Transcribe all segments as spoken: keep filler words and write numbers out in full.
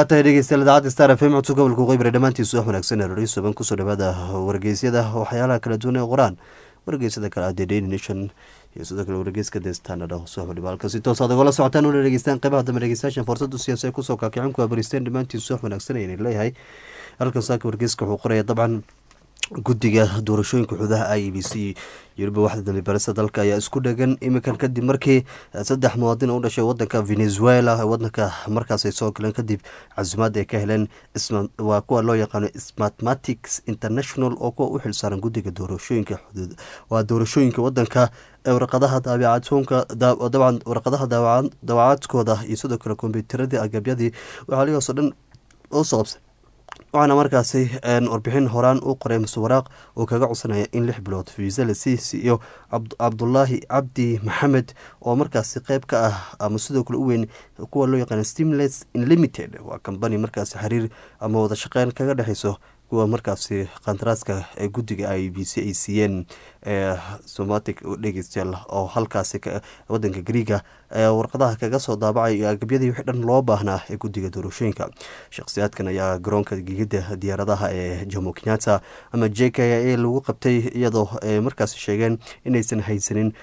waa tahay dhegeystayaal idaacadda star f m codka gobolka qeybare dhammaantiisu wax wanaagsan ee suban kusoo dhawaada wargeysyada waxyaalaha kala duwan ee qoraan wargeysyada kale ah the daily nation iyo sidoo kale wargeyska the standard ah soo xidhiba halka si toos aad ogala socotaan una dhegeystaan qeybaha dambe dhegeystayaashan fursadu siyaasa ee kusoo kaakicin ku abaristeen dhammaantiisu wax wanaagsan ayay leeyahay halkan saaka wargeyska wuxuu qoraya dabcan guddiga doorashooyinka xuduudaha i e b c yuriba waxda dambe barista dalka ayaa isku dhagan imikan kadib markii saddex muwaadin u dhashay wadanka venezuela wadanka markaas ay soo galeen kadib casumaad ay ka heleen waa kuwa loo yaqaano mathematics international oo kuwa u xilsaaran guddiga doorashooyinka xuduud waa doorashooyinka wadanka ee warqadaha daabicaadsoonka dabcan warqadaha daawacaadkooda iyo sidoo kale kombyuuteradii agabyadii waxaa ligaasoo dhan oo soobsay waxaana markaasi warbixin horaan u qoray mase waraaq oo kaga codsanaya in lix bilood fiisa la sii siiyo cabdulaahi cabdi maxamed oo markaasi qeyb ka ah ama sidoo kale u weyn kuwa loo yaqaana stimulus unlimited waa kambani markaasi xiriir ama wada shaqeyn kaga dhexeyso kuwa markaasi qandaraaska ee guddiga i b c ay siiyeen somatic dhegeystayaal oo halkaasi wadanka griiga warqadaha kaga soo daabacay iyo agabyadii wixii dhan loo baahnaa ee guddiga doorashooyinka shakhsiyaadkan ayaa garoonka gegida diyaaradaha ee jomo kenyatta ama j k a lagu qabtay iyadoo markaasi sheegeen inaysan haysanin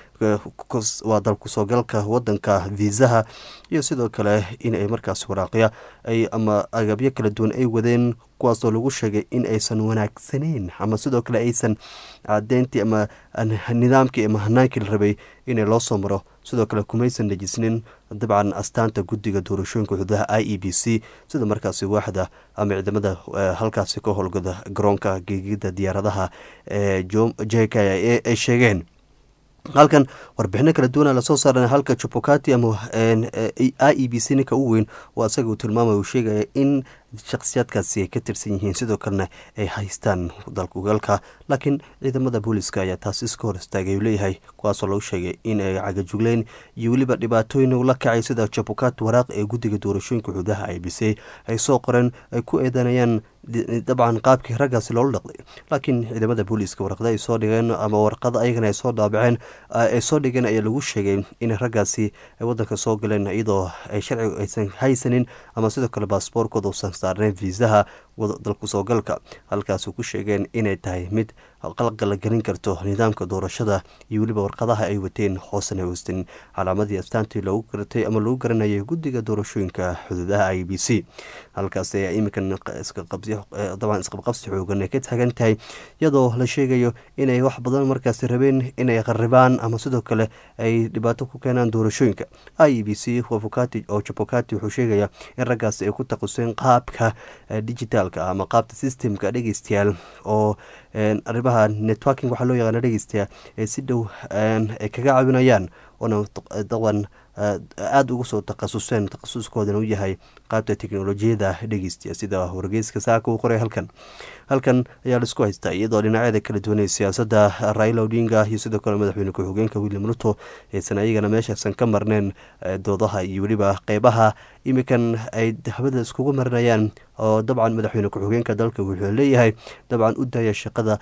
waa dalkusoo galka wadanka viisaha iyo sidoo kale in ay markaasi waraaqya ama agabyo kala duwan ay wadeen kuwaasoo lagu sheegay in aysan wanaagsaneyn ama sidoo kale aysan cadeyntii ama nidaamkii ama hanaankii la rabay inay loo soo maro sidoo kale kumaysan dhejisnin dabcan astaanta guddiga doorashooyinka xuduudaha i e b c sida markaasi waaxda ama ciidamada halkaasi ka howlgada garoonka gegida diyaaradaha ee j k a ay sheegeen halkan warbixino kala duwana lasoo saarana halka jubukati ama i e b c ninka u weyn oo asaga uu tilmaamay uu sheegaya in shakhsiyaadkaasi ay ka tirsan yihiin sidoo kalena ay haystaan dalkugalka laakiin ciidamada booliska ayaa taas iska hor istaagay uu leeyahay kuwaasoo lagu sheegay in ay cagajugleen iyo weliba dhibaatooyin la kacay sida jabukati waraaq ee guddiga doorashooyinka xuduudaha i b c ay soo qoreen ay ku eedanayaan dabcan qaabkii raggaasi loola dhaqday laakiin ciidamada booliska warqada ay soo dhigeen ama warqada ayagana ay soo daabaceen ay soo dhigeen ayaa lagu sheegay in raggaasi ay wadanka soo galeen iyadoo ay sharcigu aysan haysanin ama sidoo kale baasboorkooda usan saarneen viisaha dalkusoo galka halkaasi ku sheegeen inay tahay mid qalqalagelin karto nidaamka doorashada iyo weliba warqadaha ay wateen hoosan ay wastin calaamadii astaantii loogu garatay ama lagu garanayay guddiga doorashooyinka xuduudaha i b c halkaasi ayaa iminkan dabcan isqabqabsi xoogan ay ka taagan tahay iyadoo la sheegayo inay wax badan markaasi rabeen inay qaribaan ama sidoo kale ay dhibaato ku keenaan doorashooyinka i e b c wafukati oo jabukati wuxuu sheegaya in raggaasi ay ku taquseen qaabka digitaalka ama qaabta systemka dhegeystayaal oo arrimaha networking waxaa loo yaqaana dhegeystayaa ee si dhow ay kaga caawinayaan oona daban aada ugu soo takhasuseen takhasuskoodana u yahay qaabta teknolojiyada dhegeystiya sida wargeyska saaka uu qoray halkan halkan ayaa laisku haystaa iyadoo dhinacyada kala duwanay siyaasadda raila odinga iyo sidoo kale madaxweyne ku-xigeenka william ruto aysan ayagana meeshaasan ka marneen doodaha iyo weliba qeybaha imikan ay habada iskugu marinayaan oo dabcan madaxweyne ku-xigeenka dalka wuxuu leeyahay dabcan u daya shaqada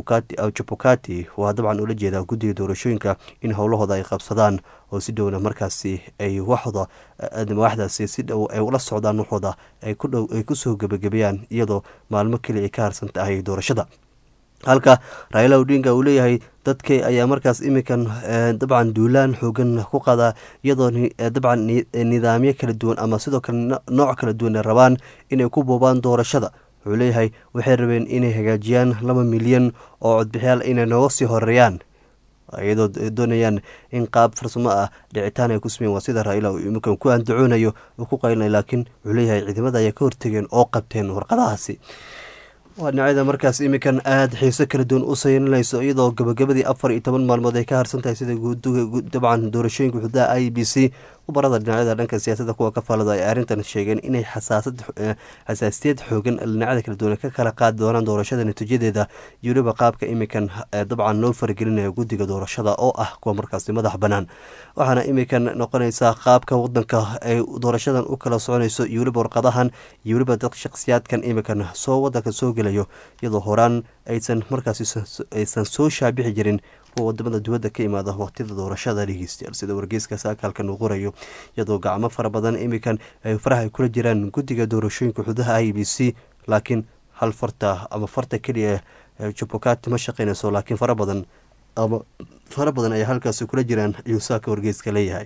jabukati waa dabcan ula jeedaa guddiga doorashooyinka in howlahooda ay qabsadaan oo si dhowna markaasi ay waxda waaxdaasi si dhow ay ula socdaan waxooda ay ku dhow ay kusoo gebagabeeyaan iyadoo maalmo keli ay ka harsan tahay doorashada halka raila odinga uu leeyahay dadka ayaa markaas imikan dabcan duulaan xoogan ku qadaa iyadoo dabcan nidaamyo kala duwan ama sidoo kale nooc kala duwan ay rabaan inay ku boobaan doorashada wuxuu leeyahay waxay rabeen inay hagaajiyaan laba milyan oo codbixiyaal inay nooga sii horeeyaan iyadoo doonayaan in qaab farsamo ah dhicitaan ay ku sameyen waa sida raila imikan ku andacoonayo uu ku qaylinay laakiin wuxuu leeyahay ciidamada ayaa ka hortegeen oo qabteen warqadahaasi waa dhinacyada markaas imikan aada xiiso kala duwan u sayninayso iyadoo gabagabadii afar iyo toban maalmood ay ka harsan tahay sida dabcan doorashooyinka xuduudaha i b c ubarada dhinacyada dhanka siyaasadda kuwa ka faalada ay arrintan sheegeen inay xasaasiyad xoogan dhinacyada kala duwan ka kala qaadi doonaan doorashada natiijadeeda iyo weliba qaabka imikan dabcan loo faragelinayo guddiga doorashada oo ah kuwa markaasi madax bannaan waxaana imikan noqonaysaa qaabka wadanka ay doorashadan u kala soconayso iyo weliba warqadahan iyo weliba dad shakhsiyaadkan imikan soo wadanka soo gelayo iyadoo horaan aysan markaasi aysan soo shaabixi jirin kuwa wadamada dibadda ka imaada waqtiyada doorashada dhegeystayaal sida wargeyska saaka halkan uu qorayo iyadoo gacmo fara badan imikan ay faraha ay kula jiraan guddiga doorashooyinka xuduudaha i b c laakiin hal farta ama farta keliya jubbaland ma shaqeynayso laakiin fara badan ama fara badan ay halkaasi kula jiraan ayuu saaka wargeyska leeyahay.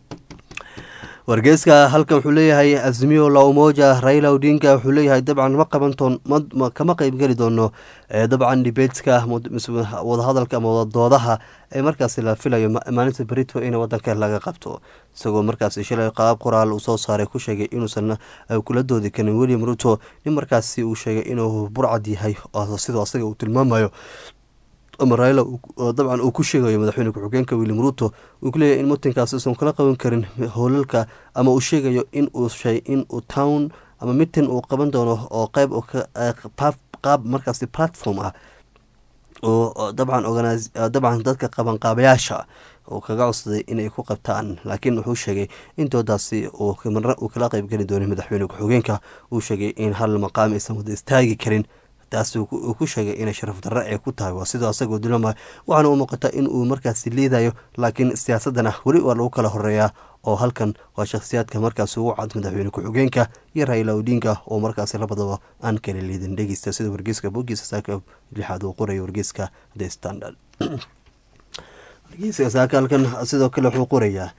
wargeyska halkan wuxuu leeyahay azimio la umoja Raila Odinga wuxuu leeyahay dabcan ma qabantoon kama qaybgeli doono dabcan debateska wadahadalka ama wadadoodaha ee markaasi la filayo maalinta berito in wadanka laga qabto isagoo markaasi shalay qaab qoraal uu soo saaray ku sheegay inuusan kula doodi karin William Ruto in markaasi uu sheegay inuu burcad yahay sidoo asaga uu tilmaamayo ama Raila dabcan uu ku sheegayo madaxweyne ku-xigeenka William Ruto uu leeyahay in mutinkaas uusan kala qaban karin howlalka ama uu sheegayo in uu shay in uu town ama mitin uu qaban doono oo qayb qaab markaasi platform ah oo dabcan organize dabcan dadka qaban qaabayaasha oo kaga codsaday inay ku qabtaan laakiin wuxuu sheegay in doodaasi uu kala qayb geli doono madaxweyne ku-xigeenka uu sheegay in hal maqaam aysan wada istaagi karin taas uu ku sheegay inay sharaf darro ay ku tahay waa sidoo asagoo dilama waxaana u muuqata in uu markaasi liidayo laakiin siyaasadana weli waa lagu kala horeeyaa oo halkan waa shakhsiyaadka markaas ugu cad madaxweyne ku-xigeenka iyo Raila Odinga oo markaasi labadaba aan kala liidin dhegeysta sida wargeyska bogiisa saaka lixaad uu qorayo wargeyska The Standard. wargeyska saaka halkan sidoo kale wuxuu qorayaa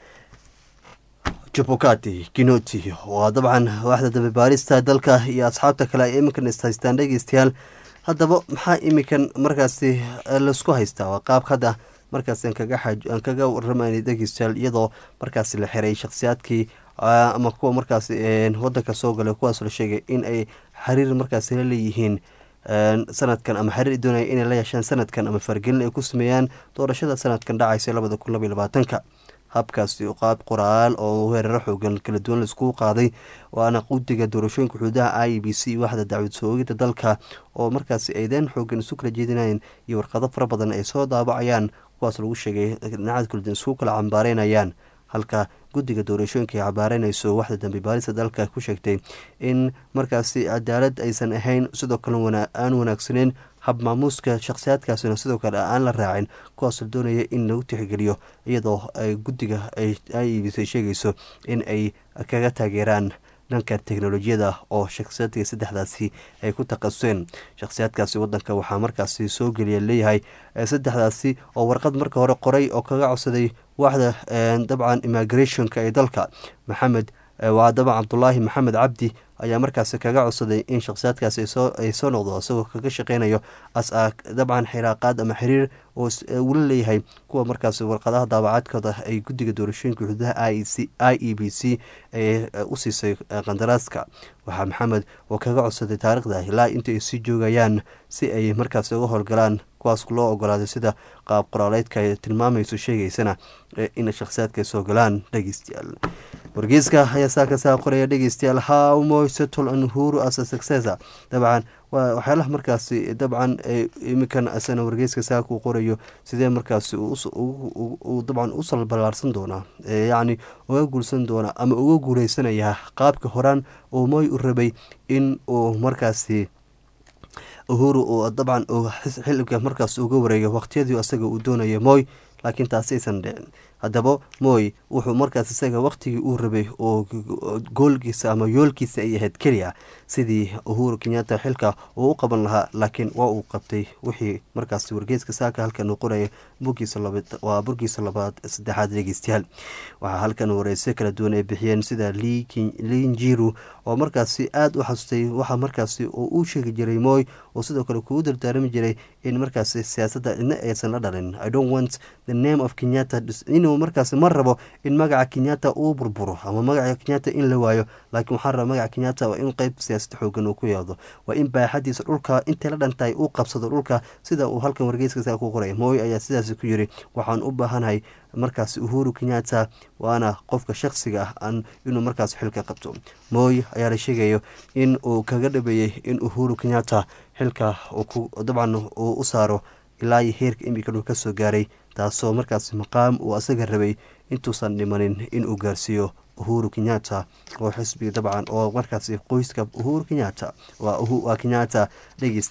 Chebukati Kinoti waa dabcan waaxda dambe baarista dalka iyo asxaabta kale ay iminkan ishaystaan dhegeystayaal haddaba maxaa iminkan markaasi laisku haystaa waa qaab hadda markaasi aan kaga xaaj aan kaga waramaynay dhegeystayaal iyadoo markaasi la xiray shakhsiyaadkii ama kuwa markaasi wadanka soo galay kuwaas la sheegay in ay xiriir markaasi la leeyihiin sanadkan ama xiriir doonaya inay la yeeshaan sanadkan ama fargelin ay ku sameeyaan doorashada sanadkan dhacaysa labada kun laba iyo labaatanka habkaasi qaab qoraal oo weeraro xoogan kala duwan laisku qaaday waana guddiga doorashooyinka xuduudaha i b c waxda dacwad soo oogida dalka oo markaasi eedeyn xoogan isu kala jeedinayeen iyo warqado fara badan ay soo daabacayaan kuwaas lagu sheegay dhinacad kala isku kala cambaareynayaan halka guddiga doorashooyinka ay cabaareynayso waxda dambe baarista dalka ku sheegtay in markaasi cadaalad aysan ahayn sidoo kale aan wanaagsaneyn hab maamuuska shakhsiyaadkaasina sidoo kale aan la raacin kuwaas la doonaya in lagu tixgeliyo iyadoo ay guddiga ay iibisay sheegayso in ay kaga taageeraan dhanka teknolojiyada oo shakhsiyaadka saddexdaasi ay ku taqasuseen shakhsiyaadkaasi wadanka waxaa markaasi soo geliya leeyahay saddexdaasi oo warqad marka hore qoray oo kaga codsaday waaxda dabcan immigrationka ee dalka maxamed waa dabcan cabdulaahi maxamed cabdi ayaa markaasi kaga codsaday in shakhsiyaadkaasi ay soo noqdo isagoo kaga shaqeynayo as dabcan xiraaqaad ama xiriir oo ula leeyahay kuwa markaasi warqadaha daabacaadkooda ay guddiga doorashooyinka xuduudaha i e b c ee u siisay qandaraaska waxaa maxamed oo kaga codsaday taariikhda ilaa inta ay sii joogayaan si ay markaasi uga howlgalaan kuwaas loo ogolaaday sida qaab qoraaleedka ay tilmaamayso sheegaysana in shakhsiyaadka ay soo galaan dhegeystayaal wargeyska ayaa saaka saa qoraya dhegeystayaal how moisetol and uhuru as a successor dabcan waa waxyaalaha markaasi dabcan iminkan asana wargeyska saaka uu qorayo sidee markaasi uu dabcan u salbalaarsan doonaa yacni uga guulsan doonaa ama uga guuleysanayaa qaabka horaan oo moy u rabay in uu markaasi uhuru uu dabcan xilibka markaas uga wareeyo waqtiyadii asaga uu doonaya moy laakiin taasi aysan dhicin haddaba moy wuxuu markaas isaga waqtigii uu rabay oo goolkiisa ama yoolkiisa ay ahayd keliya sidii uhuru kenyatta xilka uu u qaban lahaa laakiin waa uu qabtay wixii markaas wargeyska saaka halkan uu qoraya burgiisa labaad waa burgiisa labaad saddexaad dhegeystayaal waxaa halkan wareyse kala duwan ay bixiyeen sida linjiru oo markaasi aada u xasustay waxa markaasi oo uu sheegi jiray moy oo sidoo kale kugu dardaarami jiray in markaasi siyaasadda cidna aysan la dhalin I don't want the name of Kenyatta inuu markaasi ma rabo in magaca Kenyatta uu burburo ama magaca Kenyatta in la waayo laakiin waxaa raba magaca Kenyatta waa in qayb siyaasad xoogan uu ku yeeldo waa in baaxadiisa dhulka intay la dhantahay uu qabsado dhulka sida uu halkan wargeyska saa ku qoray moy ayaa sidaasi ku yiri waxaan u baahanahay markaasi uhuru kenyatta waana qofka shakhsiga ah inuu markaas xilka qabto moy ayaa la sheegayo in uu kaga dhabeeyey in uhuru kenyatta xilka dabcan uu u saaro ilaa iyo heerka imika uu ka soo gaaray taasoo markaas maqaam uu asaga rabay intuusan dhimanin inuu gaarsiiyo uhuru kenyatta oo xisbiga dabcan oo markaas qoyska uhuru kenyatta waa kenyatta dhegeystayaal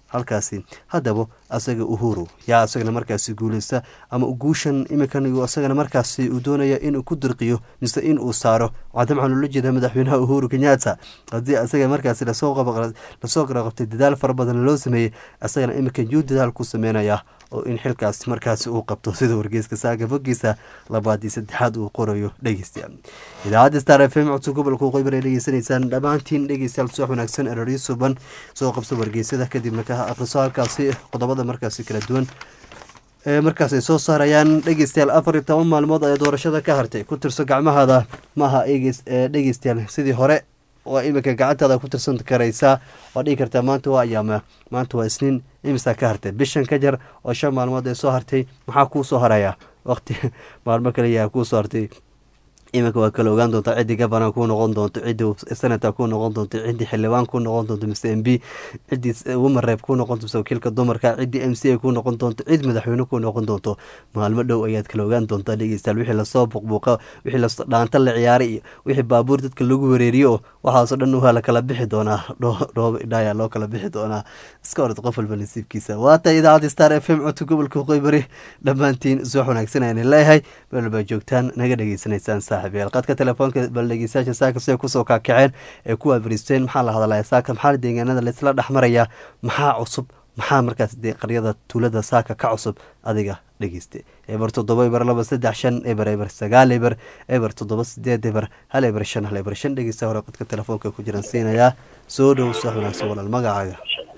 halkaasi. Haddaba asaga Uhuru yaa asagana markaasi guuleysta ama guushan imikan asagana markaasi uu doonaya inuu ku dirqiyo mise in uu saaro cadamcan ula jeeda madaxweynaha Uhuru Kenyatta haddii asaga markaasi lasoo qaba lasoo qabtay dadaal fara badan loo sameeyey asagana imikan yuu dadaal ku sameynaya oo in xilkaas markaasi uu qabto sida wargeyska saaga fogiisa labaad iyo saddexaad uu qorayo dhegeystayaal. idaacadda Star F M codka gobolka Waqooyi Bari dhegeysanaysaan dhammaantiin dhegeystayaal subax wanaagsan erori suban soo qabso wargeysada kadibna ka akhriso halkaasi qodobada markaasi kala duwan ee markaas ay soo saarayaan dhegeystayaal. afar iyo toban maalmood ayaa doorashada ka hartay ku tirso gacmahada maaha dhegeystayaal sidii hore waa imika gacantaada ku tirsan karaysaa waa dhihi kartaa maanta waa ayaama maanta waa isniin imisa ka hartay bishan ka jar oo shan maalmood ee soo hartay maxaa kuu soo haraya waqti maalmo kale yaa kuu soo hartay iminka waa kala ogaan doontaa ciddii gabanaan kuu noqon doonto ciddii senata kuu noqon doonto ciddii xildhibaan kuu noqon doonto mise m b ciddii wamareeb kuu noqon doonto wakiilka dumarka ciddii m c a kuu noqon doonto cid madaxweyne kuu noqon doonto maalmo dhow ayaad kala ogaan doontaa dhegeystayaal. wixii lasoo buqbuuqa wixii la dhaanta la ciyaaray iyo wixii baabuur dadka lagu wareeriyo oo waxaasoo dhan waa la kala bixi doonaa dhooba idhaaya loo kala bixi doonaa iska orad qof walba nasiibkiisa. waata idaacadda Star F M codka gobolka Waqooyi Bari dhammaantiin subax wanaagsan ayaan leeyahay meel walba joogtaan naga dhegeysanaysaan qadka telefoonka baldhegeystayaasha saaka siday kusoo kaakaceen ee ku abristeen maxaa la hadalaya saaka maxaa deegaanada laysla dhexmaraya maxaa cusub maxaa markaas dee qaryada tuulada saaka ka cusub adiga dhegeyste eber toddoba eber laba saddex shan eber eber sagaal eber eber toddoba sideed eber hal eber shan hal eber shan dhegeysta hore qadka telefoonka ku jiran siinayaa soo dhow sax wanaagsan walaal magacaaga.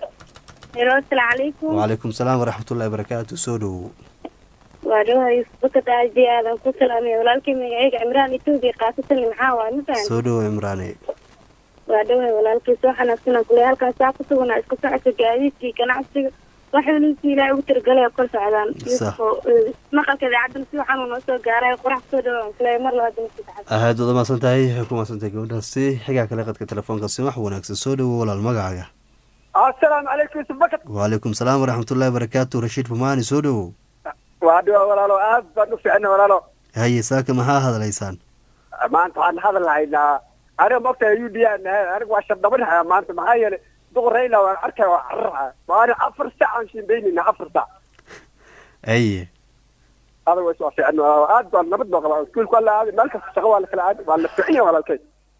wacalaykum salaam waraxmatullahi wabarakaatu soo dhow waa dhawahay baka taadi aadan ku salaamay walaalkii magacayga Imraan Itoobi qaasatan maxaa waa mafaan soo dhaw Imraan waa dhawahay walaalkii soo xanaaqsan kulay halkaas saa ku sugan isku socodka gaadiidkii ganacsiga waxaan si ilaahay ugu tirgalay kor socdaan maqalka idaacadda si waxaan noo soo gaaray qorax soo dhawaan kulay mar labaad saddexaad aad wada ma santahay ku ma santahay gabadhaasi xigaa kale qadka telefoonka si wax wanaagsan soo dhaw walaal magacaaga. assalaamu calaykum subakad wacalaykum salaam waraxmatullahi wabarakaatu Rashiid Fumaani soo dhaw waa dhiwa walaalo aad baan u fiicnay walaalo haye saaka maxaa hadlaysaan maanta waxaan hadlahaynaa aniga maogtahay u d n aniga waa shardabanaha maanta maxaa yeelay duqurayla waan arkaya waa carara waana afar sac aan shimbaynayna afar sac aye adag way soo fiicnay aad baan nabad baa qabaa iskuulku alla aadi meel kasta shaqo waa la kala aadi waa la fiicanya walaalkay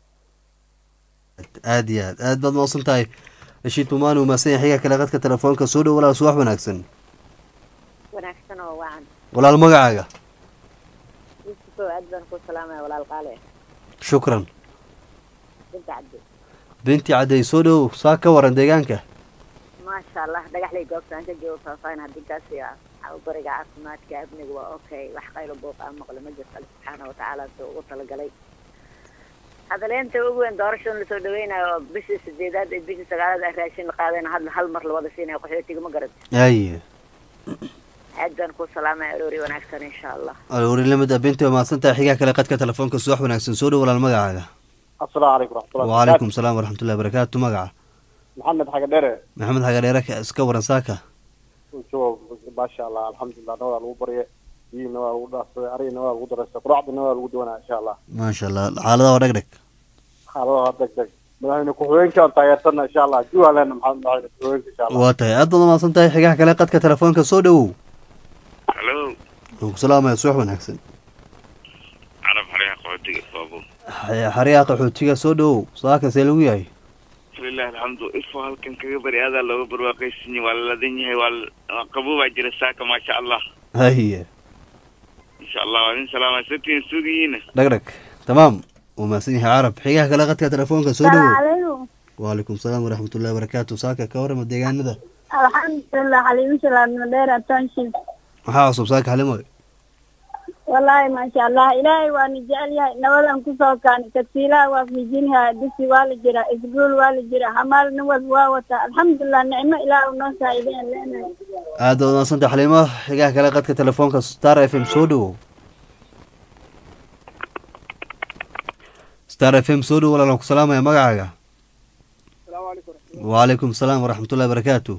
aad iyo aad aad baad maqsan tahay Rashiid Fumaani umaasanya xigaa kale qadka telefoonka soo dhow walaal subax wanaagsan wanaagsan oo waan walaal magacaaga isku aad baan ku salaamay walaal qaale shukran binti cadde binti cadde soo dhow saa ka waran deegaanka ma sha Allah dhagaxley goobtaan ka joogo faafaan hadii kaasi ah aw bariga caafimaadka abniga waa okay wax qaylo booqa maqlo ma jirto subhanahu wa ta'ala soo ugu talagalay hadaleenta ugu weyn doorasho la soo dhaweynayo bishii sideedaad ee bishii sagaalaad ay raashin qaadeen hadda hal mar la wada siinay qaxootiga ma garad aye aadaan ku salaamay aroori wanaagsan insha Allah aroori lamada binti ma santahay xigaa kale qadka telefoonka subax wanaagsan soo dhow walaal magacaaga. assalaamu calaykum waraxmatullahi wacalaykum salaam waraxmatullahi wabarakaatu magaca maxamed xagadheere maxamed xagadheere iska waran saaka maasha Allah alxamdulillah nawaa lagu barye diina waa lagu dhaafay arina waa lagu darasay quraacdina waa lagu doonaa insha Allah maasha Allah xaaladaha waa dhagdhag xaaladaha dhagdhag madaxweyne ku-xigeenka aan taageersanaa insha Allah juwaaleena maxamed madaxweyne ku-xigeenka insha Allah waa tahay aad baad umahadsan tahay xigaha kale qadka telefoonka soo dhowow. halo ku salaamaya subax wanaagsan carab xariiqa qaxootiga baabo xariiqa qaxootiga soo dhowow saaka see lagu yahay bismillah alxamdu ifo halkan kaga bari aadaa looga barwaaqaysan waa la ladan yahay waa qaboobaa jira saaka maasha Allah haye insha Allah waa in salaama satiin sugiina dhagdhag tamaam وماسني عرب حياه كلا قد تلفونك سودو وعليكم السلام ورحمه الله وبركاته ساكا كورم ديغاندا الحمد لله حليم سلام مدير تنشي waxaa cusub saaka halimo والله ما شاء الله إلهي وأنا جعلها نولا كسر كان كثيرا وفي جنها دسي والجرا إسقول والجرا حمال نوال واوتا الحمد لله نعمة إله ونصا إلينا لنا هذا نصنت حليمة حقاك كلا قد تلفونك ستار اف ام سودو ستار اف ام سودو ولا لكم سلام يا مقعقة السلام عليكم وعليكم السلام ورحمة الله وبركاته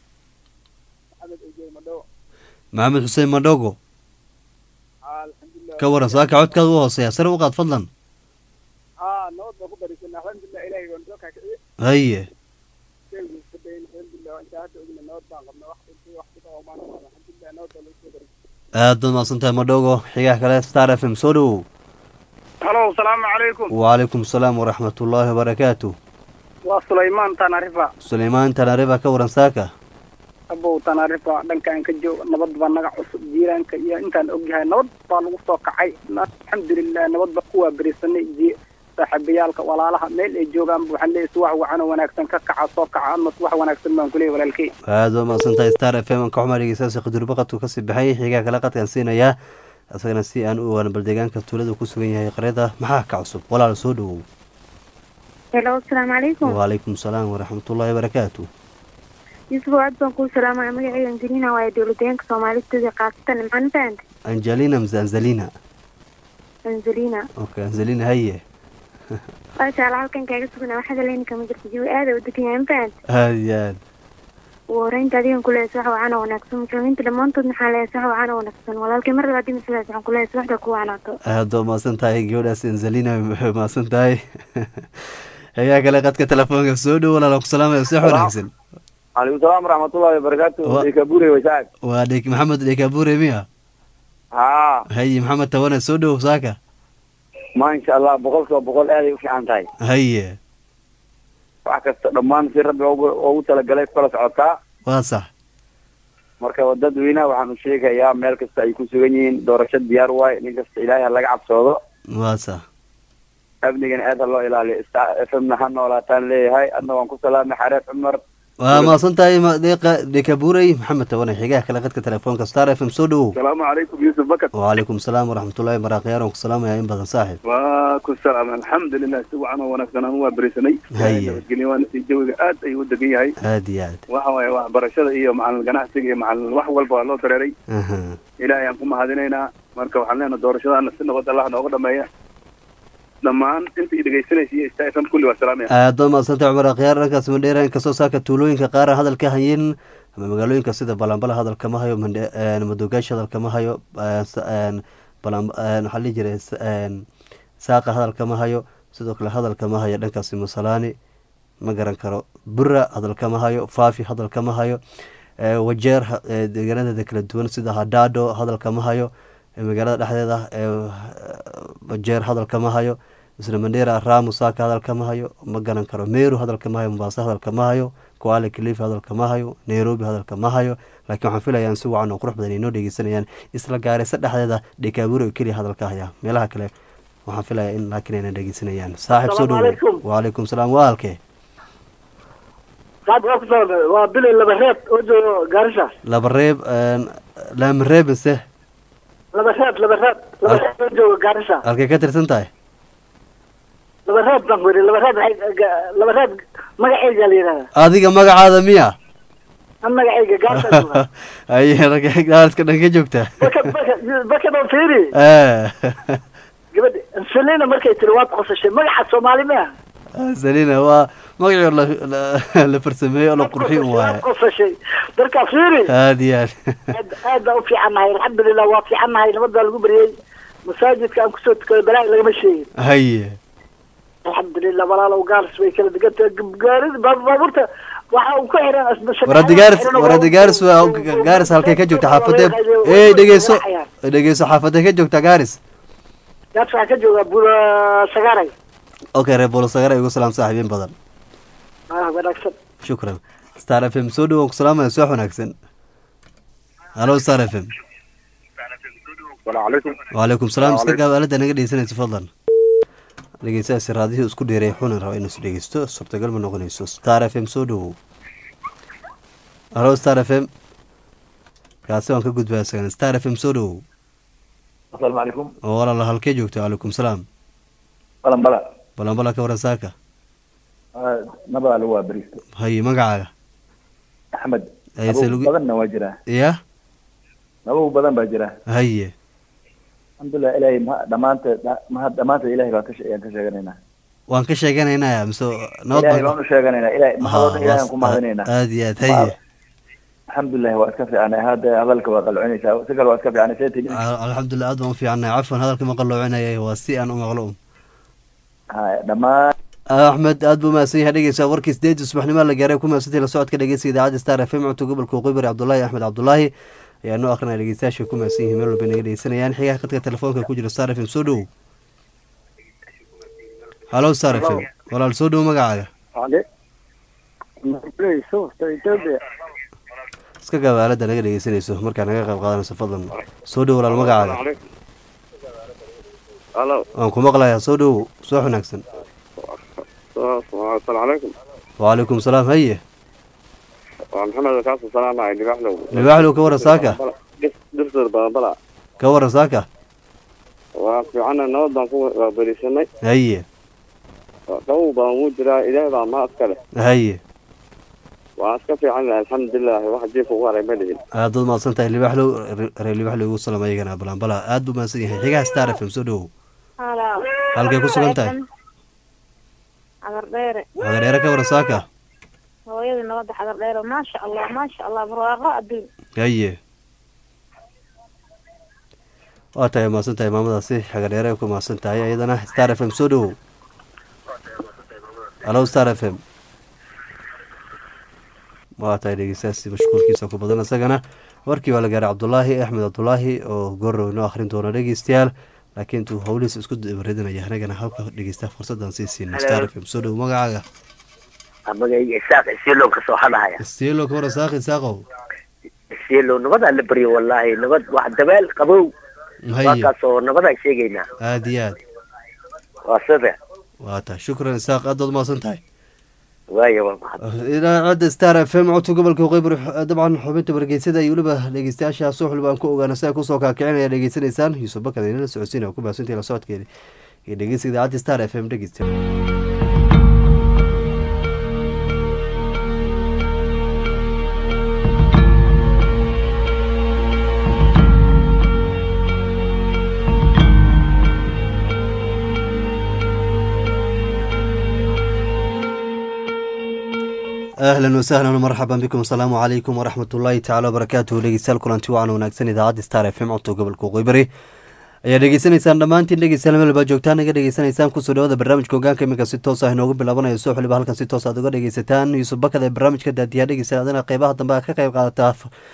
محمد حسين مدوغو الحمد لله كورا ساكا عود كذا وصيا سر وقت فضلا اه نوض بخبر الحمد لله الهي ونزوك هي الحمد لله وانت aad baad mahadsantahay madhogo xigaha kale star f m soo dhowow halo asalaamu calaykum wacalaykum asalaam waraxmatullaahi wabarakaatu waa sulaymaan tanarifa sulaymaan tanarifa ka waran saaka abow tanarifa dhankaan ka joog nabad baa naga cusub jiiraanka iyo intaan ogyahay nabad baa lagu soo kacay alxamdulilah nabad baa kuwaa berisanay saaxiibayaalka walaalaha meel ay joogaan waxaan leeyahay wax wacan oo wanaagsan ka kaca soo kaca ama wax wanaagsan baan ku leeyahay walaalkay aad baad mahadsantahay star f m ka xumaa dhegeystayaasha qadurba qadku kasii baxay xigaa kale qadkaan siinayaa isagana si aan u ogaan bal deegaanka tuulada ku sugan yahay qaryada maxaa ka cusub walaal soo dhowow helo asalaamu calaykum wacalaykum salaam waraxmatullaahi wabarakaatu yusuf aad baan kuu salaamaya magacayga angelina waaye dowladeenka soomaalistooda qaasatan maxaan fahanti angelina mise anzelina angelina okay anzelina haye maasha allah halkan kaaga sugana waxaad leeni kama jirta jawi aada u degan yahay mafahanti aad iyo aad ugu horeynta adigan kuleeyahay sax wacan oo wanaagsan muslimiinta dhammaantood maxaa leeyahay sax wacan oo wanaagsan walaalkay mar labaad dimisidaas waxaan kuleeyahay saxda ku wacanaato aad baa mahadsan tahay gabadhaas anzelina mahadsan tahay ayaa kale qadka telefoonka soo dhow walaal ku salaamaya sax wanaagsan calaykum salaam waraxmatullaahi wabarakaatu dhekabure wasaag waa dhek maxamed dhekabure miya haa haye maxamed tawane soo dhow saaka maasha allah boqolkiiba boqol aaday u fiican tahay haye wax kasta dhammaan si rabbi ugu talagalay kukala socotaa waa sax marka dadweynaha waxaanu sheegayaa meel kasta ay ku sugan yihiin doorasho diyaar waaye nin kasta ilaahay ha laga cabsoodo waa sax amnigana aad ha loo ilaaliyo star f m na ha noolaataan leeyahay adna waan ku salaamay xareef cumar waa mahadsan tahay deeqa dhekabuurey maxamed tawane xigaha kale qadka telefoonka star f m soo dhowow asalaamu calaykum yuusuf bakar wacalaykum salaam waraxmatullaahi maraaqyaar aan ku salaamaya in badan saaxib waa ku salaam alxamdulilah si wacan oo wanaagsan aan waa berisanay haye nabadgelyo waana si jawiga aad ayuu u degan yahay aad iyo aad waxa waaye waxbarashada iyo macalin ganacsiga iyo macalin wax walba waa loo dareeray aha ilaahay aan ku mahadinaynaa marka waxaan leenahay doorashadaana si nabad allah nooga dhameeya dhammaan inta i dhegeysanaysa iyo star f m kulli waa salaamaya aad baad mahadsantahay cumar akhyaar dhankaas mandheera inkastoo saaka tuulooyinka qaar aan hadal ka hayin ama magaalooyinka sida balambala hadal kama hayo madogaash hadal kama hayo waxaa lihi jiray saaqa hadal kama hayo sidoo kale hadal kama hayo dhankaasi masalaani ma garan karo bura hadal kama hayo faafi hadal kama hayo wajeer deegaanadeeda kala duwan sida hadhaadho hadal kama hayo magaalada dhexdeeda wajeer hadal kama hayo isla mandheera raamu saaka hadal kama hayo ma garan karo meru hadal kama hayo mombasa hadal kama hayo kuala kilifi hadal kama hayo nairobi hadal kama hayo laakiin waxaan filayaan si wacan oo qurux badan inoo dhegeysanayaan isla gaaraysa dhexdeeda dhekaaburo keliya hadal ka haya meelaha kale waxaan filayaa in laakiin aynan dhegeysanayaan saaxiib soo dhowo wacalaykum salaam waa halkee waa bilay laba reeb oo joogo gaarisha laba reeb lama reeb mise laba reeb laba reeb laba reeb oo joogo gaarisha halkay ka tirsan tahay laba reeb baan ku yidhi laba reeb laba reeb magacayga la yidhahda adiga magacaada miya magacayga gaarisa aye gaariska dhan ka joogtaa bakadoo fiiri gabadha selina markay tiri waad qosashay magaca soomaali miya selina waa magacii la farsameeyey oo la qurxi u waaye qosashay darka fiiri aad iyo aad aad baa u fiican nahay alxamdulilah waa fiican nahay nabad baa lagu beriyey masaajidka aan kusoo tukaday balaa lagama sheegin haye alxamdulilah walaalow gaaris way kala degantahay gaarida baabuurta waxa uu ku xiran warada gaaris warada gaaris waa gaaris halkay ka joogta xaafadee ee dhegeyso dhegeyso xaafadee ka joogta gaaris gaaris waxaa ka jooga bula sagaaray okay reer bula sagaaray ugu salaam saaxiibiin badan ah wanaagsan shukran star f m soo dhawaan ku salaamaya subax wanaagsan halo star f m waalaikum waalaikum salaam iska gaab aalada naga dhegeysanaysa fadlan dhegeystayaasi raadiyuhu isku dheeray xunan raba inuu is dhegeysto suurtagal ma noqonayso star f m soo dhowow halo star f m kaasi waan ka gudbaa isagan star f m soo dhowow asalaamu calaykum oo walaala halkee joogta calaykum salaam balanbala balanbala ka waran saaka nabada lagu waa beristo haye magacaaga axmed nabog badanna waa jiraa ya nabog badan baa jira haye alxamdulilah ilaahay ma dhamaanteed ma dhamaanteed ilahay baan ka ayaan ka sheeganaynaa waan ka sheeganaynaa mise nabad ilahay baan u sheeganaynaa ilahay mahadooda ilahay aan ku mahadinaynaa aad iyo aad haye alxamdulilah waa iska fiicnay hadda hadalka waa qallocinaysaa si kale waa iska fiicnay see tigi alxamdulilah aad baan u fiicnay cafwan hadalka ma qalloocinaya waa si aan u maqlo un haya dhammaan axmed aada buu mahadsan yahay dhegeysa warkii sideedii subaxnimo la gaaray ku mahadsantahay la socodka dhegeysiga idaacadda star f m codka gobolka waqooyi bari cabdulaahi axmed cabdulaahi ayaa noo akrinaya dhegeystayaasha ku mahadsan yihiin meel walba naga dhegeysanayaan xigaha khadka telefoonka ku jira star f m soo dhowow halo star f m walaal soo dhowow magacaaga iska gabaalada naga dhegeysanayso markaa naga qayb qaadanayso fadlan soo dhow walaal magacaaga waan ku maqlayaa soo dhowow soo wanaagsan asalaamu calaykum wacalaykum salaam haye waa maxamed kaaso salaamahay libaxlow libaxlow ka waran saaka dirsoor badanbala ka waran saaka waa fiicana nabad baan ku berisanay haye qabow baan wuu jiraa ilaahay baa maa iska leh haye waa iska fiican alxamdulilah wax jiifka ugu haray ma dhihin aad baad mahadsan tahay libaxlow reer libaxlow ugu salaam ayagana balanbala aad buu mahadsan yahay xigaha star f m soo dhowow halkay ku sugan tahay xagardheere xagardheere ka waran saaka hooyadii nabadda xagardheere maasha allah maasha allah barwaaqo adduun haye waa tahay mahadsan tahay maamadaasi xagardheere ku mahadsan tahay iyadana star f m soo dhowow halo star f m waa tahay dhegeystayaasi mashquulkiisa ku badan isagana warkii waa la gaaray cabdulaahi axmed cabdulaahi oo goorrow inoo akhrin doona dhegeystayaal laakiin intuu howlihiisa isku baridinaya anagana halka dhegeysta fursadaan sii siina star f m soo dhow magacaaga magayga isaaq isiilo kasoo hadahaya isiilo ka war isaaq isaaqow isiilo nabadaa la baryo wallaahi nabad wax dabeel qabow waa kaasoo nabadaan sheegaynaa aada iyo aad waa sida waa tahay shukran isaaq aad baad mahadsan tahay waaya waa mahad idaacadda star f m codka gobolka waqooyi dabcan xubinta wargeysada iyo weliba dhegeystayaasha suuxliba aan ku ogaana si ay kusoo kaakicinaya dhegeysanaysaan yuusuf bakada inala socodsiina ku mahadsantahay la socodkeeda iyo dhegeysiga idaacadda star f m dhegeysta ahlan wasahlan marxaban bikum asalaamu calaykum waraxmat ullaahi tacala wabarakaatuhu dhegeystayaal kulanti wacan wanaagsan idaacadda star f m codka gobolka waqooyi bari ayaa dhegeysanaysaan dhammaantiin dhegeystayaal meel baa joogtaan naga dhegeysanaysaan kusoo dhawada barnaamijka hogaanka iminka si toos ah inoogu bilaabanayo soo xiliba halkan si toos aad uga dhegeysataan yuusuf bakada ee barnaamijka daadiyaa dhegeystayaal adina qeybaha dambe aad ka qayb qaadataa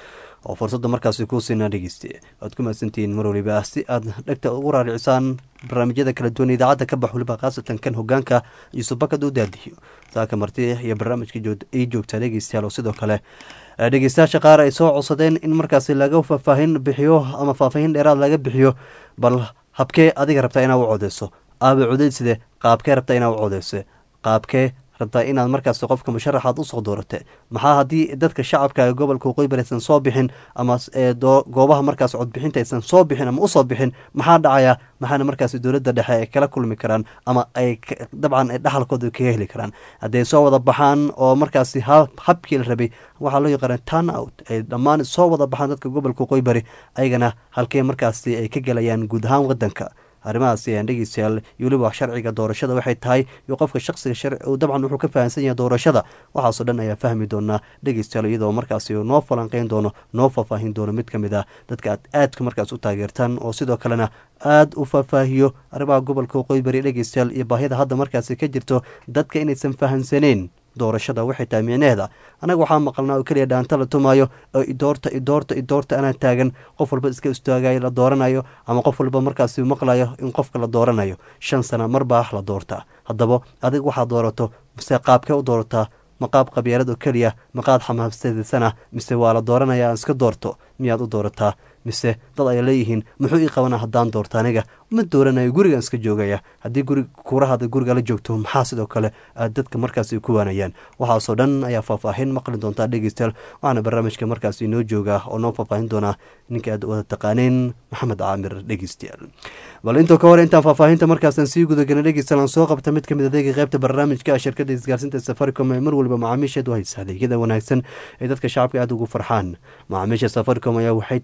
oo fursadda markaasi kuu siinaa dhegeyste waad ku mahadsantihiin mar waliba si aad dhegta ugu raaricisaan barnaamijyada kala duwan idaacadda ka bax waliba khaasatan kan hogaanka yuusuf bakad uu daadiyo saaka marti iyo barnaamijka ay joogtaa dhegeystayaal oo sidoo kale dhegeystayaasha qaar ay soo codsadeen in markaasi laga faahfaahin bixiyo ama faahfaahin dheeraad laga bixiyo bal habkee adiga rabtaa inaa u codeyso aaba codeyside qaabkee rabtaa inaa u codeyso qaabkee rabtaa inaad markaas qofka musharaxaad usoo doorate maxaa haddii dadka shacabka ee gobolka waqooyi bari aysan soo bixin ama goobaha markaas codbixinta aysan soo bixin ama usoo bixin maxaa dhacaya maxaana markaas dowladda dhexe ay kala kulmi karaan ama ay dabcan dhaxalkooda kaga heli karaan hadday soo wada baxaan oo markaasi habkii la rabay waxaa loo yaqaana turn out ay dhammaan soo wada baxaan dadka gobolka waqooyi bari ayagana halkee markaasi ay ka gelayaan guud ahaan wadanka arrimahaasi ayaan dhegeystayaal iyo weliba sharciga doorashada waxay tahay iyo qofka shaksiga sharci uu dabcan wuxuu ka fahamsan yahay doorashada waxaasoo dhan ayaa fahmi doonaa dhegeystayaal iyadoo markaasi noo falanqeyn doono noo faahfaahin doono mid ka mid ah dadka aad aadka markaas u taageertaan oo sidoo kalena aada u faahfaahiyo arrimaha gobolka waqooyi bari dhegeystayaal iyo baahida hadda markaasi ka jirto dadka inaysan fahamsaneen doorashada waxay tahay micneheeda anaga waxaa maqalnaa oo keliya dhaanta la tumaayo oo idoorta idoorta idoorta anaa taagan qof walba iska istaagayo la dooranayo ama qof walba markaasi maqlayo in qofka la dooranayo shan sana mar baa la doortaa haddaba adig waxaad doorato mise qaabkee u doorataa ma qaab qabyaalad oo keliya maqaad xamaabsadisana mise waa la dooranaya aan iska doorto miyaad u doorataa mise dad ay leeyihiin muxuu ii qabana haddaan doorto aniga ma dooranayo gurigan iska joogaya haddii guri kuurahaada guriga la joogto maxaa sidoo kale aad dadka markaasi ku waanayaan waxaasoo dhan ayaa faahfaahin maqli doontaa dhegeystayaal waxaana barnaamijka markaasi inoo jooga oo noo faahfaahin doonaa ninka aad wada taqaaneen maxamed caamir dhegeystayaal bal intoo ka hore intaan faahfaahinta markaasaan sii gudagelin dhegeystayaal aan soo qabta mid kamid adeega qeybta barnaamijka shirkadda isgaarsiinta safaricom ee mar waliba macaamiisheed u haysa adeegyada wanaagsan ee dadka shacabka aada ugu farxaan macaamiisha safaricom ayaa waxay tahay haatan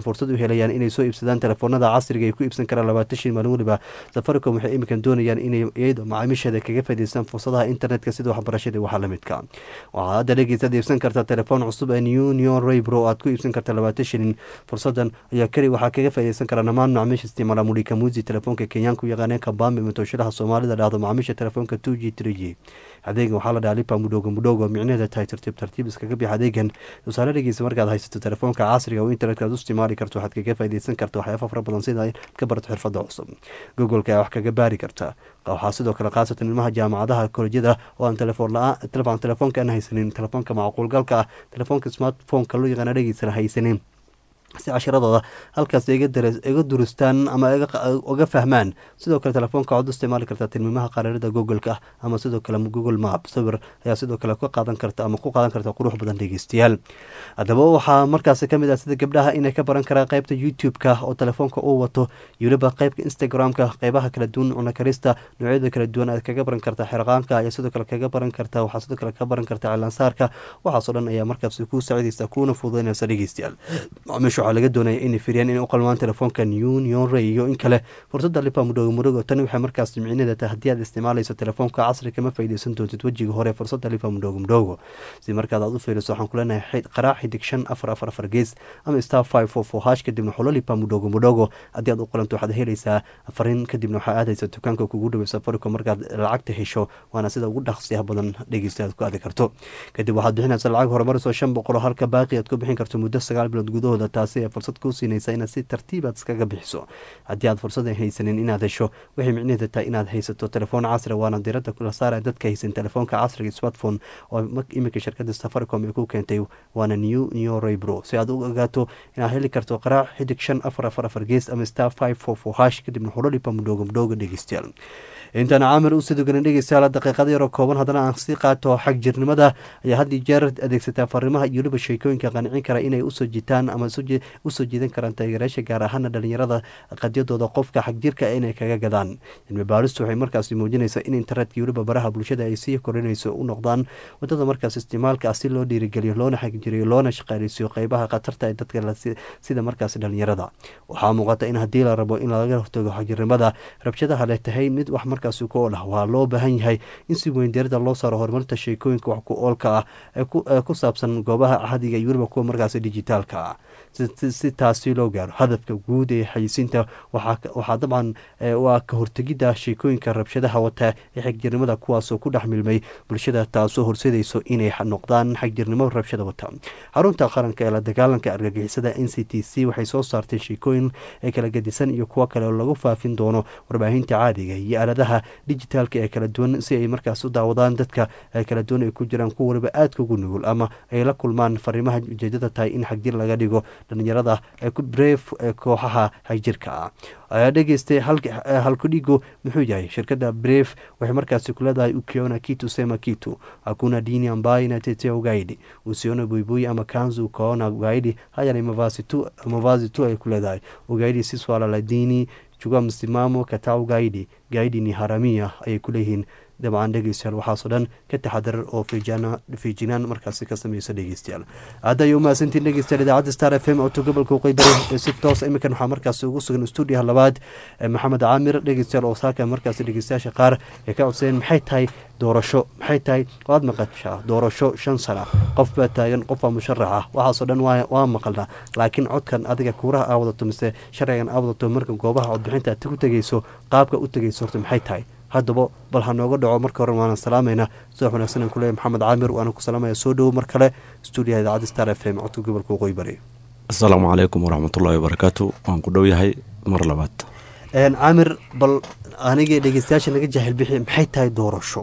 fursad u helayaan inay soo iibsadaan telefoonada casriga ay ku iibsan karaan labaatan shin maalin waliba. Safaricom waxay iminkan doonayaan inay iyadoo macaamiisheeda kaga faa'iideystaan fursadaha internetka sida waxbarashada waxa la midka. waxaa hadda dhegeysaad iibsan kartaa telefoon cusub ee Union Ray Pro aad ku iibsan kartaa labaatan shilin. fursadan ayaa kali waxaa kaga faa'iideysan kara dhammaan macaamiisha isticmaala Mulika Muzi telefoonka Kenyaanka u yaqaaneen Kabambe matooshadaha Soomaalida dhahdo macaamiisha telefoonka two G three G. adeegan waxaa la dhahaa lipa mudhogo mudhogo micnaheeda tahay tartiib tartiib iskaga bix adeegan. tusaale dhegeysa markaad haysato telefoonka casriga oo internetka aad u isticmaali karto waxaad kaga faa'iideysan karta waxyaabo fara badan sida ka barato xirfada cusub. Google-ka ayaa wax kaga baari karta. waxaa sidoo kale qaasatan ilmaha jaamacadaha kollejyada oo aan telefoon la-aan telefoon telefoonka aan haysanin telefoonka macquulgalka ah telefoonka smartphone-ka loo yaqaana dhegeysan haysanin si casharadooda halkaas iga duristaan ama uga fahmaan. sidoo kale telefoonka waxaad u isticmaali kartaa tilmaamaha qaraarada google-ka ama sidoo kale google map sawir ayaa sidoo kale ku qaadan karta ama ku qaadan karta qurux badan dhegeystayaal. haddaba waxaa markaasi kamid ah sida gabdhaha inay ka baran karaan qaybta youtube-ka oo telefoonka uu wato iyo weliba qaybka instagram-ka qeybaha kala duwan cuna karista noocyada kala duwan aad kaga baran kartaa xirqaanka ayaa sidoo kale kaga baran kartaa waxaa sidoo kale ka baran kartaa cilaansaarka. waxaasoo dhan ayaa markaasi kuu saacideysa kuuna fududeynaysa dhegeystayaal. waxaa laga doonaya inay firiyaan inay u qalmaan telefoonka Union Ray iyo in kale fursada lipa mudhogo mudhogo tani waxay markaas micnaheeda tahay haddii aad isticmaalayso telefoonka casriga ma faa'iideysan doontid wejiga hore fursada lipa mudhogo mudhogo. si markaad aad u fiiriso waxaan ku leenahay qaraac xidig shan afar afar afar gees ama star five four four hash kadibna xulo lipa mudhogo mudhogo haddii aad u qalanto waxaad helaysaa fariin kadibna waxaa aadaysa dukaanka kugu dhow Safaricom markaad lacagta hesho waana sida ugu dhaqsiyaha badan dhegeystayaal ku aadi karto. kadib waxaad bixinaysaa lacag horumarisoo shan boqol halka baaqi aad ku bixin karto muddo sagaal bilood gudahooda taasi fursad kuu siinaysa inaad si tartiib aad iskaga bixiso. haddii aad fursad haysanin inaad hesho waxay micnaheeda tahay inaad haysato telefoon casri waana diirada kula saaraya dadka haysan telefoonka casriga smartphone oo iminka shirkada Safaricom ay ku keentay waana new new Ray Pro. si aad u ogaato inaad heli karto qaraac xidig shan afar afar afar gees ama star five four four hash kadibna xulo lipa mudhogo mudhogo dhegeystayaal. intaan caamir u sidoo kale dhegeystayaal daqiiqada yar oo kooban haddana aan sii qaato xag jirnimada ayaa had iyo jeer adeegsataa fariimaha iyo weliba sheekooyinka qancin kara inay usoo jitaan ama usoo jiidan karaan taageerayaasha gaar ahaana dhalinyarada qadyadooda qofka xag jirka inay kaga gadaan. cilmi baaristu waxay markaasi muujinaysaa in internetka iyo weliba baraha bulshada ay sii korinayso u noqdaan wadada markaas isticmaalka ah si loo dhiirigeliyo loona xagjiriyo loona shaqaaleysiyo qeybaha khatarta ee dadka sida markaasi dhalinyarada. waxaa muuqata in haddii la rabo in laga hortago xagjirnimada rabshadaha leh tahay mid wax markaasi ku ool ah waa loo baahan yahay in si weyn diirada loo saaro horumarinta sheekooyinka wax ku oolka ah ee ku saabsan goobaha axadiga iyo weliba kuwa markaasi dijitaalka ah. si taasi loo gaaro hadafka guud ee xayisiinta waxaa dabcan waa ka hortegidda sheekooyinka rabshadaha wata ee xagjirnimada kuwaasoo ku dhex milmay bulshada taasoo horseedayso inay noqdaan xagjirnimo rabshada wata. xarunta qaranka ee la dagaalanka argagixisada N C T C waxay soo saartay sheekooyin ee kala gedisan iyo kuwo kale oo lagu faafin doono warbaahinta caadiga iyo aaladaha dijitaalka ee kala duwan si ay markaas u daawadaan dadka kala duwan ay ku jiraan kuwa waliba aadka ugu nugul ama ay la kulmaan fariimaha ujeedada tahay in xagjir laga dhigo dhalinyarada ee ku bref kooxaha xagjirka ah. ayaa dhegeystay halkudhigo muxuu yahay shirkada bref waxay markaasi ku leedahay ukiona kitu sema kitu hakuna dini ambayo inatetea ugaidi usione buibui ama kanzu ukaona ugaidi haya ni mavazi tu mavazi tu ay ku leedahay ugaidi si swala la dini chukua msimamo kataa ugaidi gaidi ni haramia ayay ku leeyihiin. dabcan dhegeystayaal waxaasoo dhan ka taxadar oo fiijinaan markaasi ka sameysa dhegeystayaal. hadda ay umahadsantiin dhegeystayaal idaacadda star f m oto gobolka qeybare si toos iminkan waxaa markaasi ugu sugan stuudiyaha labaad maxamed caamir dhegeystayaal oo saaka markaasi dhegeystayaasha qaar ay ka codseen maxay tahay doorasho maxay tahay waad maqashaa doorasho shan sana qof baa taagan qof baa musharaxa waxaasoo dhan waa maqalnaa laakiin codkan adiga kuuraha aa wadato mise sharcigan aa wadato marka goobaha codbixinta aad ku tegeyso qaabka u tegeyso horta maxay tahay. haddaba bal ha nooga dhaco marka hore waana salaamayna soo wanaagsan ku leeyahay maxamed caamir waana ku salaamaya soo dhow mar kale stuudiyaha idaacadda star f m codka gobolka waqooyi bari. assalaamu calaykum waraxmatullaahi wabarakaatu waan ku dhow yahay mar labaad. caamir bal anigii dhegeystayaasha naga jahil bixi maxay tahay doorasho.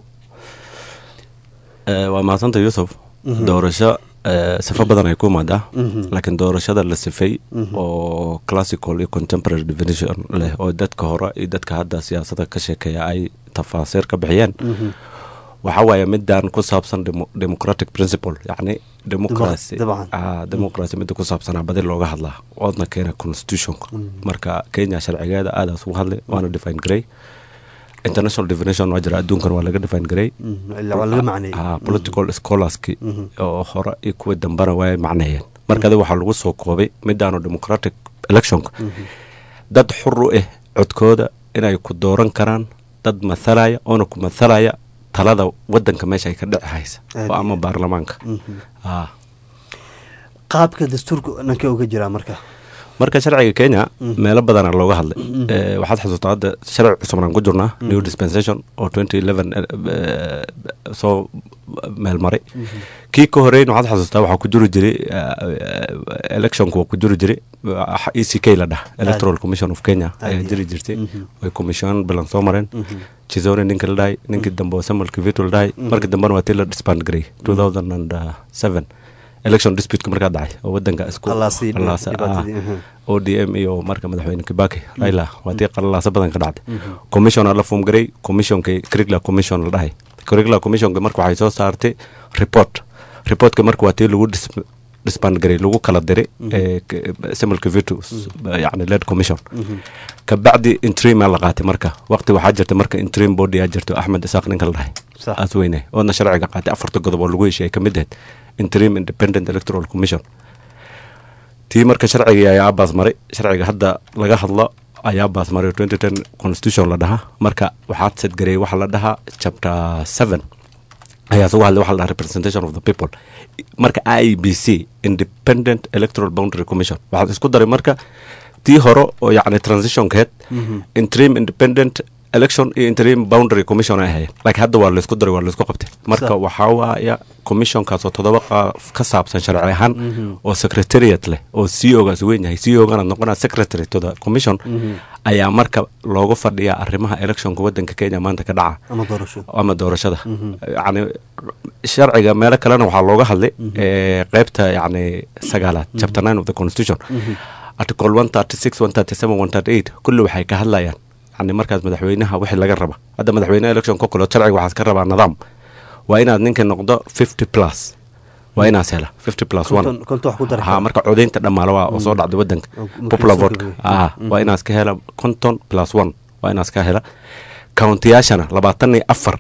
waa mahadsanta yuusuf. doorasho sifo badan ay ku imaadaa laakiin doorashada la sifay oo classical iyo contemporary definition leh oo dadka hore iyo dadka hadda siyaasada ka sheekeeya ay tafaasiir ka bixiyeen waxaa waaye midaan ku saabsan democratic principle yacni democracy democracy midda ku saabsanaa badi looga hadlaa oodna keena constitutionka marka Kenya sharcigeeda aadaas ugu hadlay waana define garay international definition waa jira adduunkan waa laga define garay political scholarski oo hore iyo kuwa dambana waa macneeyeen marka adi waxaa lagu soo koobay midaanu democratic electionka dad xur u ah codkooda inay ku dooran karaan dad mathalaya oona ku mathalaya talada wadanka meesha ay ka dhici haysa oo ama baarlamaanka qaabka dastuurka nankee uga jiraa marka marka sharciga Kenya meelo badan ayaa looga hadlay waxaad xasuustaa hadda sharci cusub aan ku jirnaa new dispensation oo twenty eleven soo meel maray kii ka horeeyna waxaad xasuustaa waxaa ku jiri jiray electionku waa ku jiri jiray E C K la dhaha Electoral Commission of Kenya ayaa jiri jirtay way commission balan soo mareen Chizone ninka la dhahay ninkii dambe Samuel Kivito la dhahay markii dambena waa tii la disband garay two thousand seven election dispute markaa dhacay oo wadanka isku O D M iyo marka madaxweyne Kibaki Raila waa tii qalalaasa badan ka dhacday commission la form garay commissionka curricular commission la dhahay curricular commission marka waxay soo saartay report reportka marka waa tii lagu disband garay lagu kala diray Samuel Kivito yani led commission ka bacdi interim la qaatay marka waqti waxaa jirtay marka interim body ayaa jirtay Ahmed Isaaq ninka la dhahay asweyne oo na sharciga qaatay afarta godob oo lagu heshiiyay kamid ah interim independent electoral commission tii marka sharciga ayaa baas maray sharciga hadda laga hadlo ayaa baas maray twenty ten constitution la dhaha marka waxaad sad garay waxa la dhaha chapter seven ayaa soo hadlay waxa la dhaha representation of the people marka I B C independent electoral boundary commission waxaad isku daray marka tii hore oo yacni transition ka interim independent election iyo interim boundary commission ay ahayd laakiin hadda waa la isku daray waa la isku qabtay marka waxa waaya commission kaas oo todoba ka saabsan sharci ahaan oo secretariat leh oo C E O gaas weyn yahay C E O gana noqonaa secretary to the commission ayaa marka looga fadhiyaa arrimaha electionka wadanka Kenya maanta ka dhaca ama doorashada ama doorashada yani sharciga meel kalena waxa looga hadlay ee qaybta yani sagaalaad chapter nine of the constitution article one thirty-six one thirty-seven one thirty-eight kullu waxay ka hadlayaan يعني مركز مدحوينها وحي لغا ربا هذا مدحوينها election كوكولو شرعي waxaas ka rabaa nidaam waa inaad ninka noqdo fifty plus waa inaad hela fifty plus one konton wax ku dar ha marka codeynta dhamaalo waa soo dhacday wadanka popular vote ah waa inaad ka hela konton plus one waa inaad ka hela county-yaashana labaatan iyo afar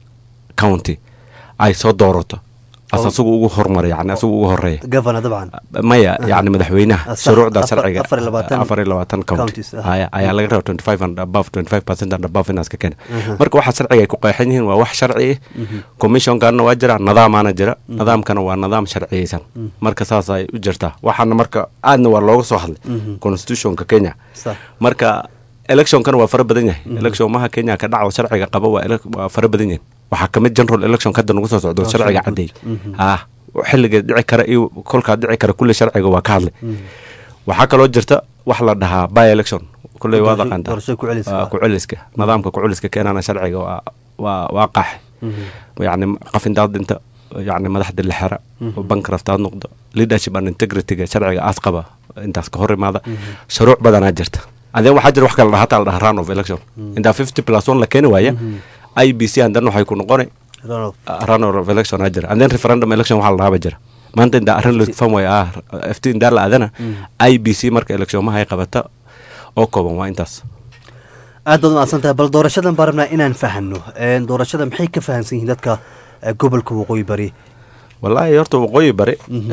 county ay soo doorato asaasugu ugu hormaray yani asugu ugu horeeya governor dabcan maya yani madaxweynaha shuruucda sharciga afar iyo labaatan counties haya ayaa laga rabaa twenty-five and above twenty-five percent and above inaas ka keena marka waxa sharciga ay ku qeexan yihiin waa wax sharci ah commissionkaana waa jira nidaamana jira nidaamkana waa nidaam sharciyeysan marka saas ay u jirtaa waxaana marka aadna waa looga soo hadlay constitutionka Kenya marka electionkan waa fara badan yahay election maha Kenya ka dhaco sharciga qaba waa fara badan yahay waxa kamid general election ka dan ugu soo socdo sharciga cadeey ah xilliga dhici kara iyo kolka dhici kara kulli sharciga waa ka hadlay waxa kale oo jirta wax la dhahaa by election kulli wada qanta ku celiska nidaamka ku celiska keenana sharciga waa waa waaqax yani qafindaad inta يعني مدحد الحرة وبنكرفت هذا نقطة leadership and integrity شرعي أسقبه أنت أسكهر ماذا شروع بدنا جرت هذا واحد يروح كلا حتى على run of election أنت fifty plus one لكن وياه I B C عندنا حيكون قارئ run of election أجر عندنا referendum election وحال رابع جرا ما أنت إذا أرن لك فهم وياه افتين دار لأذنا I B C مرك election ما هي قبته أو كوبا ما أنتس aad baad maadsantahay bal doorashadan baarabnaa inaan fahanno doorashada maxay ka fahansan yihiin dadka gobolka waqooyi bari wallahi horta waqooyi bari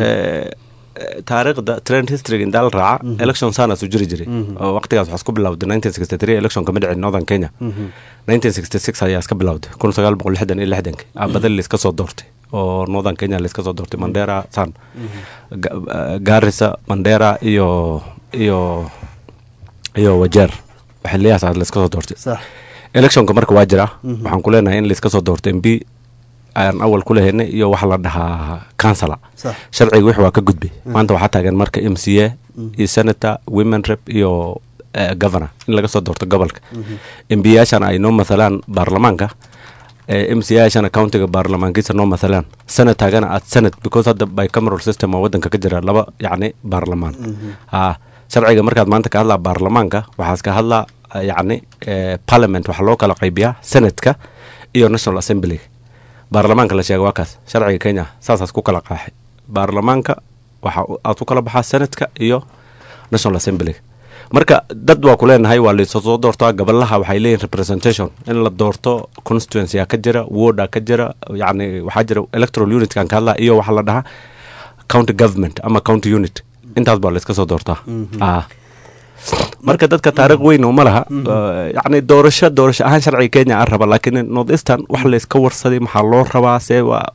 taariikhda trend history inda la raaca election sana soo jiri jiray waqtigaas waxa isku bilowday nineteen sixty-three election ka mid ah Northern Kenya nineteen sixty-six ayaa iska bilowday kun sagaal boqol lixdan iyo lixdan abadal iska soo doortay oo Northern Kenya la iska soo doortay Mandera San Garissa Mandera iyo iyo iyo Wajeer xiliyaas aad la iska soo doortay sax election ka marka waa jira waxaan ku leenahay in la iska soo doortay M P aan awal ku leeyahay iyo waxa la dhahaa councilor sharciga wixii waa ka gudbay maanta waxa taagan marka M C A iyo senator women rep iyo governor in laga soo doorto gobolka M P yaashana ay noo masalan baarlamaanka M C A yaashana countiga baarlamaankiisa noo masalan senator-gana at senate because of the bicameral system oo wadanka ka jira laba yacni baarlamaan ha sharciga markaad maanta ka hadlaa baarlamaanka waxaas ka hadlaa yacni parliament waxa loo kala qaybiyaa senate-ka iyo national assembly baarlamaanka la sheegay waa kaas sharciga Kenya saasaas ku kala qaaxay baarlamaanka waxa aad ku kala baxaa senate-ka iyo national assembly marka dad waa ku leenahay waa la soo doortaa gabalaha waxay leeyihiin representation in la doorto constituency ka jira ward ka jira yani waxa jira electoral unit kan ka hadla iyo waxa la dhahaa county government ama county unit intaas baa la iska soo doortaa ah marka dadka taariikh weyn uma laha yani doorasho doorasho ahaan sharciga Kenya aan raba laakiin North Eastern wax la iska warsaday maxaa loo rabaa see waa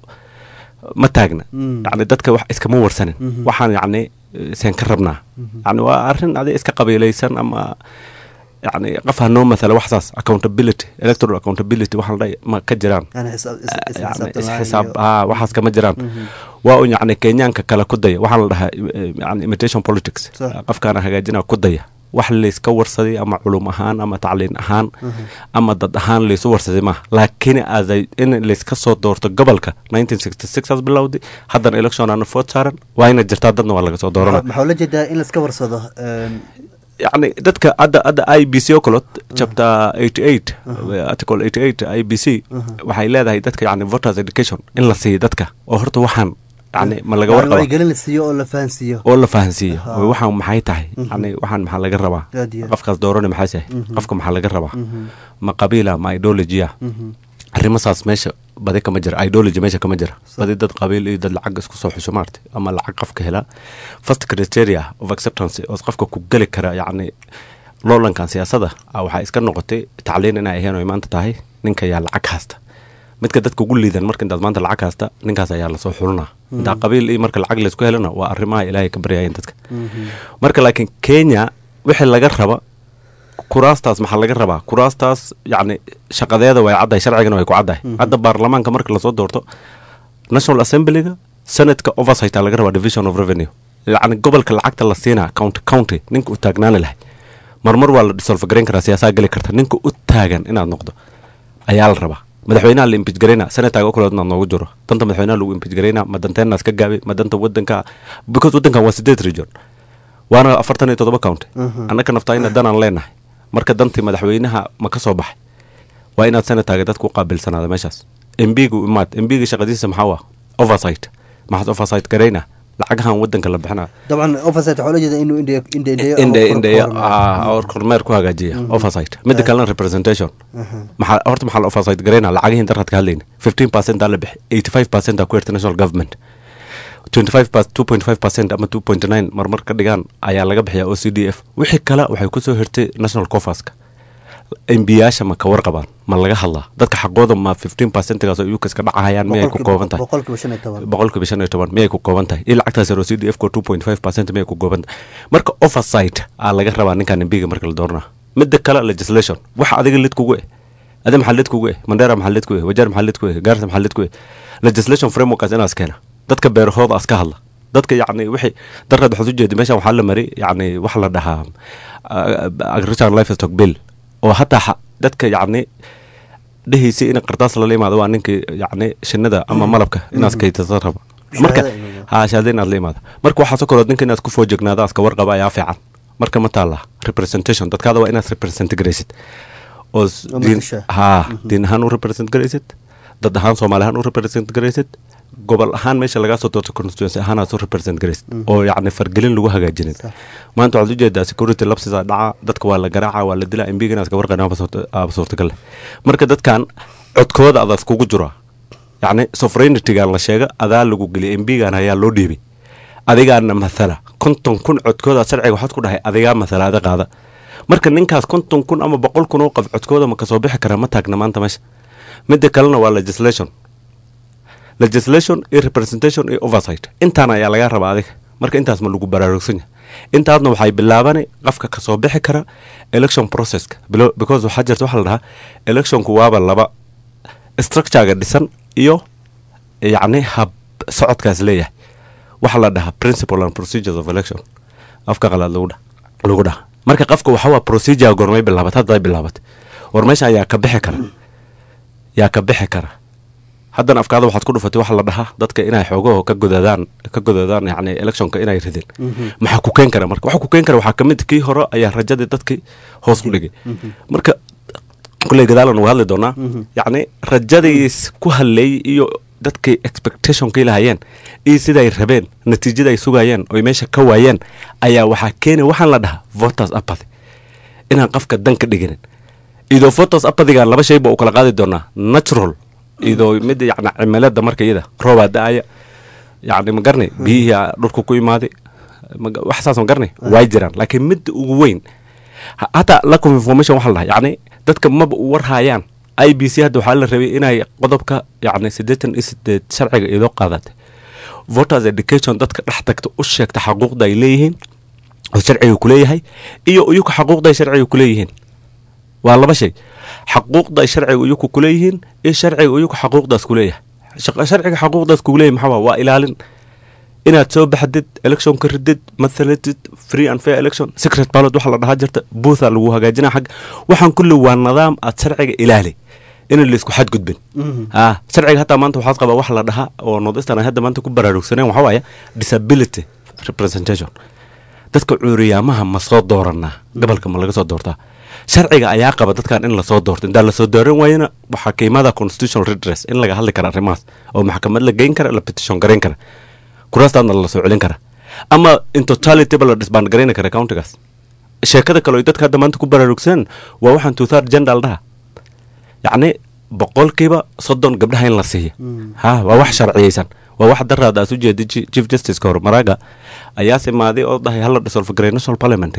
ma taagna yani dadka wax iska ma warsanin waxaan yani seen ka rabnaa yani waa arin adi iska qabiilaysan ama يعني قفها نوم مثلا وحساس accountability electoral accountability waxa la ma ka jiraan يعني حساب يعني حساب اه waxaas kama jiraan waa un yani Kenyaanka kala ku daya waxa la dhahaa yani imitation politics qafkaana hagaajina ku daya wax la iska warsaday ama culum ahaan ama tacliin ahaan ama dad ahaan la isu warsaday ma laakiin aday in la iska soo doorto gobolka nineteen sixty-six as bilowdi hadan election aan vote saaran waa in jirtaa dadna waa laga soo doorana maxaa la jeedaa in la iska warsado يعني دتك أدا أدا أي بي سي وكلت chapter eighty-eight article eighty-eight أي بي سي وحي لا ده دتك يعني voters education إن لا سي دتك وهرت وحن يعني ما لقى ورقة يعني قلنا السيو ولا فانسيو ولا فانسيو ووحن محي تحي يعني وحن محل جربا قفك دورون محاسه قفك محل جربا ما قبيلة ما إيديولوجيا الرمساس ماشي بدي كم جرى ايديولوجي ماشي كم جرى بدي دد قبيل دد لعق اسكو سو حشمارت اما لعق قفك هلا فست كريتيريا اوف اكسبتنس او قفك ku gali kara yani loolankan siyaasadda waxa iska noqotay tacliin inay ahayn oo maanta tahay ninka yaa lacag haysta midka dadka ugu liidan marka intaad maanta lacag haysta ninkaas ayaa la soo xulnaa inta qabiil iyo marka lacag la isku helana waa arrimaha Ilaahay ka baryayeen dadka marka laakiin Kenya wixii laga raba kuraastaas maxaa laga rabaa kuraastaas yani shaqadeeda way caday sharcigan way ku caday hadda baarlamaanka marka la soo doorto national assembly-ga senate-ka oversight laga rabaa division of revenue yani gobolka lacagta la siina county county ninka u taagnaan lahay marmar waa la dissolve gareyn karaa siyaasadda gali karta ninka u taagan inaad noqdo ayaa la rabaa madaxweynaha la impeach gareena senate-ga oo kale wadna noogu jiro danta madaxweynaha lagu impeach gareena ma danteena iska gaabay ma danta wadanka because wadankan waa sideed region waana afartan iyo toddoba county annaka naftayna danaan leenahay marka dantii madaxweynaha ma ka soo baxay waa inaad sanadkaaga dadku u qaabilsanaado meeshaas M P-gu imaad M P-ga shaqadiisa maxaa waa oversight maxaa oversight gareena lacagahan wadanka la bixina طبعا oversight waxa la jeedaa inuu inda inda inda inda oo kormeer ku hagaajiya oversight mid kale representation maxaa horta maxaa oversight gareena lacagahin darad ka hadlayna fifteen percent la bixi eighty-five percent ku international government twenty-five percent two point five percent ama two point nine marmar ka dhigaan ayaa laga bixiyaa O C D F wixii kale waxay ku soo hirtay national coffers-ka M P-yaasha ma ka warqabaan ma laga hadlaa dadka xaqooda ma fifteen percent gaas oo U K ka dhacayaan miyay ku kooban tahay boqolkiiba shan iyo toban miyay ku kooban tahay ila lacagtaas O C D F ko two point five percent miyay ku kooban tahay marka oversight aa laga rabaa ninkan M P-ga marka la doorna mid kale legislation waxa adiga lid kugu eh adam xalid kugu eh mandara maxalid kugu eh wajar maxalid kugu eh gaarta maxalid kugu eh legislation framework as inaas keena dadka beerahooda aska hadla dadka yani wixii darad xusu jeedi meesha waxa la mari yani wax la dhahaa agricultural livestock bill oo hatta dadka yani dhehaysi in qardaas la leeyahay waa ninka yani shinada ama malabka inaas kaydsan raba marka ha shaadeen aad leeyahay marka waxa soo kordhin ninka inaad ku foojignaado aska warqaba ayaa fiican marka ma taala representation dadkaada waa inaad represent garaysid oo ha din ahaan u represent garaysid dad ahaan Soomaali ahaan u represent garaysid gobol ahaan meesha laga soo doorto constituency ahaan aad soo represent garaysid oo yani fargelin lagu hagaajinin maanta waxaad u jeedaa security lapses dhaca dadka waa la garaaca waa la dilaa M P-ga inaad ka warqanaa ba suurtagal marka dadkan codkooda aad kugu jiro yani sovereignty-ga la sheega adaa lagu geliyo M P-gan ayaa loo dhiibay adigaana mathala konton kun codkooda sharciga waxaad ku dhahay adiga mathalaada qaada marka ninkaas konton kun ama boqol kun oo qof codkooda ma ka soo bixi kara ma taagna maanta meesha mid kalena waa legislation legislation iyo representation iyo oversight intaana ayaa laga rabaa adiga marka intaas ma lagu baraarugsan intaasna waxay bilaabanay qafka ka soo bixi kara election process-ka because waxa jirta waxa la dhahaa electionku waaba laba structure-ga dhisan iyo yani hab socodkaas leeyahay waxa la dhahaa principle and procedures of election afka qalaad lagu dhaha lagu dhaha marka qafka waxa waa procedure gormay bilaabatay haday bilaabatay war meesha ayaa ka bixi kara yaa ka bixi kara haddana afkaada waxaad ku dhufatay waxa la dhahaa dadka inay xoogo ka godadaan ka godadaan yani electionka inay rideen maxaa ku keen kara marka waxa ku keen kara waxa kamid kii hore ayaa rajada dadkii hoos u dhigay marka kulay gadaalan waa hadli doonaa yani rajadiis ku halay iyo dadkay expectationkay lahayeen iyo siday rabeen natiijada ay sugayeen oo meesha ka waayeen ayaa waxaa keenay waxaan la dhahaa voters apathy inaan qofka dan ka dhiginin idoo voters apathyga laba shayba u kala qaadi doonaa natural idoo mid yacni cimilada marka iyada roobaa da-aya yacni ma garnay biyihii dhulka ku imaaday wax saas ma garnay way jiraan laakiin mid ugu weyn hataa lack of information waxaa la dhahaa yacni dadka maba u warhayaan I B C hadda waxaa la rabay inay qodobka yacni siddeetan iyo siddeed sharciga idoo qaadatay voters education dadka dhex tagta u sheegta xaquuqda ay leeyihiin oo sharciga ku leeyahay iyo uyuka xaquuqda ay sharciga ku leeyihiin waa laba shay xaquuqda ay sharciga uyuka ku leeyihiin iyo sharciga uyuka xaquuqdaas ku leeyahay sharciga xaquuqdaas ku leeyahay maxaa waa ilaalin inaad soo baxdid election ka ridid mathalatid free and fair election secret ballot waxa la dhahaa jirta bootha lagu hagaajinaa xag waxaan kulli waa nidaam aad sharciga ilaali in la isku xadgudbin ah sharciga hataa maanta waxaad qabaa wax la dhahaa oo northeastern hadda maanta ku baraarugsaneen waxa waaye disability representation dadka cuuriyaamaha ma soo dooranaa gobolka ma laga soo doortaa sharciga ayaa qaba dadkan in la soo doorto inta la soo dooran waayna waxa qiimada constitutional redress in laga hadli karo arrimahaas oo maxkamad la geyn kara la petition gareyn kara kuraastaan la soo celin kara ama in totality bal disband gareyn kara countigaas sheekada kale oo dadka hadda maanta ku baraarugsan waa waxaan two third gender dhaha yacni boqolkiiba soddon gabdhaha in la siiya ha waa wax sharciyeysan waa wax daraada aad u jeedid chief justice ka hor maraaga ayaa simaaday oo dhahay hala dissolve gareey national parliament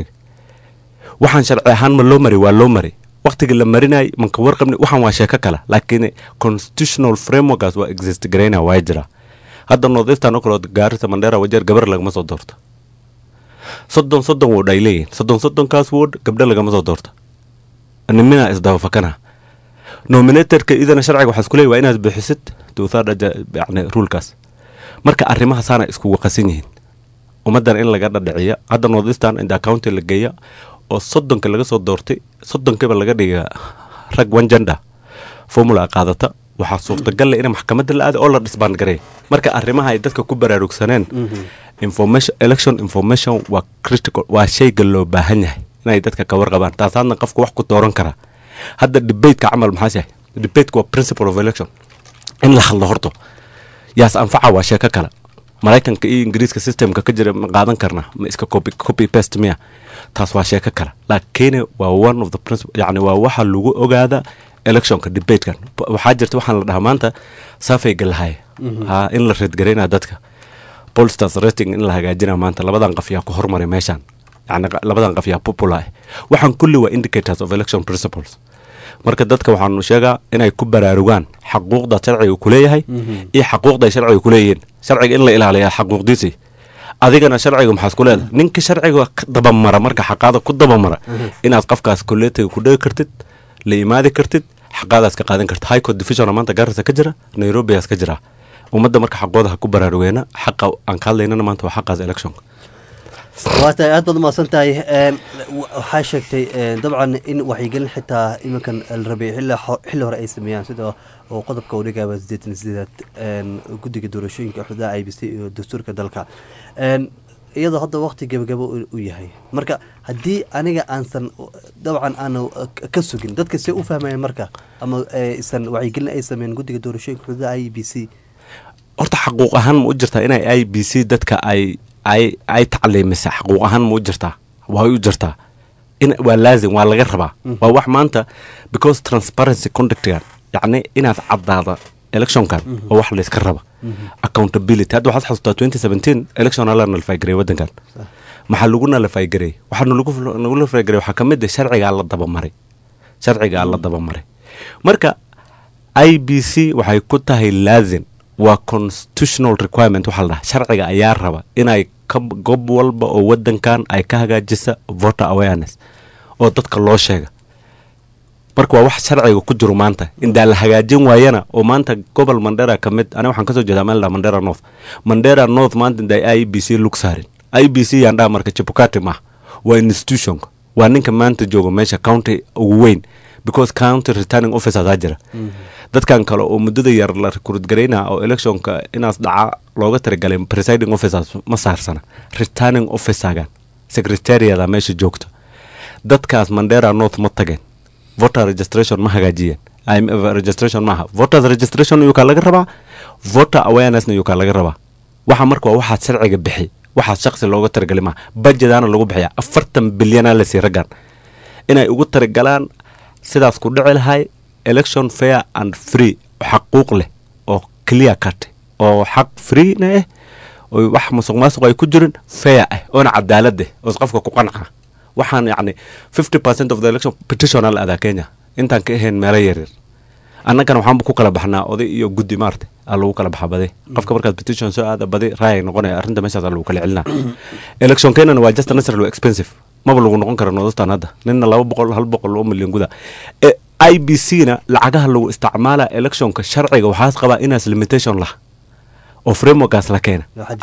waxaan sharci ahaan ma loo mari waa loo mari waqtiga la marinay man ka warqabni waxaan waa sheeko kale laakiin constitutional frameworkaas waa exist gareyna waa jira hadda northeastern oo kale Gaarisa Mandera wajeer gabar lagama soo doorto soddon soddon ward ay leeyihiin soddon soddonkaas ward gabdha lagama soo doorto nimina isdaba fakana nominatorka idana sharciga waxaa isku leeyahay waa inaad bixisid tuusaada yacni rulkaas marka arrimaha saana isku waqasan yihiin ummadan in laga dhadhiciya hadda northeastern inda county la geeya oo soddonka laga soo doortay soddonkiiba laga dhiga rag one gender formula qaadata waxaa suurtagal in maxkamadda la aado oo la disband gareey marka arrimaha ay dadka ku baraarugsaneen information election information waa critical waa shayga loo baahan yahay inay dadka ka warqabaan taasaadna qofku wax ku dooran kara hadda debate ka camal maxaa yahay debate waa principle of election in la hadlo horto yaas anfaca waa sheeko kale maraykanka iyo ingiriiska systemka ka jira ma qaadan karna ma iska copy copy paste miya taas waa sheeko kale laakiin waa one of the principle yacni waa waxa lagu ogaada electionka debatekan waxaa jirta waxaan la dhahaa maanta saafay galahay ha in la red gareynaa dadka pollsters rating in la hagaajinaa maanta labadan qof yaa ku hormaray meeshaan yacni labadan qof yaa popular waxaan kulli waa indicators of election principles marka dadka waxaanu sheegaa inay ku baraarugaan xaquuqda sharciga ku leeyahay iyo xaquuqda sharciga ku leeyihiin sharciga in la ilaaliyo xaquuqdiisa adigana sharciga maxaa isku leedahay ninka sharciga daba mara marka xaqaada ku daba mara inaad qofkaas kulleetiga ku dhigi kartid la imaadi kartid xaqaadaas ka qaadan kartid high court division maanta Gaarisa ka jira Nairobi ka jira ummadda marka xaqooda ku baraarugeena xaqa aan ka hadlaynana maanta waa xaqaas election waata aad baad umaasan tahay waxaa sheegtay dabcan in waxyigelin xitaa iminkan alrabiic xilli hore ay sameeyaan sida oo qodobka u dhigaaba siddeetan sideed guddiga doorashooyinka xuduudaha I B C iyo dastuurka dalka iyadoo hadda waqti gabagabo u yahay marka haddii aniga aansan dabcan aanu ka sugin dadka see u fahmayaan marka ama isan waxyigelin ay sameeyeen guddiga doorashooyinka xuduudaha I B C horta xaquuq ahaan ma u jirtaa inay I B C dadka ay ay ay tacliimisa xaquuq ahaan ma u jirtaa waa u jirtaa in waa laazim waa laga rabaa waa wax maanta because transparency conductgan yacni inaad caddaada electionkan oo wax la iska raba accountability hadda waxaad xasuustaa twenty seventeen election ala nalfay gareey waddankan maxaa lagu nalfay gareey waxaa lagu nagu nalfay gareey waxaa ka mid ah sharciga la daba maray sharciga la daba maray marka I B C waxay ku tahay laazim waa constitutional requirement waxa la sharciga ayaa raba inay gob walba oo waddankan ay ka hagaajisa voter awareness oo dadka loo sheega marka waa wax sharciga ku jiro maanta inda la hagaajin waayana oo maanta gobol Mandera ka mid ana waxaan ka soo jeedaa meel Mandera North Mandera North maanta inda I B C lug saarin I B C yanda marka Chebukati ma waa institution waa ninka maanta joogo meesha county ugu weyn because county returning officer ajira dadkan kale oo muddada yar la recruit gareynaa oo electionka inaas dhaca looga talagalay presiding officers ma saarsana returning officer-gan secretariat meesha joogto dadkaas Mandera North ma tageen voter registration ma hagaajiyeen I'm registration maaha voters registration yuu kaa laga rabaa voter awarenessna yuu kaa laga rabaa waxa marka waa waxaad sharciga bixi waxaad shaqsi looga talagalay maaha budgetaana lagu bixiyaa afartan bilyanaa la sii raggan inay ugu talagalaan sidaas ku dhici lahay election fair and free xaquuq leh oo clear cut oo xaq free na eh oo wax musuq maasuq ay ku jirin fair ah oona cadaalad ah oo qofka ku qanca waxaan yacni fifty percent of the election petition la adaa Kenya intaan ka ahayn meelo yaryar annagana waxaan ku kala baxnaa oday iyo guddi maarta aa lagu kala baxa baday qofka markaad petition soo aada baday raay noqonaya arrinta meeshaas lagu kala celinaa election Kenya waa just necessarily expensive maba lagu noqon karo noodastaan hadda ninna laba boqol hal boqol oo milyan guda I B C na lacagaha lagu isticmaala electionka sharciga waxaas qabaa inaas limitation lah oo frameworkaas la keena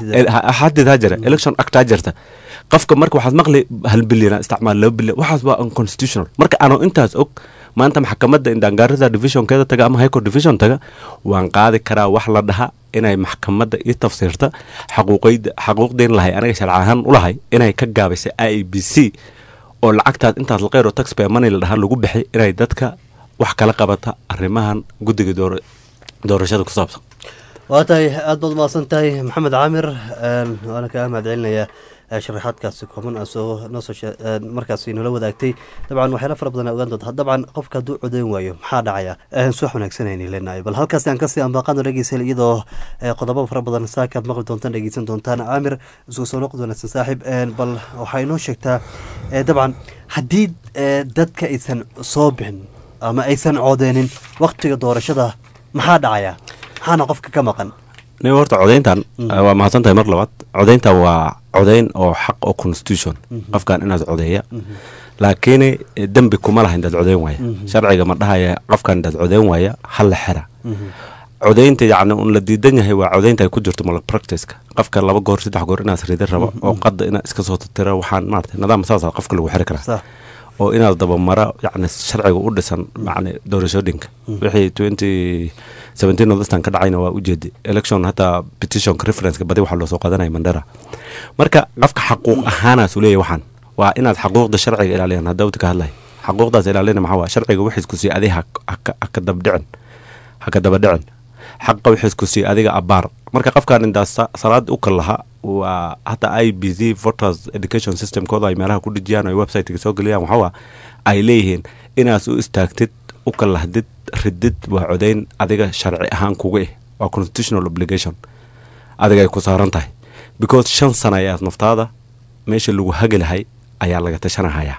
xadid hajara election act hajirta qofka marka waxaad maqli hal bilyan isticmaal laba bilyan waxaas waa unconstitutional marka ano intaas og maanta maxkamadda indaangaarida divisionkeeda taga ama high court division taga waan qaadi karaa wax la dhaha inay maxkamadda ii tafsiirta xaquuqayda xaquuqdeen lahay aniga sharci ahaan u lahay inay ka gaabaysay I B C oo lacagtaas intaas la qeyro taxpayer money la dhaha lagu bixi inay dadka wax kala qabata arrimahan guddiga doorashada ku saabsan waa tahay aad baad mahadsan tahay maxamed caamir waana kaa mahadcelinayaa sharaxaadkaasi kooban asoo noosoo markaasi noola wadaagtay dabcan waxyaala fara badan ogaan doonta dabcan qofka hadduu codeyn waayo maxaa dhacaya soo wanaagsanayni leenahay bal halkaasi aan kasii anbaaqaano dhegeysan iyadoo qodobo fara badan saakaad maqli doontaan dhegeysan doontaan caamir isku soo noqod wanaagsan saaxiib bal waxaa inoo sheegtaa dabcan haddii dadka aysan soo bixin ama aysan codeynin waqtiga doorashada maxaa dhacaya maxaana qofka ka maqan ne horta codeyntan waa mahadsan tahay mar labaad codeynta waa codeyn oo xaq oo constitution qofkan inaad codeeya laakiin dembi kuma laha intaad codeyn waaya sharciga ma dhahaya qofkan intaad codeyn waaya hal la xira codeynta yacni un la diidan yahay waa codeynta ay ku jirto mal practiceka qofka laba goor saddex goor inaad ridan rabo oo qadda inaad iska soo tira waxaan maarata nidaam saasa qofka lagu xiri karaa oo inaad dabamara yacni sharciga u dhisan yacni doorashooyinka wixii twenty seventeen nodastan ka dhacayna waa ujeedi election hataa petitionka referenceka badi waxaa loo soo qaadanaya mandera marka qofka xaquuq ahaanaas u leeyahy waxaan waa inaad xaquuqda sharciga ilaaliyaan hadda wta ka hadlay xaquuqdaas ilaalina maxaa waa sharciga wixiis ku sii adiga haka dabdhicin haka dabadhicin xaqa wixiis ku sii adiga abaar marka qofkan intaas salaad u kal lahaa waa hataa I B C voters education systemkooda ay meelaha ku dhijiyaan oo websiteka soo geliyaan waxaa waa ay leeyihiin inaas u istaagtid u kal lahdid ridid waa codeyn adiga sharci ahaan kuga eh waa constitutional obligation adiga ay ku saaran tahay because shan sana ayaad naftaada meesha lagu hagi lahay ayaa laga tashanahayaa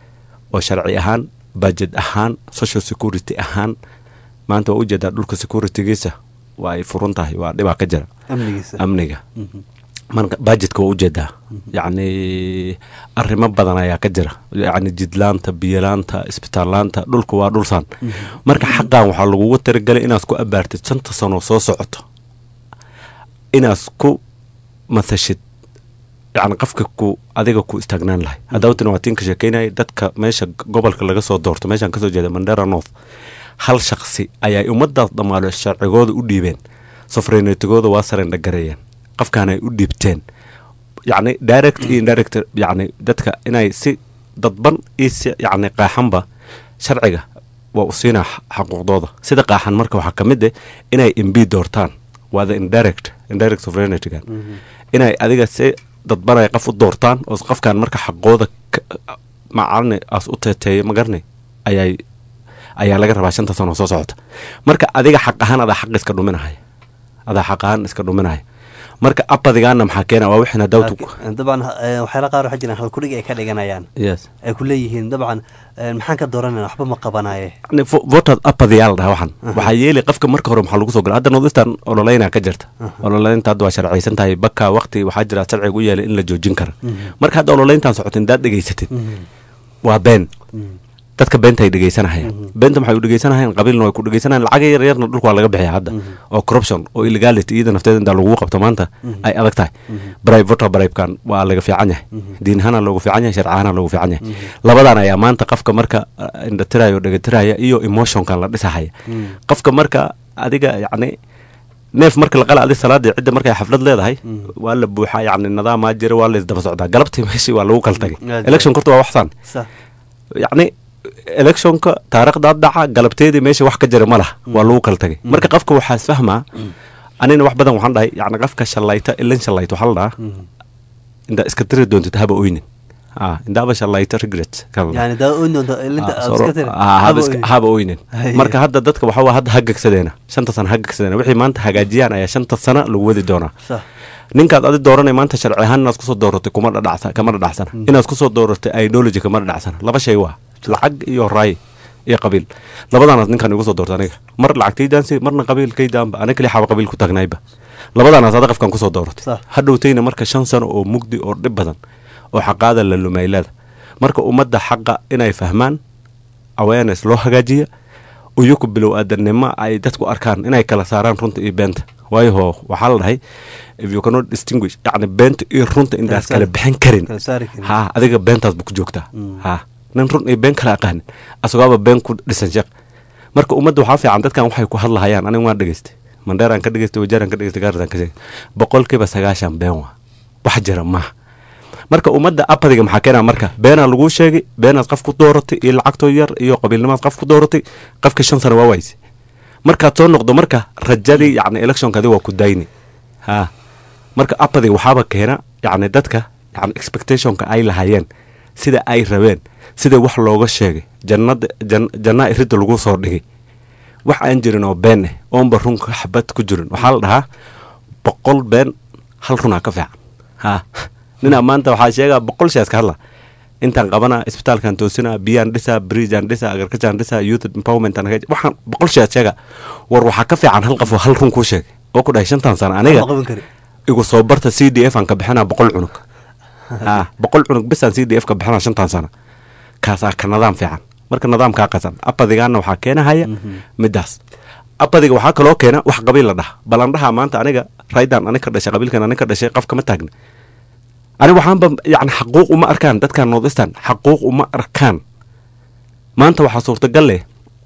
oo sharci ahaan budget ahaan social security ahaan maanta waa ujeedaa dhulka securitygiisa waa ay furun tahay waa dhibaa ka jira amniga marka budgetka waa ujeedaa yacni arrimo badan ayaa ka jira yacni jidlaanta biyalaanta isbitaalaanta dhulka waa dhulsaan marka xaqan waxaa lagugu tiragalay inaad ku abaartid shanta sano soo socoto inaad ku mathashid yacni qofka ku adiga ku istaagnaan lahay haddawatan waa tiinka sheekeynaya dadka meesha gobolka laga soo doorto meeshaan kasoo jeeda mandera north hal shaqsi ayaa ummadaas dhammaalo sharcigooda u dhiibeen sofreynetigooda waa sareen dhagareeyeen qofkaan ay u dhiibteen yacni direct iyo indirect yacni dadka inay si dadban iyo si yacni qaaxanba sharciga waa u siinaa xaquuqdooda sida qaaxan marka waxaa ka mid eh inay M B doortaan waa the indirect indirect sovereigntygan inay adiga si dadban ay qof u doortaan oo qofkaan marka xaqooda macalni as u teeteeyo magarnay ayay ayaa laga rabaa shanta sano soo socota marka adiga xaq ahaan adaa xaq iska dhuminahay adaa xaq ahaan iska dhuminahay marka apadigaana maxaa keena waa wixina dawtu dabcan waxyaala qaar waxaa jiraan halkudhig ay ka dhiganayaan ay ku leeyihiin dabcan maxaan ka dooranayna waxba ma qabanaye voters apadiyaa la dhaha waxan waxaa yeeli qofka marka hore maxaa lagu soo gala hadda nodistan ololeynaa ka jirta ololeynta hadda waa sharciysan tahay baka waqti waxaa jira sharciga u yeelay in la joojin kara marka hadda ololeyntan socoto indaad dhegaysatid waa been dadka beenta ay dhegeysanahayaan beenta maxay u dhegeysanahayaan qabiilna way ku dhegeysanayaan lacag yar yarna dhulka waa laga bixiya hadda oo corruption oo illegality iyada nafteeda intaa lagu qabto maanta ay adag tahay bribe voter bribekan waa laga fiican yahay diin ahaana loogu fiican yahay sharci ahaana loogu fiican yahay labadan ayaa maanta qofka marka indhatiraya oo dhegatiraya iyo emotionkan la dhisahaya qofka marka adiga yacni neef marka la qala adi salaadii cidda markay xaflad leedahay waa la buuxaa yacni nidaam maa jira waa la isdaba socdaa galabtii meeshii waa lagu kala tagay election korta waa waxsaan yacni electionka taariikhda dhaca galabteedii meesha wax ka jira ma laha waa lagu kala tagay marka qofka waxaa isfahmaa anina wax badan waxaan dhahay yacni qofka shalayta ilan shalayta waxaa la dhahaa indaa iska tiri doontid haba oynin indaaba shalayta regret yani daa oynin ilinta iska tiri haba oynin marka hadda dadka waxaa waa hadda hagagsadeena shanta sano hagagsadeena wixii maanta hagaajiyaan ayaa shanta sano lagu wadi doonaa ninkaad adi dooranay maanta sharci ahaan inaad kusoo dooratay kuma dhadhacsan kama dhadhacsana inaad kusoo dooratay ideology kama dhadhacsana laba shay waa lacag iyo raay iyo qabiil labadaanaas ninkan igu soo doortay aniga mar lacagtaydaansi marna qabiilkaydaanba aniga kali xaba qabiil ku taagnayba labadaanaas ada qofkan kusoo dooratay hadhowtayna marka shan sano oo mugdi oo dhib badan oo xaqaada la lumaylada marka ummadda xaqa inay fahmaan awareness loo hagaajiya uyuku bilow aadannimo ay dadku arkaan inay kala saaraan runta iyo beenta waayo waxaa la dhahay if you cannot distinguish yacni beenta iyo runta indaas kala bixin karin ha adiga beentaas bu ku joogtaa ha nin run iyo been kala aqaanin asagoaba been ku dhisan sheekh marka ummadda waxaa fiican dadkan waxay ku hadlahayaan aniga waan dhegaystay mandheeraan ka dhegaystay wajaaraan ka dhegaystay gaardaan ka sheegay boqolkiiba sagaashan been waa wax jira maaha marka ummadda apadiga maxaa keenaa marka beenaa laguu sheegay beenaas qof ku dooratay iyo lacagtoo yar iyo qabiilnimaas qof ku dooratay qofka shan sano waa wayse markaad soo noqdo marka rajadii yacni electionkaadi waa ku dayni ha marka apadiga waxaaba keena yacni dadka yacni expectationka ay lahaayeen sida ay rabeen sida wax looga sheegay jannada jannaa iridda lagu soo dhigay wax aan jirin oo been eh oonba runka xabad ku jirin waxaa la dhahaa boqol been hal runaa ka fiican ha ninaa maanta waxaa sheegaa boqol shees ka hadla intaan qabanaa isbitaalkan toosinaa biyaan dhisaa bridgean dhisaa agarkajaan dhisaa youth empowermentan waxaan boqol shees sheega war waxaa ka fiican hal qof oo hal run kuu sheegay oo ku dhahay shantan sano aniga igu soo barta c d f aan ka bixinaa boqol cunug ha boqol cunug bisaan c d f ka bixinaa shantan sano kaasaa ka nidaam fiican marka nidaamkaa qasan apadigaana waxaa keenahaya midaas apadiga waxaa kaloo keena wax qabiil la dhaha balandhaha maanta aniga raydan anig ka dhashay qabiilkan anig ka dhashay qof kama taagna ani waxaanba yani xaquuq uma arkaan dadkan northeastern xaquuq uma arkaan maanta waxaa suurtagal leh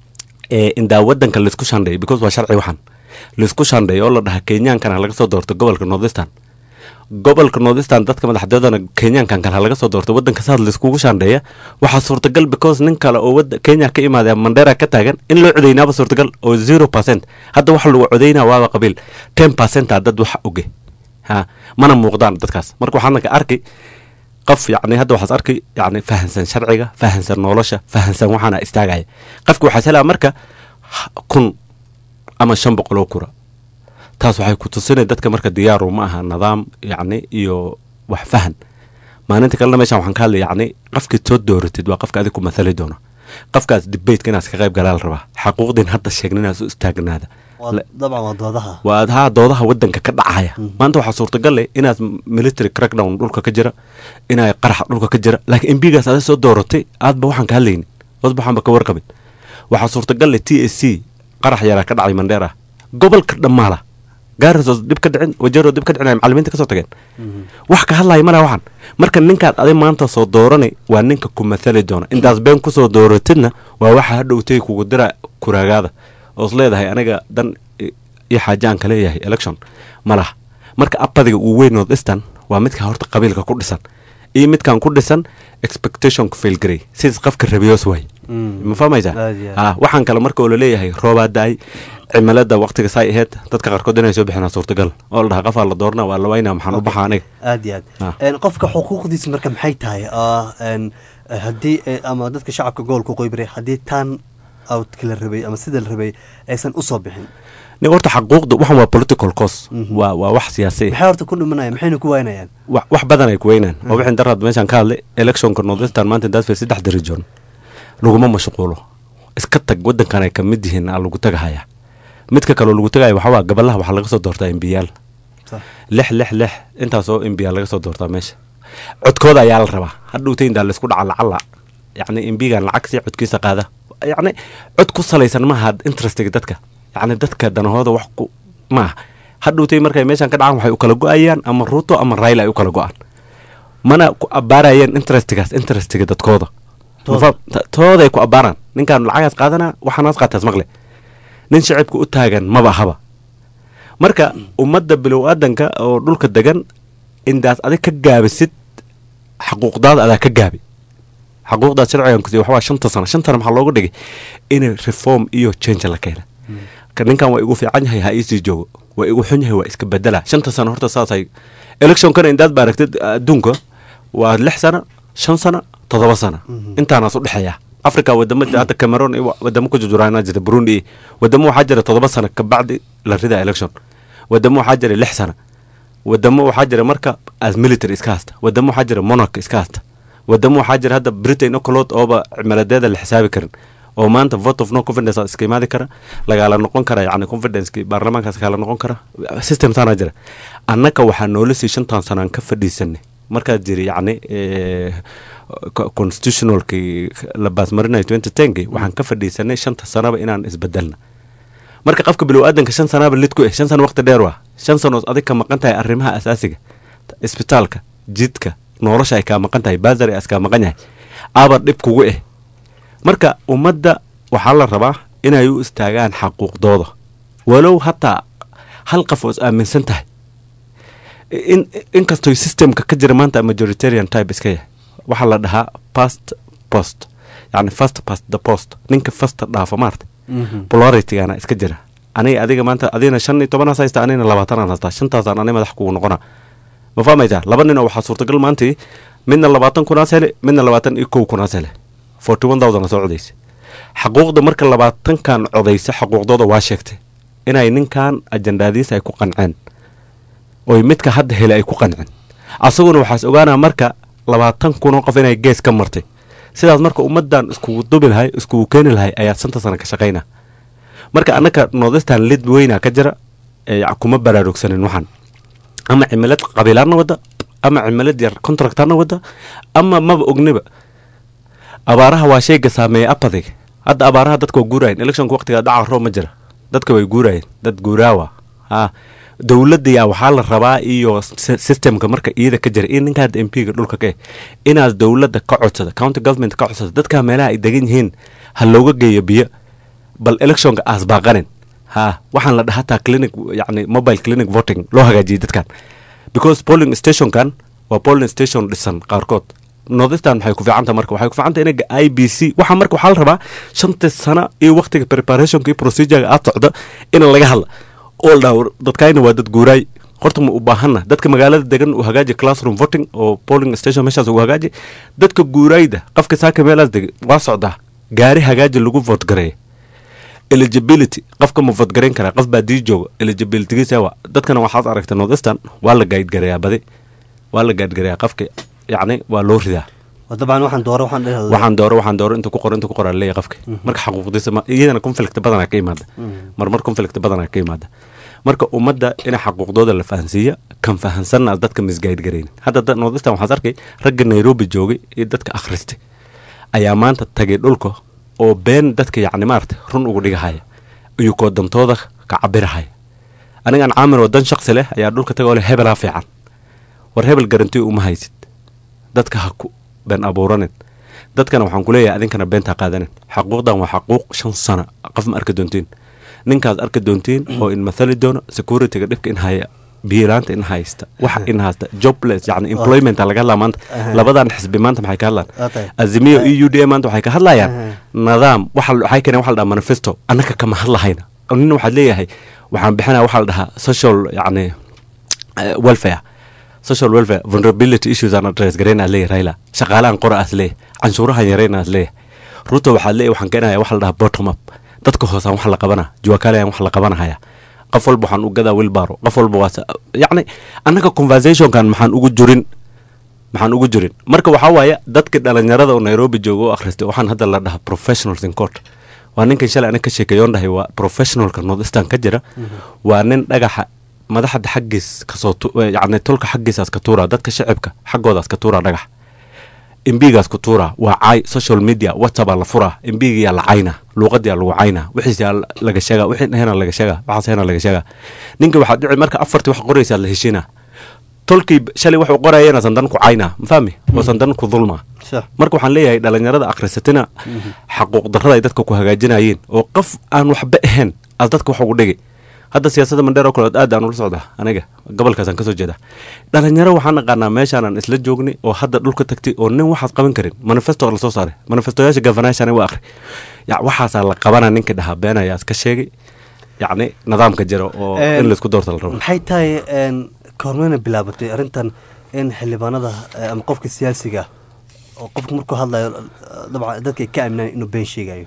indaa wadanka laisku shandheeyo because waa sharci waxaan laisku shandheeyo oo la dhaha kenyaankana laga soo doorto gobolka northeastern gobolka northeastern dadka madaxdoodana kenyaankan kale laga soo doorto wadanka saas laiskugu shandheeya waxaa suurtagal because nin kale oo wada kenya ka imaada mandera ka taagan in loo codeynaaba suurtagal oo zero percent hadda waxa lagu codeynaa waaba qabiil ten percenta dad wax oge ha mana muuqdaan dadkaas marka waxaadna ka arki qof yacni hadda waxaas arki yacni fahansan sharciga fahansan nolosha fahansan waxaana istaagaya qofka waxaas helaa marka kun ama shan boqol oo kura taas waxay ku tusinay dadka marka diyaaru ma aha nidaam yacni iyo wax fahan maalinta kalena meeshaan waxaan ka hadlay yacni qofkii soo dooratid waa qofka adig ku mathali doona qofkaas debateka inaad ka qayb galaa la rabaa xaquuqdiin hadda sheegna inaad u istaagnaada dabcan waa doodaha waa haa doodaha wadanka ka dhacaya maanta waxaa suurtagal leh inaad military crackdown dhulka ka jira inay qarax dhulka ka jira laakiin embigaas aad soo dooratay aadba waxaan ka hadlaynin wasba waxaanba ka warqabin waxaa suurtagal leh t s c qarax yaraa ka dhacay mandheer ah gobolka dhammaala gaarisoos dib ka dhicin wajeeroo dib ka dhicin ay macallimiinta ka soo tageen wax ka hadlaya malaha waxaan marka ninkaad aday maanta soo dooranay waa ninka ku mathali doona intaas been ku soo dooratidna waa waxa hadhowtay kugu dira kuraagaada oos leedahay aniga dan iyo xaajaan ka leeyahay election ma laha marka apadiga uu weyn northeastern waa midka horta qabiilka ku dhisan iyo midkan ku dhisan expectationka failgarey sidaas qofka rabiyoos waay ma fahmaysaa ha waxaan kale marka oo la leeyahay roobaa da-ay cimilada waqtiga saay aheyd dadka qaarkood inay soo bixinaa suurtagal oo la dhaha qofaa la doorna waa la waynaa maxaan u baxaa aniga aad iyo aad qofka xuquuqdiisa marka maxay tahay haddii ama dadka shacabka gobolka qoybare haddii taan outka la rabay ama sida la rabay aysan usoo bixin nin horta xaquuqda waxan waa political cause waa waa wax siyaasi maxay horta ku dhimanaya maxayna ku waynayaan wax badan ay ku weynaan oo wixin daraad meeshaan ka hadlay electionka northeastern maanta intaas fay saddex darajoon laguma mashquulo iska tag wadankan ay ka mid yihiin aa lagu tagahaya midka kaloo lagu tagaya waxaa waa gabalaha waxaa laga soo doortaa embiyaal lix lix lix intaasoo embiyaal laga soo doortaa meesha codkooda ayaa la rabaa hadhowtay intaa laysku dhaca lacala yacni embigan lacag si codkiisa qaada yacni cod ku salaysan maaha interestiga dadka yacni dadka danahooda wax ku maaha hadhowtay markay meeshaan ka dhacaan waxay u kala go-ayaan ama ruuto ama raila ay u kala go-aan mana ku abbaarayeen interestigaas interestiga dadkooda tooday ku abbaaraan ninkaan lacagaas qaadanaa waxaanaas qaataas maqle nin shacibka u taagan maba haba marka ummadda bilow aadanka oo dhulka degan indaas adig ka gaabisid xaquuqdaada adaa ka gaabi xaquuqdaas sharcigan ku siiyey waxaa shanta sano shantana maxaa loogu dhigay in reform iyo change la keena ninkan waa igu fiican yahay ha iisii joogo waa igu xun yahay waa iska bedela shanta sano horta saasay electionkana intaad baaragtid adduunka waa lix sano shan sano toddoba sano intaanaas u dhexeeya africa wadamada hadda cameroon wadamo ku jujuraana jirta burundi wadamo waxaa jira toddoba sano kabacdi la rida election wadamo waxaa jira lix sano wadamo waxaa jira marka as military iska hasta wadamo waxaa jira monarch iska hasta wadamo waxaa jira hadda britain okolood ooba cimiladeeda la xisaabi karin oo maanta vote of no confidence iska imaadi kara lagala noqon kara yani confidence-kii baarlamaankaas kala noqon kara system taana jira annaka waxaa noola sii shantan sanaan ka fadhiisanay markaad jiri yani constitutionalkii la baasmarinay twenty ten-kii waxaan ka fadhiisanay shanta sanaba inaan isbedelna marka qofka bilow aadanka shan sanaba lid ku eh shan sano waqti dheer waa shan sanood adig ka maqan tahay arrimaha asaasiga isbitaalka jidka nolosha ay kaa maqan tahay baasari askaa maqan yahay abar dhib kugu eh marka ummadda waxaa la rabaa inay u istaagaan xaquuqdooda walow hataa hal qof oo is aaminsan tahay in inkastoo systemka ka jira maanta majoritarian type iska yahay waxaa la dhahaa past post yani first past the post ninka first dhaafa maarta polaritygaana iska jira aniga adiga maanta adina shan iyo tobanaas haysta anina labaatanaan haystaa shantaasaan ani madax kugu noqona ma fahmaysaa laba nin oo waxaa suurtagal maantii midna labaatan kunaas hele midna labaatan iyo kow kunaas hele forty one thousand soo codaysa xaquuqda marka labaatankan codaysa xaquuqdooda waa sheegtay inay ninkan ajandaadiisa ay ku qanceen oo midka hadda hele ay ku qanceen asaguna waxaas ogaanaa marka labaatan kun oo qof inay gees ka martay sidaas marka ummadan iskugu dubi lahay iskugu keeni lahay ayaa shanta sano ka shaqayna marka annaka northeastern lid weyna ka jira kuma baraarugsanin waxaan ama cimilad qabiilaadna wada ama cimilad yar contractarna wada ama maba ogniba abaaraha waa shayga saameeya apathiga hadda abaaraha dadka waa guurayeen electionka waqtiga dhaca roob ma jira dadka way guurayeen dad guuraawa ha dowladda yaa waxaa la rabaa iyo systemka marka iyada ka jira in ninka M P ga dhulka ka inaad dowladda ka codsada county government ka codsada dadka meelaha ay degan yihiin ha looga geeyo biyo bal electionka aas baaqanin ha waxaan la dhahaa clinic yani mobile clinic voting loo hagaajiyay dadkan because polling station kan waa polling station dhisan qaarkood northeastern waxay ku fiicanta marka waxay ku fiicanta inaga I B C waxa marka waxaa la rabaa shanta sano iyo waqtiga preparationka iyo procedure aad socda in laga hadla all dhawr dadkayna waa dad guuray horta ma u baahana dadka magaalada degan u hagaaji classroom voting oo polling station meeshaas ugu hagaaji dadka guurayda qofka saaka meelaas deg waa socdaa gaari hagaaji lagu vote gareeyo eligibility qofka ma vote gareyn karaa qof baa dii jooga eligibilitygiisa waa dadkana waxaad aragtay northeastern waa la gayd gareeyaa badi waa la gayd gareeyaa qofka yacni waa loo ridaa طبعا waxaan dooro waxaan dheer waxaan dooro waxaan dooro inta ku qoran inta ku qoran leeyahay qofka marka xaquuqdiisa iyadana conflict badan ka yimaada mar mar conflict badan ka yimaada marka ummadda in xaquuqdooda la fahansiiyo kan fahansan dadka misgayd gareyn hadda dad northeastern waxaad arkay ragga Nairobi joogay iyo dadka akhristay ayaa maanta tagay dhulka oo been dadka yacni maartay run ugu dhigahaya iyo ko dantooda ka cabirahaya aniga aan caamir wadan shakhsi leh ayaa dhulka tagay oo leh hebel fiican war hebel garanti uma haysid dadka ha ku been abuuranin dadkana waxaan ku leeyahay adinkana beenta qaadanin xaquuqdan waa xaquuq shan sano qof ma arki doontiin ninkaas arki doontiin oo in mathali doono security-ga dhibka in haya biiraanta in haysta wax in haysta jobless yani employment laga hadlaa maanta labadan xisbi maanta maxay ka hadlaan azimiyo iyo U D A maanta waxay ka hadlayaan nidaam waxa waxay keeneen waxa la dhahaa manifesto annaka kama hadlahayna nin waxaad leeyahay waxaan bixinaa waxa la dhahaa social yani welfare social welfare vulnerability issues aan address gareyna leeyahay Raila shaqaalaan qora as leeyahay canshuuraha yareyna as leeyahay Ruto waxaa leeyahay waxaan keenayaa waxa la dhahaa bottom up dadka hoosaan wax la qabana juwakaalayaan wax la qabanahaya qof walba waxaan u gadaa wilbaro qof walba waa yacni annaga conversation kan maxaan ugu jirin maxaan ugu jirin marka waxaa waaye dadka dhalinyarada oo Nairobi joogo oo akhristay waxaan hadda la dhahaa professionals in court waa ninkan shalay aniga ka sheekeeyoon dhahay waa professionalka northeastern ka jira waa nin dhagaxa madaxda xaqiis ka soo yacni tolka xaqiisaas ka tuura dadka shacabka xaqoodaas ka tuura dhagax imbigaas ku tuura waa caay social media whatsapp la fura imbiga la cayna luqadii lagu cayna wixii laga sheega wixii heena laga sheega waxaas heena laga sheega ninka waxa dhici marka afartii wax qoraysa la heshina tolkii shalay wax qorayeen sandan ku cayna ma fahmi oo sandan ku dulma marka waxaan leeyahay dhalinyarada akhrisatina xaquuq darrada ay dadka ku hagaajinayeen oo qof aan waxba ahayn as dadka wax ugu dhigay hadda siyaasadda mandheer oo kale aad aan ula socdaa aniga gobolkaasaan kasoo jeedaa dhalinyaro waxaan naqaanaa meeshaanan isla joognay oo hadda dhulka tagtay oo nin waxaad qaban karin manifesto la soo saaray manifestoyaasha gavanaashana waa akhri ya waxaasaa la qabanaa ninka dhahaa been ayaa iska sheegay yacni nidaamka jira oo in laisku doorta la rabo maxay tahay kahormeyna bilaabatay arrintan in xildhibaanada ama qofka siyaasiga oo qofka markuu hadlayo dabcan dadka ay ka aaminaan inuu been sheegayo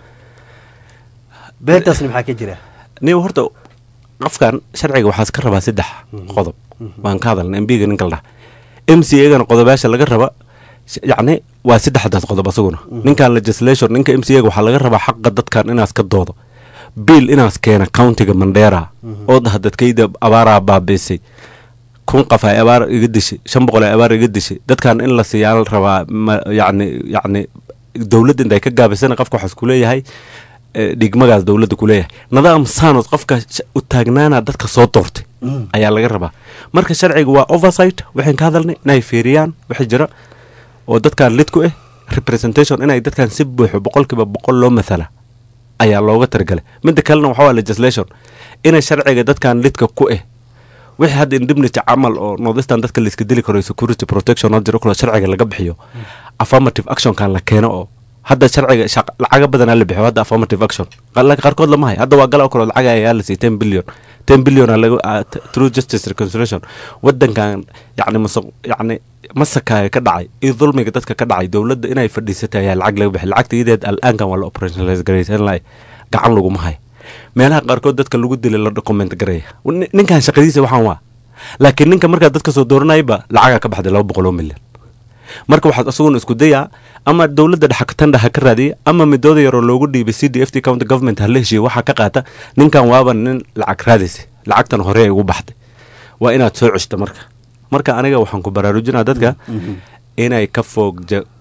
beentaasna maxaa ka jira niba horta qofkan sharciga waxaa iska rabaa saddex qodob waan ka hadalna mbiga ninka la dhaha m c agana qodobayaasha laga raba yacni waa saddexdaas qodob asaguna ninkan legislation ninka m c aga waxaa laga rabaa xaqa dadkan inaas ka doodo bill inaas keena countiga mandheera oo daha dadkayda abaaraa baabiisay kun qof ay abaar iga dishay shan boqol ay abaar iga dishay dadkan in la siiyaa la rabaa yacni yacni dowladda intay ka gaabisana qofka waxaa isku leeyahay dhigmagaas dowladda ku leeyahay nidaam sanos qofka u taagnaana dadka soo doortay ayaa laga rabaa marka sharciga waa oversight waxaan ka hadalnay inay fiiriyaan wixii jira oo dadkan lid ku ah representation inay dadkan si buuxo boqolkiiba boqol loo mathala ayaa looga targalay midda kalena waxaa waa legislation inay sharciga dadkan lidka ku ah wixii hadda indemnity camal oo northeastern dadka la iska dili karo security protection oo jiro kula sharciga laga bixiyo affirmative action kan la keeno oo hadda sharciga lacaga badan la bixiyo hadda affirmative action qaarkood lama hay hadda waa gala karo lacaga ayaa la siiyay ten billion ten billion lagu through justice reconciliation wadankan yacni musuq yacni masakaya ka dhacay iyo dulmiga dadka ka dhacay dowladda inay fadhiisatay ayaa lacag laga bixi lacagta iyadeed al-aankan waa la operationalize garaysan lahay gacan laguma hay meelaha qaarkood dadka lagu dilay la document gareeya ninkan shaqadiisa waxaan waa laakiin ninka markaa dadka soo dooranayba lacaga ka baxday laba boqol oo milyan marka waxaad asaguna isku dayaa ama dowladda dhexakatandha ha ka raadiya ama midooda yaroo loogu dhiibay c d f t county government ha la heshiiye waxaa ka qaata ninkan waaba nin lacag raadaysa lacagtan hore ay ugu baxday waa inaad soo ceshto marka marka aniga waxaan ku baraarujinaa dadka inay ka foog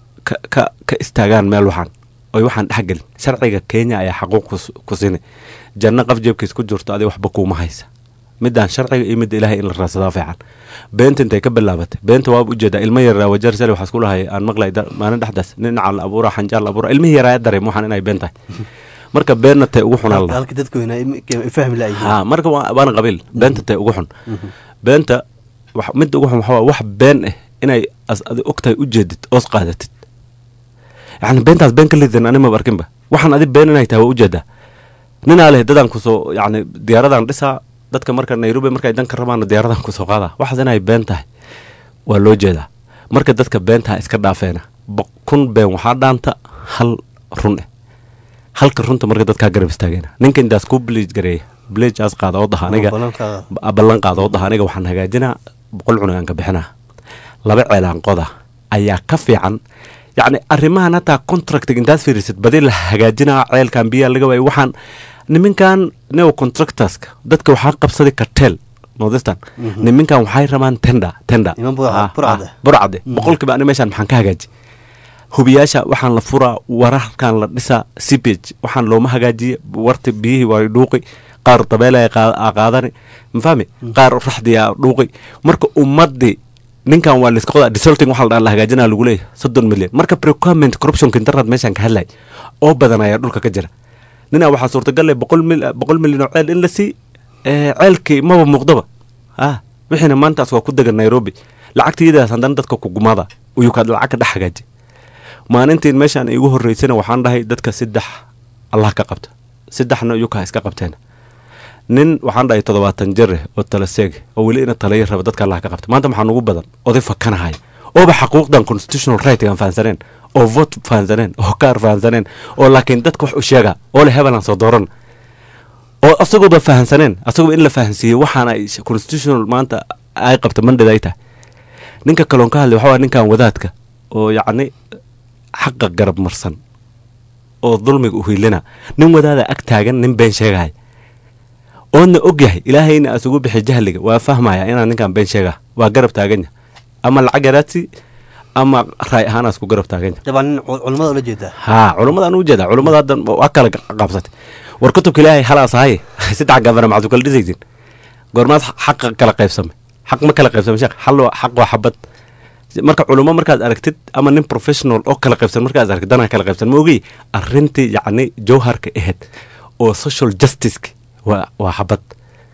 ka ka istaagaan meel waxaan oy waxaan dhexgelin sharciga kenya ayaa xaquuq ku siinay janno qaf jeebkiis ku jirto adiga waxba kuuma haysa midaan sharciga iyo midda ilaahay in la raadsadaa fiican beenta intay ka bilaabatay beenta waaba ujeedaa ilmo yaraa wajar sali waxaa isku lahay aan maqlay maalin dhexdaas dhinaca la abuura xanjaar la abuura ilmihii yaraa dareem waxaan inay been tahay marka beenna tay ugu xunaan halka dadku fahmi laayeen ha marka waana qabiil beenta tay ugu xun beenta midda ugu xun waxaa wax been ah inay adi ogtahay ujeedid oos qaadatid yacni beentaas been ka lidan anima arkinba waxaan adi been inay tahay waa ujeedaa ninaa leh dadaan kusoo yacni diyaaradan dhisaa dadka marka nairobi markay dan ka rabaana diyaaradan kusoo qaadaa waxaas inay been tahay waa loo jeedaa marka dadka beentaha iska dhaafeena kun been waxaa dhaanta hal run eh halka runta marka dadkaa garab istaageena ninka intaas ku bleej gareeya bleejaas qaada oo daha aniga ballan qaada oo daha aniga waxaan hagaajinaa boqol cunug aan ka bixinaa laba ceelaan qoda ayaa ka fiican yacni arrimahan hataa contractig intaas fiirisid badi la hagaajinaa ceelkan biyaa laga waayay waxaan niminkan neo contractorska dadka waxaa qabsaday cartel northeastern niminkan waxay rabaan tender tender burcade boqolkiiba ani meeshaan maxaan ka hagaaji hubiyaasha waxaan la furaa wararkan la dhisaa sipage waxaan looma hagaajiye warti biyihii waa dhuuqi qaar dabeelaya qaadani mafahmi qaar raxdiyaa dhuuqi marka ummadii ninkan waa layska qodaa desulting waxaa la dhaa la hagaajinaa lagu leeyahay soddon milyan marka procurement corruptionka internet meeshaan ka hadlay oo badan ayaa dhulka ka jira ninaa waxaa suurtagal leh boqol mil boqol milyan oo ceel in la sii ceelkii maba muuqdaba ah wixiina maantaas waa ku degan nairobi lacagtiyadaas haddana dadka ku gumaada uyukaad lacag ka dhex hagaaji maalintiin meeshaan igu horreysana waxaan dhahay dadka saddex allah ka qabta saddexna uyukaa iska qabteen nin waxaan dhahay toddobaatan jare oo tala seege oo weli ina talaya raba dadka allah ka qabta maanta maxaa nugu badan oday fakanahay ooba xaquuqdan constitutional right aan fahansaneen oo vote fahansaneen oo kaar fahansaneen oo laakiin dadka wax u sheega oo le hebelan soo dooran oo asagooba fahansaneen asagooba in la fahansiiyey waxaan ay constitutional maanta ay qabta mandhada ay tahay ninka kaloon ka hadlay waxaa waa ninkan wadaadka oo yacni xaqa garab marsan oo dulmiga u hiilina nin wadaada ag taagan nin been sheegaya oodna og yahay ilaahayna asugu bixi jahliga waa fahmaya inaan ninkan been sheega waa garab taaganya ama lacag yaraadsi ama raay ahaan isku garab taaganya dabcan culimada ula jeedaa ha culimada aan u jeedaa culimada hadda waa kala qabsatay war kutubka ilaahay halaas ahaye saddex gabana macdu kala dhisaysin goormaad xaqa kala qaybsamay xaq ma kala qaybsamay sheekh xal xaq waa xabad marka culimo markaad aragtid ama nin professional oo kala qaybsan markaad aragtid dana kala qaybsan ma ogi arrintii yacni jawharka ahayd oo social justice waa waa xabad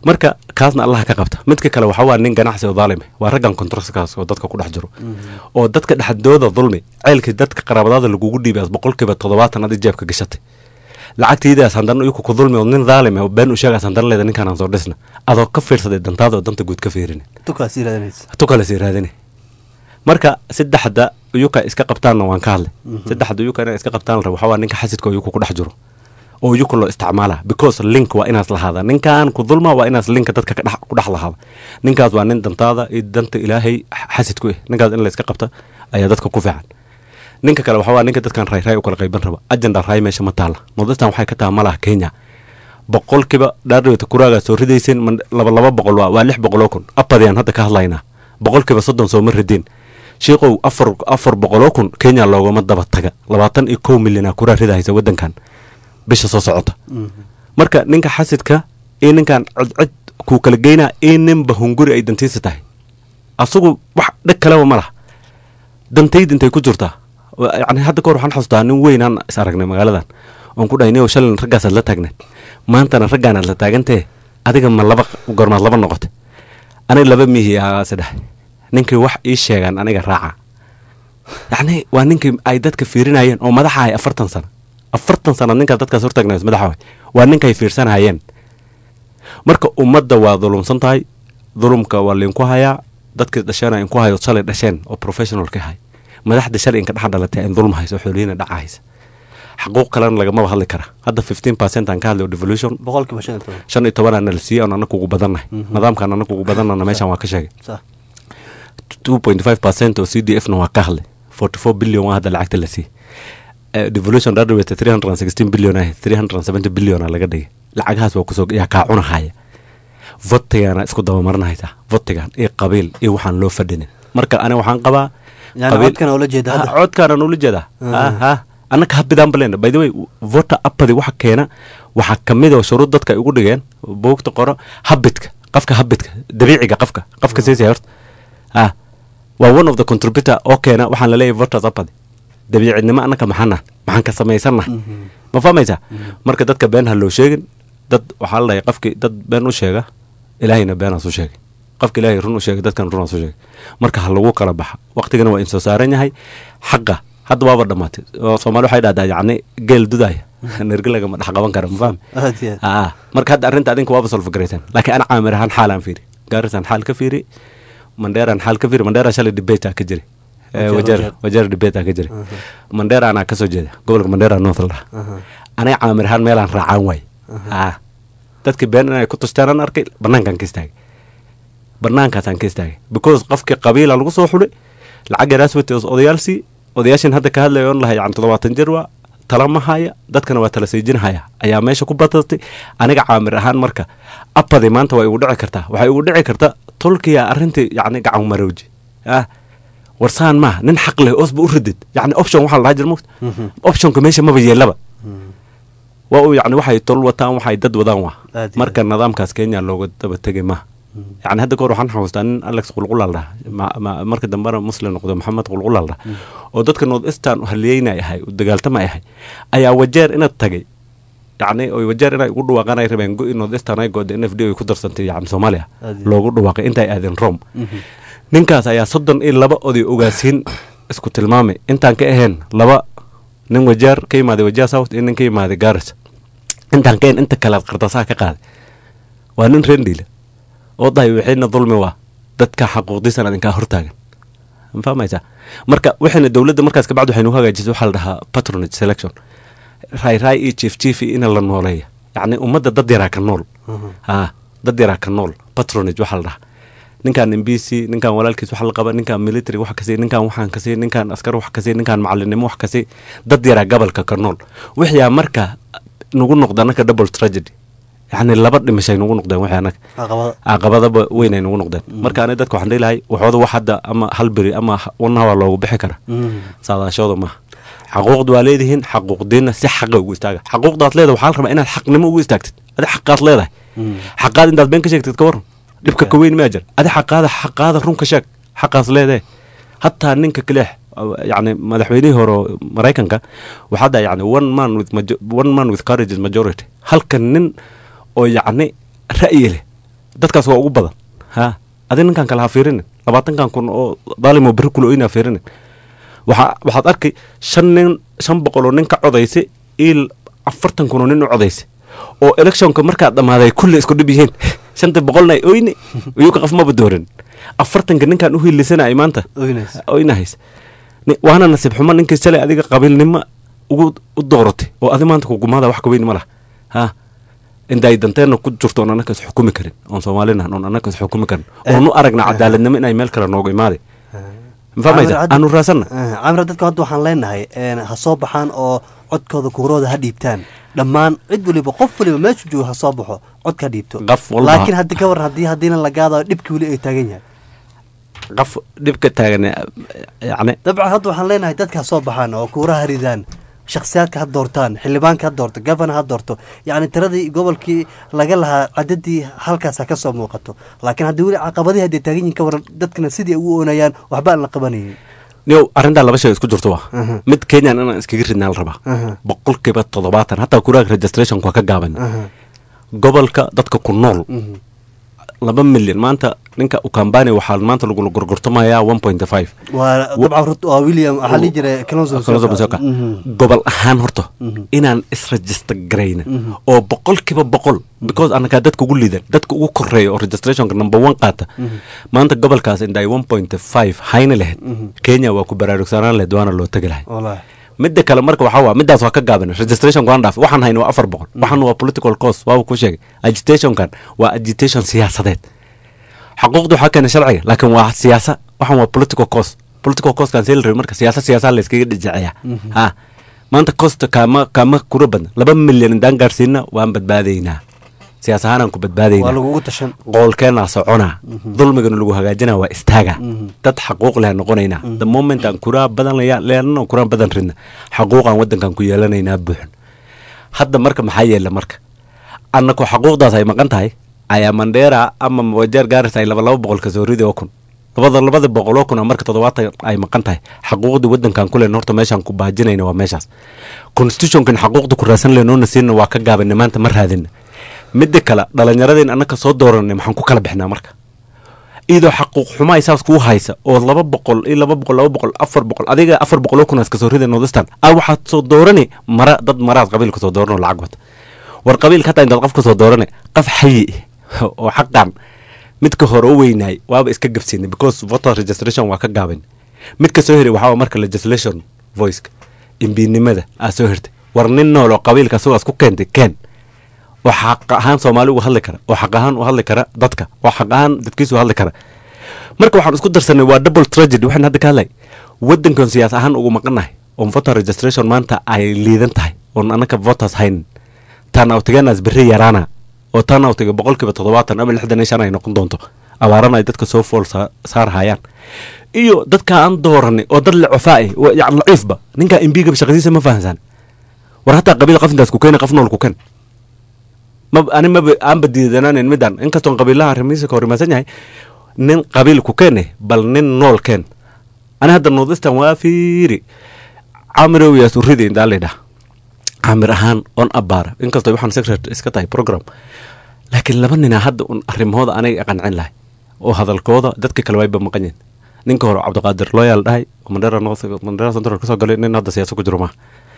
marka kaasna allah ka qabta midka kale waxa waa nin ganacsi oo daalime waa raggan kontraskaas oo dadka ku dhex jiro oo dadka dhexdooda dulmi ceelkii dadka qaraabadaada lagugu dhiibay boqolkiiba toddobaatan aad jeebka gashatay lacagtiidaas haddana iyagu ku dulmi oo nin daalime oo been u sheegaas haddana leeda ninkaan aan soo dhisna adoo ka fiirsaday dantaada oo danta guud ka fiirinin tukala sii raadinay marka saddexda iyuka iska qabtaanna waan ka hadlay saddexda iyuka inay iska qabtaan la rabo waxa waa ninka xasidka oo iyuku ku dhex jiro oo iyuku loo isticmaala because link waa inaas lahaada ninkaan ku dulma waa inaas linka dadka ku dhex lahaada ninkaas waa nin dantaada iyo danta ilaahay xasidku eh ninkaas in la iska qabta ayaa dadka ku fiican ninka kale waxa waa ninka dadkan raay u kala qayban raba agenda raay meesha ma taala nodastan waxay ka tahay malaha Kenya boqolkiiba dhaadhowta kuraaga soo ridaysan laba laba boqol waa lix boqol oo kun apadiyaan hadda ka hadlaynaa boqolkiiba soddon soo ma ridin sheeqow afar afar boqol oo kun Kenya loogama daba taga labaatan iyo kow milyan kuraa ridaysa wadankan bisha soo socota marka ninka xasidka ee ninkan cid ku kala geynaa ee ninba hunguri ay dantiisa tahay asagu wax dhag kale ma laha dantayd intay ku jirtaa yani hadda koor waxaan xasuustaa nin weyn aan is aragnay magaaladan oon ku dhahay shalay raggaas la taagnay maantana raggaan la taagantee adiga ma laba gormaad laba noqotay aniga laba mihi aa saddex ninkii wax ii sheegaan aniga raaca yani waa ninkii ay dadka fiirinayeen oo madaxa ay afartan sano afartan sano ninka dadkaas hortaagnays madaxa waa ninkay fiirsanayeen marka ummadda waa dulumsan tahay dulumka waa liinku hayaa dadkii dhasheen ay ku hayo shalay dhasheen oo professional ka hay madaxda shalay inka dhax dhalatay in dulma hayso xooliina dhacaysa xaquuq kalena lagama hadli kara hadda fifteen percent aan ka hadlay devolution boqolkiiba shan iyo toban aan la siiyay oo anagu ugu badannahay nidaamkan anagu ugu badannahay meeshan waa ka sheegay two point five percent oo C D F na waa ka hadlay forty-four billion waa hadda lacagta la siiyay devolution dad way three hundred sixteen billion ah three hundred seventy billion laga dhigay lacagahaas waa ku soo yaa ka cunahaya votigana isku daba marinaysa votigan ee qabiil ee waxaan loo fadhinin marka ana waxaan qabaa codkana ula jeeda hadda codkana ula jeeda ha anaka habidaan baleen by the way voter apadi waxa keena waxa kamid oo shuruud dadka ugu dhigeen boogta qoro habidka qafka habidka dabiiciga qafka qafka siisa horta ha waa one of the contributor oo keena waxaan la leeyahay voter apadi dabiicinimo anaka maxana maxaan ka sameysannaa ma fahmaysaa marka dadka been ha loo sheegin dad waxaa la leeyahay qafki dad been u sheega ilaahayna been asu sheegay qofka ilaahay run u sheegay dadkan run asu sheegay marka ha lagu kala baxa waqtigana waa in soo saaran yahay xaqa hadda waaba dhamaatay oo Soomaali waxay dhahdaa yacni geel dudaya nergalaga ma dhax qaban kara ma fahmi ah marka hadda arrinta adinka waaba solve garaysan laakiin ana caamir ahaan xaalan fiiri gaarisan xaal ka fiiri mandheeran xaal ka fiiri mandheera shalay debate ka jiri wajar wajar debate ka jiri mandheera ana ka soo jeeda gobolka mandheera north la ana caamir ahaan meelaan raacaan way ah dadka been inay ku tustaan arkay banaankan ka istaagay banaankaasaan ka istaagay because qofkii qabiila lagu soo xulay lacag yaraas watay odayaalsi odayaashin hadda ka hadlayo on lahay aan toddobaatan jir waa tala ma haya dadkana waa tala seejinahaya ayaa meesha ku badatay aniga caamir ahaan marka apadi maanta way ugu dhici kartaa waxay ugu dhici kartaa tolkiya arrintii yacni gacan marowji ah warsaan ma nin xaq leh osba u ridid yacni option waxa la jir moogta optionka meesha ma yeelaba waa uu yacni waxay tol wataan waxay dad wadaan waa marka nidaamkaas Kenya looga daba tagay ma يعني هذا كور وحنا حوستان أليكس قلقل الله مع مع مركز دمبر مسلم نقطة محمد قلقل الله ودتك إنه إستان وهلينا يهاي ودقالت ما يهاي أي وجار إن التجي يعني أو وجار إن يقولوا واقعنا يربين إنه إستان يقعد إن فيديو يقدر سنتي عم سوماليا لو يقولوا واقع أنت أذن روم نينكاس أي صدق إيه لبا أدي أجاسين اسكت المامي أنت كأهن لبا نين وجار كي ما دي وجار سوت إن كي ما دي جارس أنت كأن أنت كلا قرطاسة كقاد وانين رنديل وضعي وحين ظلمي waa dadka xaquuqdiisana idinka hortaagan ma fahmaysaa marka waxayna dawladda markaas ka bacdu waxaynu hagaajisay waxa la dhahaa patronage selection ray ray iyo chief chief in la nooleeyo yani ummadda dad yara ka nool ha dad yara ka nool patronage waxa la dhahaa ninkan M B C ninkan walaalkiis waxa la qaba ninkan military waxa ka sii ninkan waxaan ka sii ninkan askar waxa ka sii ninkan macallinimo waxa ka sii dad yara gobolka ka nool wixii marka nagu noqdana ka double tragedy يعني لبض مش هينقول نقدر وحنا عقبة وين هينقول نقدر مركا أنا دتك وحنا لهاي وحوض واحد أما هالبري أما ونها والله وبحكرة صار شو ما حقوق والدهن حقوق دينا سح حقوق ويستاج حقوق ضات ليه وحال خم أنا الحق نمو ويستاج هذا حقات ليه حق هذا أنت بينك شيء تتكور يبقى كوين ماجر هذا حق هذا حق هذا رون كشك حق أصله ده حتى نينك كلاه يعني مدحويني هو مريكانك وحدا يعني one man with one man with courage is majority هل كنن oo yacni ra'yi leh dadkaas waa ugu badan ha adi ninkan kale ha fiirinin labaatankan kun oo daalimo berri kula oyna fiirinin waxa waxaad arkay shan nin shan boqol oo nin ka codaysay il afartan kun oo nin u codaysay oo electionka markaa dhamaaday kulli isku dhib yihiin shanta boqolna ay oyni iyo ka qaf ma badoorin afartanka ninkan u hiilisanay maanta oynahays waana nasiib xumo ninka shalay adiga qabiilnimo ugu u dooratay oo adi maanta ku gumaada wax ka weyn ma laha ha inday danteena ku jirto oo anaka is xukumi karin oo Soomaalina oo anaka is xukumi karin oo nu aragna cadaaladnimo inay meel kale nooga imaaday mafahmaysa aanu raasana camra dadka hadda waxaan leenahay ha soo baxaan oo codkooda kuurooda ha dhiibtaan dhammaan cid waliba qof waliba meeshu joogo ha soo baxo codka dhiibto laakiin hadda ka waran haddii haddiina la gaado dhibkii weli ay taagan yahay qaf dhibka taagan yani dabcan hadda waxaan leenahay dadka ha soo baxaan oo kuuraha ridaan shakhsiyaadka ha doortaan xildhibaanka ha doorto gavana ha doorto yacni tiradii gobolkii laga lahaa cadadii halkaas ha ka soo muuqato laakiin haddii weli caqabadii hadday taagan yihin ka waran dadkana sidii ugu oonayaan waxba aan la qabanaynin yow arrintaa laba shay isku jirto waa mid kenyan inaan iskaga ridnaa la rabaa boqolkiiba toddobaatan hataa kuraag registrationku waa ka gaaban gobolka dadka ku nool laba milyan maanta ninka ukambani waxaa maanta lagula gorgortamayaa one point five waa william waxaa lii jiray kalonsomasoka gobol ahaan horta inaan isregister garayna oo boqolkiiba boqol because anakaa dadka ugu liidan dadka ugu koreeya oo registrationka number one qaata maanta gobolkaas inday one point five hayna lahayd kenya waa ku baraarugsanaan lahayd waana loo tegi lahay midda kale marka waxaa waa middaas waa ka gaaban registration waan dhaaf waxaan hayna waa afar boqol waxaan waa political cause waa ku sheegay agitationkan waa agitation siyaasadeed xaquuqdu waxaa keena sharciga laakiin waa siyaasa waxaan waa political cause political cause kan seel marka siyaasa siyaasa la iskaga dhijacaya ha maanta cost kama kama kura badan laba milyan indaan gaarsiina waan badbaadaynaa siyaas ahaan aan ku badbaadaynaa waa lagu tashan qoolkeena socona dulmigan lagu hagaajinaa waa istaaga dad xaquuq leh noqonaynaa the moment aan kura badan leelano kura badan ridna xaquuqan wadankan ku yeelanaynaa buuxin hadda marka maxaa yeela marka annako xaquuqdaas ay maqan tahay ayaa Mandera ama wajeer Gaarisa ay laba laba boqol ka soo riday oo kun labada labada boqol oo kun marka toddobaatan ay maqan tahay xaquuqda wadankan ku leen horta meeshan ku baajinayna waa meeshaas constitutionkan xaquuqda ku raasan leenoona siinna waa ka gaaban maanta mar raadin midda kale dhalinyaradeen annaka soo dooranay maxaan ku kala bixnaa marka idoo xaquuq xumo ay saas ku haysa oo laba boqol iyo laba boqol laba boqol afar boqol adiga afar boqol oo kun iska soo riday Northeastern ah waxaad soo doorani mara dad maraad qabiilka soo doorano lacag wata war qabiilka hataa inta qofka soo doorani qaf xayi oo xaqan midka hore u weynaay waaba iska gabsiinay because voter registration waa ka gaaban midka soo hiray waxa marka legislation voice imbinimada aa soo hirtay war nin nool oo qabiilka soo isku keentay keen oo xaq ahaan Soomaali u hadli kara oo xaq ahaan u hadli kara dadka oo xaq ahaan dadkiisu hadli kara marka waxaan isku darsanay waa double tragedy waxaan hadda ka hadlay wadankan siyaas ahaan ugu maqanahay oo voter registration maanta ay liidan tahay oo anaka voters hayn tan awtiganas bari yarana oo tan awtiga boqolkiiba toddobaatan ama lixdan iyo shan ay noqon doonto abaarana ay dadka soo fool saar hayaan iyo dadka aan dooranay oo dad la cufaa oo yacni laciifba ninka imbiga shaqadiisa ma fahansan war hatta qabiil qafntaas ku keenay qaf nool ku keen ma ani ma aan badiidanaan midan in kastoon qabiilaha rimiisa ka horimasan yahay nin qabiil ku keenay bal nin nool keen ana hadda Northeastern waa fiiri amro ya suridi inda leedah amir ahaan on abaar in kastoo waxaan secretary iska tahay program laakiin laba nin hadda un arrimahooda anay qancin lahay oo hadalkooda dadka kale way ba maqaneen ninka hore Cabdiqaadir Loyal dhahay Mandera North Mandera Central ka soo galay nin hadda siyaasad ku jiro ma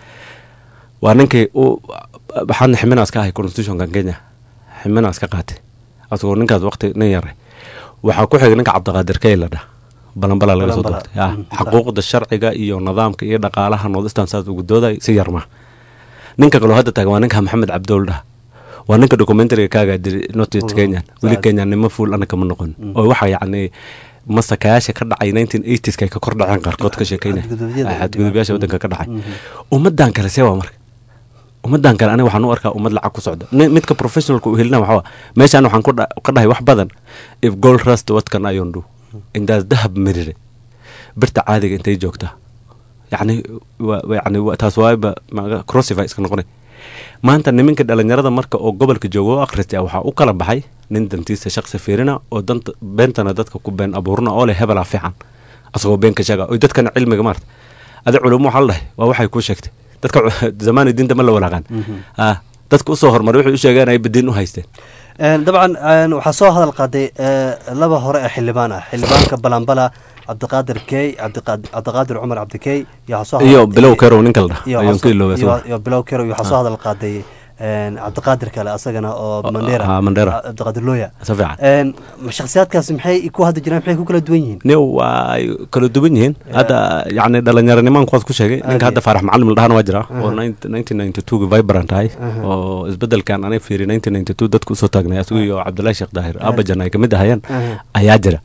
waa ninkii uu waxaan ximinaas ka ahay constitution-ka Kenya ximinaas ka qaatay asagoo ninkaas waqti nin yar waxa ku xigay ninka Cabdiqaadir Kayla dhahay balanbala laga soo doortay ah xuquuqda sharciga iyo nidaamka iyo dhaqaalaha Northeastern saas ugu dooday si yar ma ninka kale hadda taagan waa ninka Maxamed Cabduul dhahay waa ninka documentary kaaga North Kenya wili Kenya nima fuul anaka ma noqon oo waxa yacni masakayaasha ka dhacay nineteen eighties ka kor dhaceen qarkood ka sheekeynay ahad gudubyasha wadanka ka dhacay ummadan kale see waa marka ummadan kale aniga waxaan u arkaa ummad lacag ku socda midka professionalku u helina waxa meeshaan waxaan ka dhahay wax badan if gold rust what can I undo indaas dahab mirire birta caadiga intay joogtaa yacni yacni taas waayba crossify iska noqonay maanta nimanka dhalinyarada marka oo gobolka joogo akhristay waxa u kala baxay nin dantiisa shakhsi fiirina oo danta beentana dadka ku been abuurna oo leh hebel fiican asagoo been ka shaga oo dadkan cilmiga maarta ada culumo waxa la waa waxay ku sheegtay dadka zamaan diinta ma la walaaqan ah dadka u soo hormaray wuxuu u sheegeen ay bidin u haysteen dabcan waxaa soo hadal qaaday laba hore ee xildhibaan ah xildhibaanka balambala cabdiqaadir key cabdiqaadir cumar cabdikey iyo bilow kerow ninka la dhaha iyo bilow kerow waxaa soo hadal qaaday cabdiqaadir kale asagana oo mandera cabdiqaadir looya shakhsiyaadkaas maxay ku hadda jiraan maxay ku kala duwan yihiin ne waa kala duwan yihiin hadda yacni dhallinyaranimaan kuwaas ku sheegay ninka hadda faarax macallim la dhahana waa jira oo nineteen ninety two vibrant ahay oo isbedelkan anay fiiri nineteen ninety two dadku usoo taagnay asigu iyo cabdullaahi sheekh daahir abajan ay kamid ahayeen ayaa jira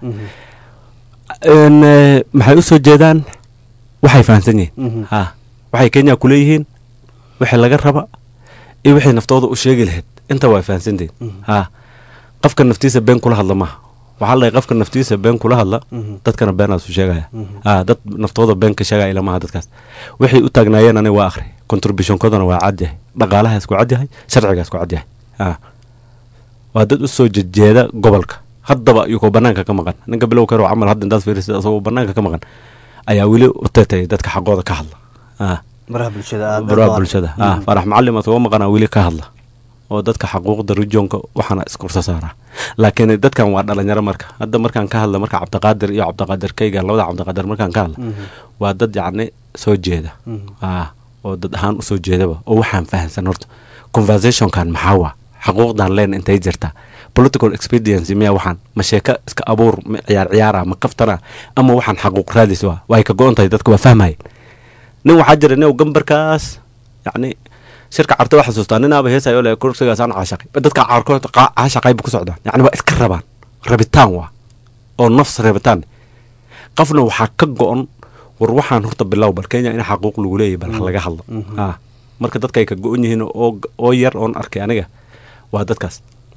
maxay usoo jeedaan waxay fahamsan yihiin ha waxay kenya kuleeyihiin wixii laga raba iyo wixii naftooda u sheegi lahayd inta waa fahamsantiin ha qofka naftiisa been kula hadla maaha waxaa la dhahay qofka naftiisa been kula hadla dadkana beenaasu sheegaya ha dad naftooda been ka sheegaya ilamaha dadkaas waxay u taagnaayeen ani waa akhri contributionkoodana waa cad yahay dhaqaalaha isku cad yahay sharciga isku cad yahay ha waa dad u soo jejeeda gobolka haddaba iyagoo banaanka ka maqan ninka bilow karo camal hadda intaas fiirisid asagoo banaanka ka maqan ayaa weli u teetay dadka xaqooda ka hadla ha baraha bulshada baraha bulshada ah farax macallim asagoo maqana weli ka hadla oo dadka xaquuqda regionka waxaana iskursa saaraa laakiin dadkan waa dhalinyaro marka hadda markaan ka hadla marka cabdiqaadir iyo cabdiqaadir kayga labada cabdiqaadir markaan ka hadla waa dad yacni soo jeeda ah oo dad ahaan u soo jeedaba oo waxaan fahamsan horta conversationkan maxaa waa xaquuqdan leen intay jirtaa political expediency miya waxaan ma sheeko iska abuur ma ciyaar ciyaara ma kaftana ama waxaan xaquuq raadis waa way ka go-on tahay dadku waa fahmayeen nin waxaa jira nin gambarkaas yacni shirka carta waa xasuustaa nin aaba heesayo le kursigaas aan caashaqay dadka qaarkood caashaqayba ku socdaan yacni waa iska rabaan rabitaan waa oo nafs rabitaan qofna waxaa ka go-on war waxaan horta bilow bal kenya in xaquuq lagu leeyahay bal laga hadlo ha marka dadka ay ka go-on yihiin oo oo yar oon arkay aniga waa dadkaas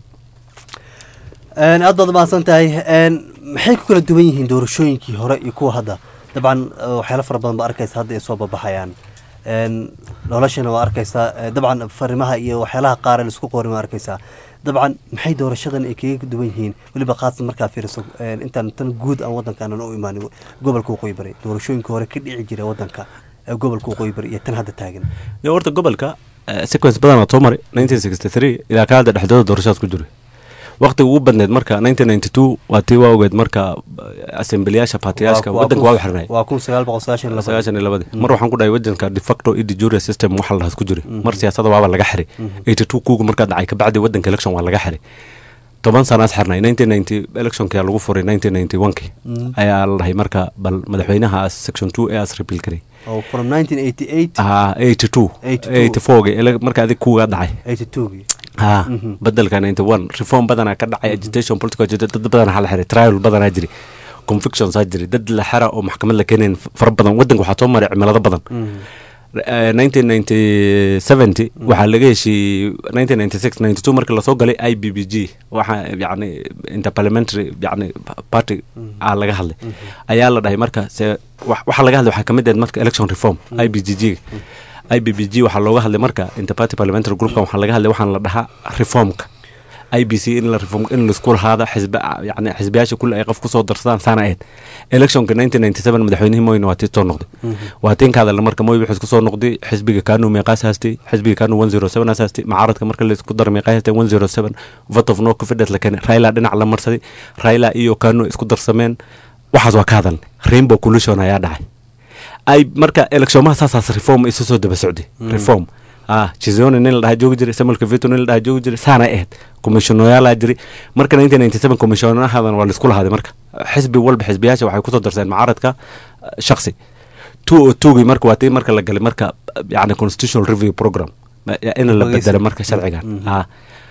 aad baad mahadsan tahay maxay ku kala duwan yihiin doorashooyinkii hore iyo kuwa hadda dabcan waxyaalo fara badan ba arkaysa hadda ay soo babaxayaan noloshana waa arkaysaa dabcan farimaha iyo waxyaalaha qaar ee laisku qorin waa arkaysaa dabcan maxay doorashadan ay kaga duwan yihiin weliba qaadsan markaa fiiriso intaan tan guud aan waddankaanan u imaanin gobolka waqooyi bari doorashooyinkii hore ka dhici jiray waddanka gobolka waqooyi bari iyo tan hadda taagan horta gobolka sequence badanaa soo maray nineteen sixty three ilaa ka hadda dhexdooda doorashadas ku jiray waqtiga ugu badneed marka nineteen ninety two waa tii waa ogeed marka assemblyyaasha faatiyaashka waddanka waa xirnay waa kun sagaal boqol sagaashan iyo labadii mar waxaan ku dhahay wadanka de facto iyo de jure system waxa la ku jiray mar siyaasadda waaba laga xiray eighty two kuugu markaa dhacay ka bacdi wadanka election waa laga xiray toban sanaas xirnay nineteen ninety electionkii lagu furay nineteen ninety one kii ayaa la dhahay marka bal madaxweynaha section two ee as repeal karay oo from nineteen eighty eight ah eighty two eighty four marka adig kuuga dhacay eighty two ha bedelka ninety one reform badanaa ka dhacay agitation political dad badanaa xal xiray trial badanaa jiri convictions aa jiri dad la xira oo maxkamad la keeneen fara badan wadanka waxaa soo maray cimilada badan nineteen ninety seventy waxaa laga heshiiyey nineteen ninety six ninety two markii lasoo galay I B B G waxaa yacni interparliamentary yacni party aa laga hadlay ayaa la dhahay marka se waxaa laga hadlay waxaa ka mid ahayd marka election reform I B G G I B B G waxaa looga hadlay marka interparty parliamentary groupkan waxaa laga hadlay waxaan la dhahaa reformka I B C in la reform in la isku lahaada xisbi yacni xisbiyaasha kulle ay qof ku soo darsadaan saana ahayd electionka nineteen ninety seven madaxweynihii moyna waa tii soo noqday waa tiin ka hadalna marka moy wuxuu isku soo noqday xisbiga kanu meeqaas haastay xisbiga kanu one zero seven haastay mucaaradka marka la isku daray meeqaas haastay one zero seven vote of no confidence la keenay Raila dhinac la marsaday Raila iyo kanu isku darsameen waxaas waa ka hadalnay rainbow coalition ayaa dhacay ay marka electionmaha saasaas reform isu soo daba socday reform ah Chizoni nin la dhahay joogi jiray Samuel Kivito nin la dhahay joogi jiray saana ahayd commissionayaal jiray marka nineteen ninety seven commissionayadan waa la isku lahaday marka xisbi walba xisbiyaasha waxay ku soo darseen mucaaradka shakhsi two o two marka waa tii marka la galay marka yacni constitutional review program in la bedelo marka sharcigan ah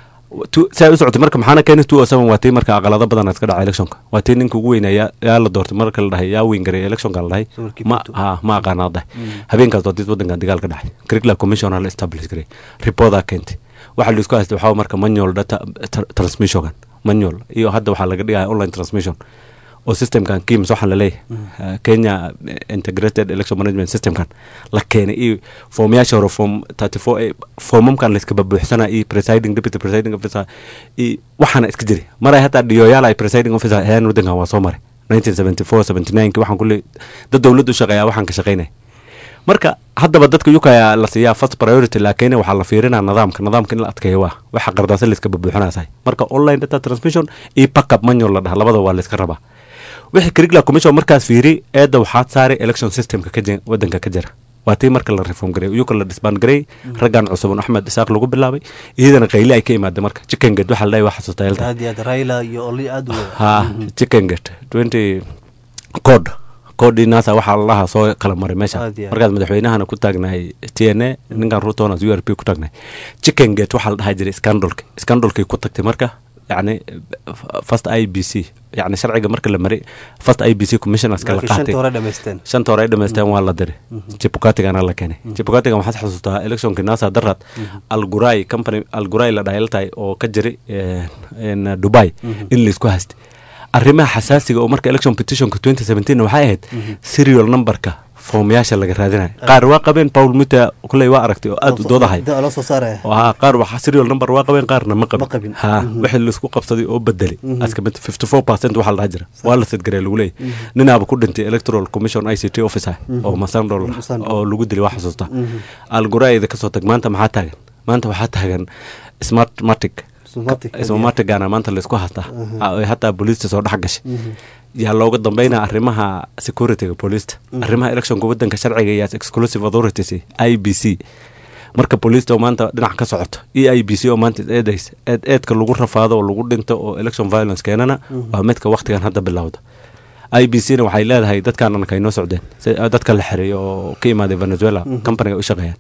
saa u socotay marka maxaana keenay two o seven waa tii marka aqalada badan iska dhacay electionka waa tii ninka ugu weynaya yaa la doortay marka la dhahay yaa weyn garay electionka la dhahay ma ha ma aqaanaada habeenkaas doodid wadankan dagaal ka dhacay curricular commission la establish garay reporta keentay waxa la isku haystay waxa marka manual data transmission manual iyo hadda waxa laga dhigay online transmission oo systemkan kiims waxaan la leeyahay Kenya integrated election management systemkan la keenay iyo foomyaasha hore form thirty-four foomamkan la iska buuxsanaa iyo presiding deputy presiding officer iyo waxaana iska jiray maray hataa dhiyoyaal ay presiding officer ahaan wadankan waa soo maray nineteen seventy-four seventy-nine waxaan kulli dad dawladdu shaqeeyaa waxaan ka shaqeynay marka haddaba dadka yuka ayaa la siiyaa first priority laakiin waxaa la fiirinaa nidaamka nidaamka in la adkeeyo waa waxa qardaasa layska bubuuxinaasahay marka online data transmission iyo backup manual la dhaha labada waa layska rabaa wixii curricular commission markaas fiiri eedda waxaad saaray election systemka ka jira wadanka ka jira waa tii marka la reform gareey yuka la disband gareey raggan cusub axmed isaaq lagu bilaabay iyadana qayli ay ka imaadeen marka chicken gate waxa la dhahay waxa xasuusta aad iyo aad Raila iyo Oli aad u ha chicken gate twenty code code nasa waxa la soo kala maray meesha markaas madaxweynahana ku taagnahay T N A ninkan Ruto U R P ku taagnahay chicken gate waxa la dhahay jiray scandalka scandalkii ku tagtay marka يعني first I B C يعني شرعي مرك اللي مري first I B C commissioners كلا قاتي شنت ورا دمستان شنت ورا دمستان والله دري جيبوكاتي أنا الله كني جيبوكاتي كم حد حسوتها election كناس درت الجراي company الجراي اللي دايلتاي أو كجري إن دبي اللي سكوا هست الرمى حساسي أو مرك election petition ك twenty seventeen وحاجة serial number كا فومياش اللي قرادنا قار واقبين باول متى كل يوم أركتي أد دوده هاي ده الله صار وها قار وحسريال نمبر واقبين قارنا مقبل ها وحل اللي سكوا قبصدي أو بدلي أسكبت fifty-four percent وحال الهجرة ولا تدقري الأولي ننا بكون أنت electoral commission I C T officer أو مثلا دول أو لوجود اللي واحد صوته الجراي إذا كسرتك ما أنت محتاجن ما أنت محتاجن smart matic اسمه ماتك أنا ما أنت اللي سكوا حتى حتى بوليس تصور حقش يا لو قدام بين أرمها security بوليس أرمها election قوة كشرعية يا exclusive authority I B C مركب بوليس تو ما أنت دنا كسرت E I B C أو ما أنت إيديس إد إد كل جور رفاضة ولا جور أنت election violence كأننا وهمتك وقت كان هذا باللاودة I B C نوع حيلاد هاي دت كان أنا كينو سعودين دت كان الحري أو كيما دي فنزويلا company وشغيان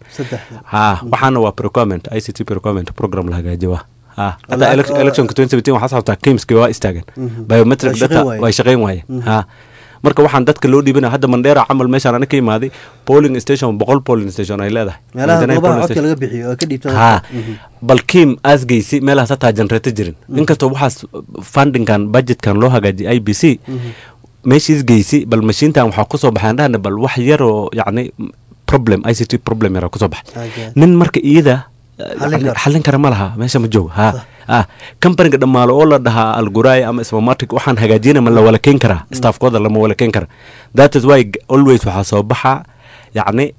ها وحنا و procurement I C T procurement program لها جوا ها هذا election twenty seventeen وحصلت كيمس كوا استاجن biometric data way shaqeyn waay ha marka waxaan dadka loo dhiibina hadda mandheera camal meeshaan ana ka imaaday polling station boqol polling station ay leedahay meelaha codka laga bixiyo ka dhiibtada ha balkiim asgeysi meelaha sata generator jirin inkastoo waxaas funding kan budget kan loo hagaajiyay I B C meeshiis geysi bal mashiintan waxa ku soo baxaan dhahna bal wax yar oo yaani problem I C T problem yar ku soo baxay nin marka iyada حلين كرا مالها ماشي مجوج ها آه كمبرنج دمالو أول ده الجراي أم اسمه ماتك وحن هجاجينا من ولا كين كرا استاف قدر لما ولا كين كرا that is why always وحصوبها يعني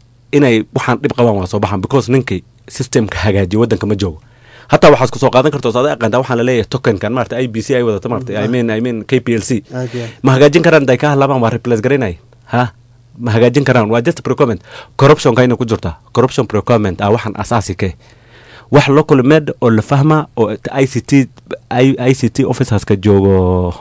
إني وحن نبقى ما صوبها because ننكي system كهجاجي ودن كمجوج حتى وحص كسوق قادن كرتو صادق قاعد وحن ليه توكن كان مرت I B C أي وده تمرت I mean I mean K P L C ما هجاجين كرا دايكها لما ما replace قريناي ها ما هجاجين كران واجت procurement corruption كاينو كجرتا corruption procurement أو وحن أساسي كه wax local med oo la fahma oo I C T I C T officers ka joogo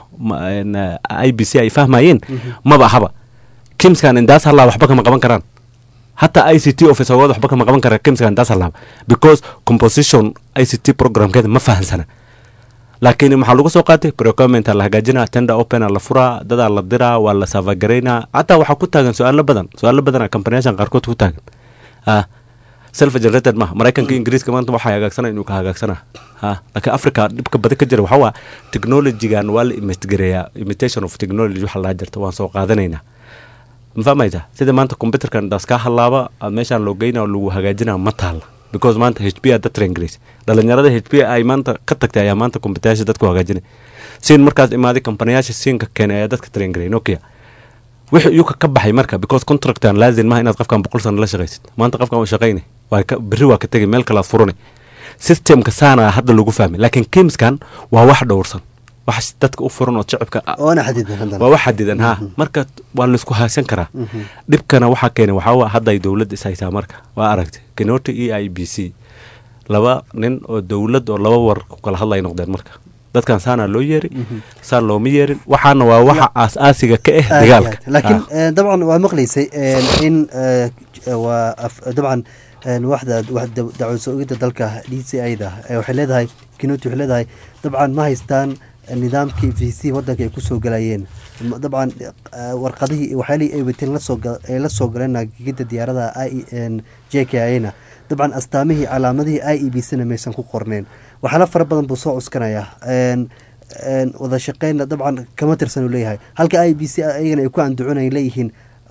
I B C ay fahmayeen ma ba haba kimskan indaas hala waxba kama qaban karaan hatta I C T officer wada waxba kama qaban karaan kimskan indaas hala because composition I C T program keeda ma fahansana laakiin waxa lagu soo qaatay procurement la hagaajina tender open la fura dada la dira wala savagareyna hatta waxa ku taagan su'aalo badan su'aalo badan companies qaarkood ku taagan ah self generated ma maraykanka ingiriiska maanta waxa hagaagsanaa inuu ka hagaagsana ha laakiin africa dibka bada ka jira waxa waa technology-gan waa la investigareeya imitation of technology waxa la jirta waan soo qaadanayna ma fahmaysa sida maanta computerkan daas ka halaaba meeshaan loo geynaa lagu hagaajinaa ma taal because maanta H P da train grace dhalinyarada H P ay maanta ka tagtay ayaa maanta computation dadku hagaajinay siin markaas imaaday company-yaasha siinka keenaya dadka train grace Nokia wixii uu ka baxay marka because contractan laazim ma inaad qofkan boqol sano la shaqaysid maanta qofkan uu shaqaynay waa ka biri waa ka tagay meel kala furanay system ka saana hadda lagu fahmay laakiin kimskan waa wax dhowrsan wax dadka u furan oo shacabka oo xadidan hadda waa wax xadidan ha marka waa la isku haasan karaa dibkana waxa keenay waxa waa hadda ay dawladda isaysaa marka waa aragtay Kenyatta E I B C laba nin oo dawlad oo laba war ku kala hadlay noqdeen marka dadkan saana loo yeeri saan loo miyeerin waxaana waa waxa aas-aasiga ka ah dagaalka laakiin dabcan waa maqlaysay in waa dabcan waxda waxda dacwad soo-oogida dalka D C I da waxay leedahay Kenyatta waxay leedahay dabcan ma haystaan nidaamkii V C wadanka ay ku soo galayeen dabcan warqadihii waxay ay wateen la soo ay la soo galeen gigida diyaarada J K I na dabcan astaamihii calaamadihii I E B C na meesan ku qorneen waxaa fara badan buu soo cuskanaya een een wada shaqeyn dabcan kama tirsan u leeyahay halka I B C ayagana ay ku anducunay leeyihiin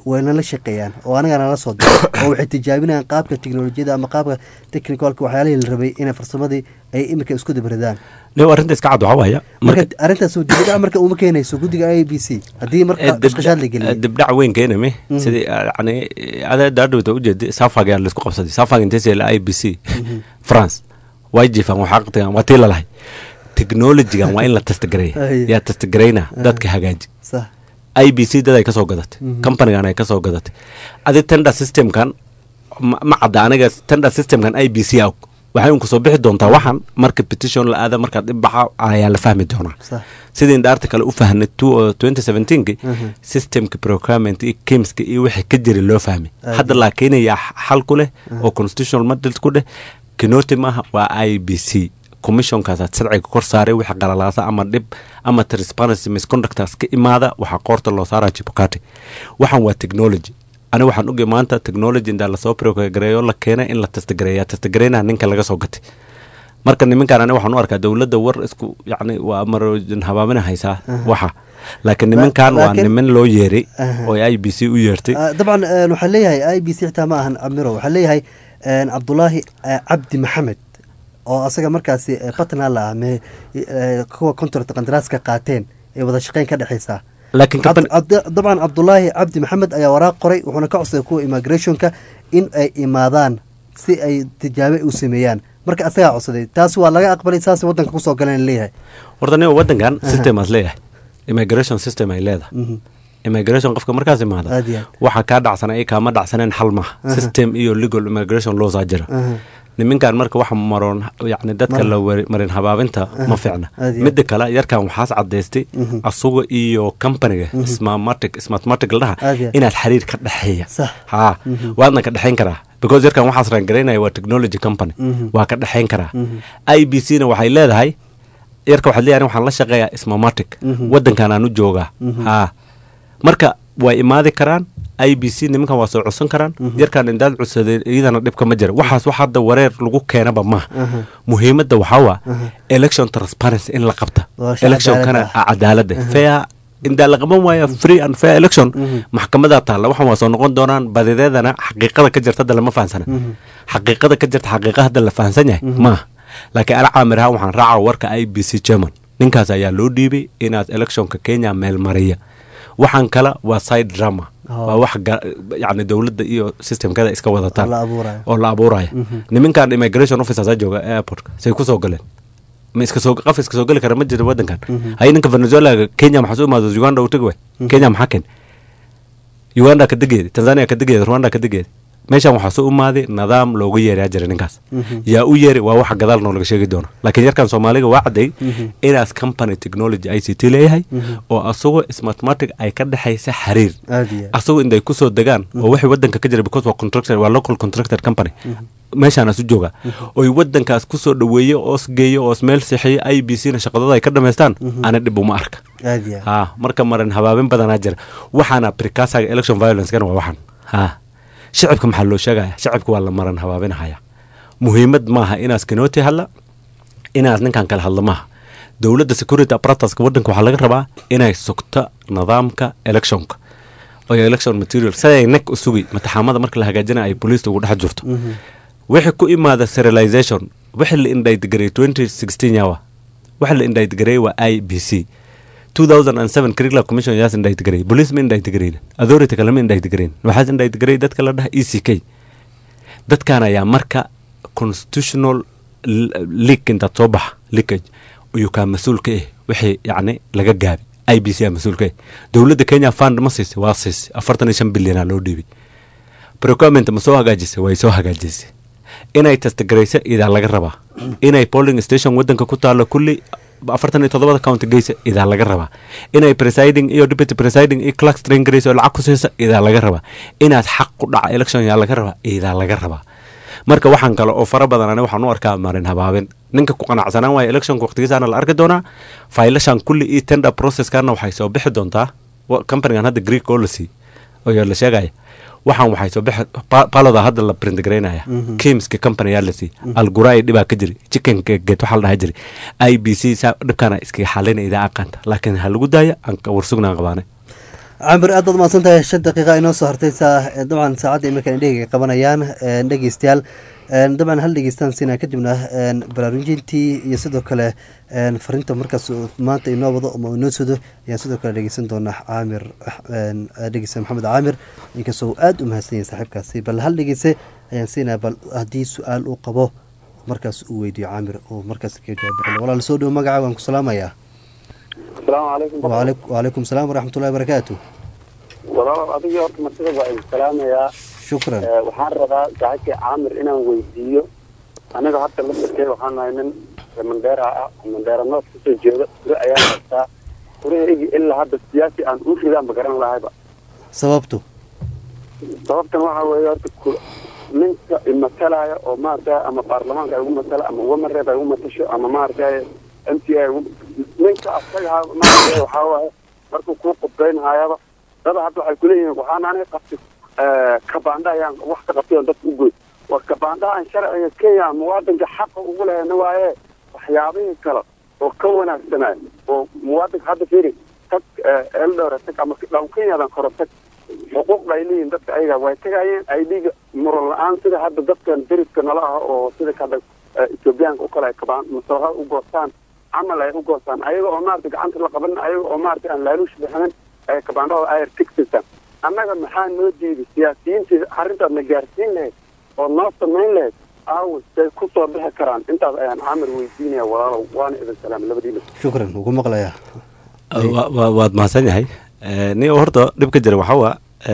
wayna la shaqeeyaan oo anagana la soo diray oo waxay tijaabinayaan qaabka teknolojiyada ama qaabka technicalka waxyaalihii la rabay inay farsamadii ay iminka isku dabradaan ne arrinta iska cad waxaa waaya marka arrintaas dibdhac marka uma keenayso guddiga I B C haddii marka isqashaad la geliyo dibdhac weyn keename sidii yani ada daadhowta ujeedi saafag yaa laisku qabsaday saafag intee la I B C France way jifan waxa qatigan waa tii la lahay technology-gan waa in la testgareeya yaa testgareyna dadka hagaaji sax I B C dad ay ka soo gadatay company-gan ay ka soo gadatay adi tender system-kan ma cadda aniga tender system-kan I B C ah waxay ku soo bixi doontaa waxan marka petition la aada marka dib baxa ayaa la fahmi doonaa sidii indaarta kale u fahnay twenty seventeen-ki systemka procurement iyo chemistry iyo wixii ka jiray loo fahmay hadda laakiin ayaa xal ku leh oo constitutional model ku leh kinoti maaha waa I B C commissionkaas sharciga kor saaray waxa qalalaasa ama dib ama transparency misconductors ka imaada waxa qoorta loo saaraa Chebukati waxan waa technology ana waxaan ogeey maanta technology inda la soo progareeyo la keenay in la testgareeyo testgareena ninka laga soo gatay marka nimankan ana waxaan u arkaa dawladda war isku yani waa marojin habaabina haysaa waxa laakiin nimankan waa niman loo yeeray oo I B C u yeertay dabcan waxa leeyahay I B C xitaa ma ahan amiro waxa leeyahay Cabdullaahi Cabdi Maxamed oo asaga markaasi partner la ah kuwa contract qandaraaska qaateen ee wada shaqeyn ka dhaxaysa laakiin dabcan Cabdullaahi Cabdi Maxamed ayaa waraaq qoray wuxuuna ka codsaday kuwa immigration-ka in ay imaadaan si ay tijaabo u sameeyaan marka asaga codsaday taas waa laga aqbalay saas wadanka ku soo galeen leeyahay wardan wadankan system as leeyahay immigration system ay leedahay immigration qofka markaas imaada waxa ka dhacsanay ay kama dhacsaneen xal ma system iyo legal immigration laws ah jira nimankan marka waxa maroon yani dadka la marin habaabinta ma fiicna mid kale yarkan waxaas cadeystay asuga iyo company-ga Smartmatic Smartmatic laha inaad xiriir ka dhaxeeya ha waadna ka dhaxeyn karaa because yarkan waxaas ran gareynaya waa technology company waa ka dhaxeyn karaa I B C na waxay leedahay yarka waxa leeyahay waxaan la shaqeeyaa Smartmatic wadankan aan u joogaa ha marka way imaadi karaan I B C nimankan waa soo codsan karaan yarkan indaad codsadeen iyadana dhibka ma jira waxaas waxa hadda wareer lagu keenaba ma muhiimadda waxa waa election transparency in la qabta election kana cadaalad fair inda la qaban waayo free and fair election maxkamada taala waxaan waa soo noqon doonaan badideedana xaqiiqada ka jirta dal ma fahansana xaqiiqada ka jirta xaqiiqada hadda la fahansan yahay ma laakiin ala caamiraha waxaan raaca warka I B C chairman ninkaas ayaa loo dhiibay inaad electionka Kenya meel mariya waxaan kala waa side drama waa wax yani dawladda iyo systemkada iska wadataan oo la abuuraya nimankan immigration officers a jooga airport say ku soo galeen ma iska soo qaf iska soo gali kara ma jiro wadankan hay ninka Venezuela Kenya maxaa soo imaado Uganda u tagay Kenya maxaa keen Uganda ka digeed Tanzania ka digeed Rwanda ka digeed meeshan waxaa soo umaaday nidaam loogu yeeray jira ninkaas yaa u yeeray waa wax gadaal noo laga sheegi doono laakiin yarkan Soomaaliga waa caday inaas company technology I C T leeyahay oo asagu Smartmatic ay ka dhaxaysa xiriir asagu inday ku soo dagaan oo wixii wadanka ka jira because waa contractor waa local contractor company meeshan asu jooga oo wadankaas ku soo dhaweeyo oo isgeeyo oo meel saxiyo I B C na shaqadooda ay ka dhameystaan ana dib uma arka ha marka maran habaabin badan jira waxaana precursor election violence kan waa waxan ha shacabka maxaa loo sheegaya shacabka waa la maran habaabinaya muhiimad maaha inaas kanooti hadla inaas ninkan kala hadla maaha dawladda security apparatus wadanka waxaa laga rabaa inay sugta nidaamka electionka oo election material say nek u sugi mataxamada marka la hagaajinayo ay police ugu dhex jirto wixii ku imaada serialization wixii la indhayd garay twenty sixteen yawa wixii la indhayd garay waa I B C two thousand seven curricular commission yaas indhayd garay police ma indhayd garay authority kale ma indhayd garay waxaas indhayd garay dadka la dhaha E C K dadkan ayaa marka constitutional leak inta soo bax leakage iyo ka mas'uulka ah wixii yani laga gaabay I B C mas'uulka dawladda Kenya fund ma siisay waa siisay afartan iyo shan bilyan loo dhiibay procurement ma soo hagaajisay way soo hagaajisay inay testgareysa ida laga rabaa inay polling station wadanka ku taalo kulli afartan iyo todoba county geysa ida laga rabaa inay presiding iyo deputy presiding iyo clerk string geysa oo lacag ku siisa ida laga rabaa inaad xaq ku dhaca election yaa laga rabaa ida laga rabaa marka waxaan kale oo fara badan aniga waxaan u arkaa marin habaabin ninka ku qanacsanaan way election waqtigiisa la arki doonaa failashan kulli iyo tender process kana waxay soo bixi doontaa company-gan hadda Greek policy oo la sheegay waxaan waxay soo bixi paloda hadda la print gareynaya Kimska company yaa la si Alguray dhiba ka jiri chicken get waxa la dhahay jiri I B C sa dhibkana iska xalinayda aqanta laakiin ha lagu daaya aan ka warsugnaan qabaanay camir aad baad mahadsan tahay shan daqiiqa inoo soo hartay saa dabcan saacadda iminkan indhehiga qabanayaan dhegeystayaal dabcan hal dhegeystaan siinaa kadibna baraarujintii iyo sidoo kale fariinta markaas maanta inoo wado ama inoo sudo ayaan sidoo kale dhegeysan doonaa caamir dhegeysta maxamed caamir inkastoo aada u mahadsan yahay saaxiibkaasi bal hal dhegeyse ayaan siinaa bal haddii su-aal uu qabo markaas uu weydiiyo caamir oo markaas ka jawaab walaal soo dhowo magaca waan ku salaamayaa. السلام عليكم. وعليكم وعليكم السلام ورحمة الله وبركاته. والله أديك يا رب مرتبة بعد السلام يا. شكرا. وحان رضا جاك عامر إنا ويديو. أنا قعدت لما كده وحان من من دارا من دارا الناس في الجودة أيام الساعة. وريه يجي إلا هذا السياسي أن أوفي ذا بقرن لاعبة. سببته. سببته ما هو يا رب من المسألة أو ما ده أما برلمان ده يقوم مسألة أما هو مرة ده يقوم تشو أما ما ده أنت ninka asaga ma waxa waa markuu ku qodbeen hayaba dad hadda waxay ku leeyihiin waxaan aanay qabtay ee kabaanda ayaan wax ka qabtay dad u gooy waa kabaanda aan sharciga Kenya muwaadinka xaq ugu leeyahay waaye waxyaabaha kale oo ka wanaagsanaa oo muwaadinka hadda fiiri tag eldoor tag ama dhaw Kenya dan korotay xuquuq ay leeyihiin dadka ayaga way tagayeen ay dhiga muran la'aan sida hadda dadkan deriska nala ah oo sida kada Ethiopian-ka u kala kabaan musaha u goostaan عمل أيه قصان أيه أمارت عنت لقبنا أيه أمارت أن لا يلوش بحمن أيه كبانه أيه تكسسا أما جم محن نودي بالسياسيين في حرنت النجارين له والناس من له أو كسر بها كران أنت يعني عامر ويديني ولا وأنا إذا السلام اللي بدي شكرا وقوم مقليا واد ما سني هاي ني أورطة نبكي جري وحوا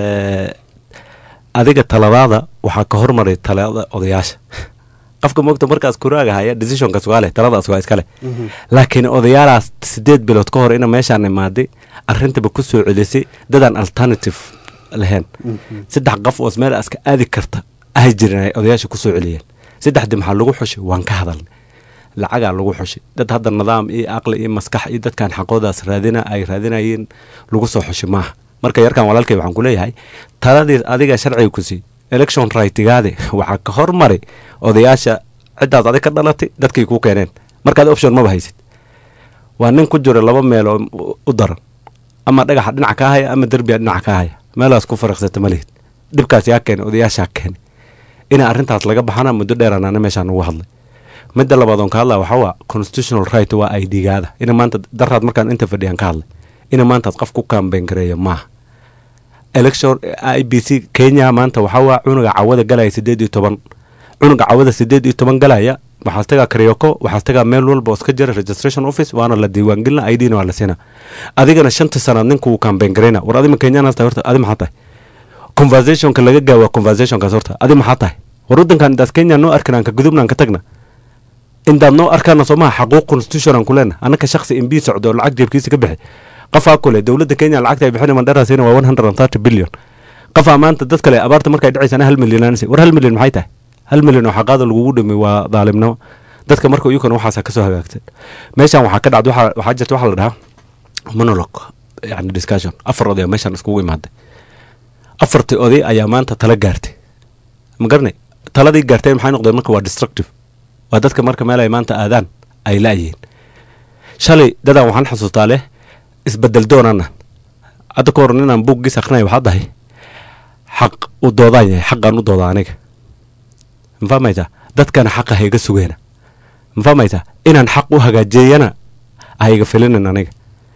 أديك الطلبة وحكهر مرة الطلبة أضياش qofka moogta markaas kuraaga haya decisionka su'aale taladaas waa iskale laakiin odayaalaas sideed bilood ka hor ina meeshaan imaaday arintaba ku soo celisay dadaan alternative lahayn saddex qof oo meel aska aadi karta ay jireen odayaasha ku soo celiyeen saddexdii maxaa lagu xushay waan ka hadalnay lacaga lagu xushay dad hadda nidaam iyo aqli iyo maskax iyo dadkan xaqoodaas raadina ay raadinayeen lagu soo xushay maaha marka yarkan walaalkay waxaan ku leeyahay taladii adiga sharciga ku sii election right-gaadi waxaa ka hormaray odayaasha cidaas adig ka dhalatay dadkii ku keeneen markaad option ma bahaysid waa nin ku jiro laba meel oo u daran ama dhagaxa dhinac ka haya ama darbiga dhinac ka haya meelaas ku faraqsata ma lihid dhibkaas yaa keenay odayaasha keenay in arrintaas laga baxana muddo dheer aan meeshaan ugu hadlay midda labaad oo ka hadlaa waxa waa constitutional right waa I D-gaada in maanta daraad markaan inta fadhiyaan ka hadlay in maanta qof ku campaign gareeyo maaha election I B C Kenya maanta waxa waa cunuga cawada galay sideed iyo toban cunuga cawada sideed iyo toban galaya waxa taga Karioko waxa taga meel walba oo iska jira registration office waana la diiwaan gelina I D na la sina adigana shanta sano ninku campaign gareena war adima Kenya naasta horta adima xata conversation ka laga gaawa conversation ka horta adima xata war wadankan daas Kenya noo arkaan ka gudubnaan ka tagna inda noo arkaan Soomaa xaquuq constitutional kuleena anaka shakhsi M B socdo lacag jeebkiisa ka bixi qafa kule dawladda Kenya lacagta ay bixinayaan mandaraasina waa one hundred thirty billion qafa maanta dad kale abaarta markay dhacaysana hal milyan aan war hal milyan maxay tahay hal milyan oo xaqaada lagu dhimay waa daalimnimo dadka marka uu kan waxaas ka soo hagaagtay meeshan waxa ka dhacday waxa waxa jirta waxa la dhahaa monologue yani discussion afar oday meeshan isku imaaday afartii oday ayaa maanta tala gaartay ma garnay taladii gaartay maxay noqdeen marka waa destructive waa dadka marka meel ay maanta aadaan ay laayeen shalay dadaan waxaan xasuustaa leh isbedel doonana hadda ka hor inaan buuggiis akhrinayo waxaa dahay xaq u doodaan yahay xaqan u dooda aniga ma fahmaysaa dadkana xaqa hayga sugeena ma fahmaysaa inaan xaq u hagaajiyana hayga filinin aniga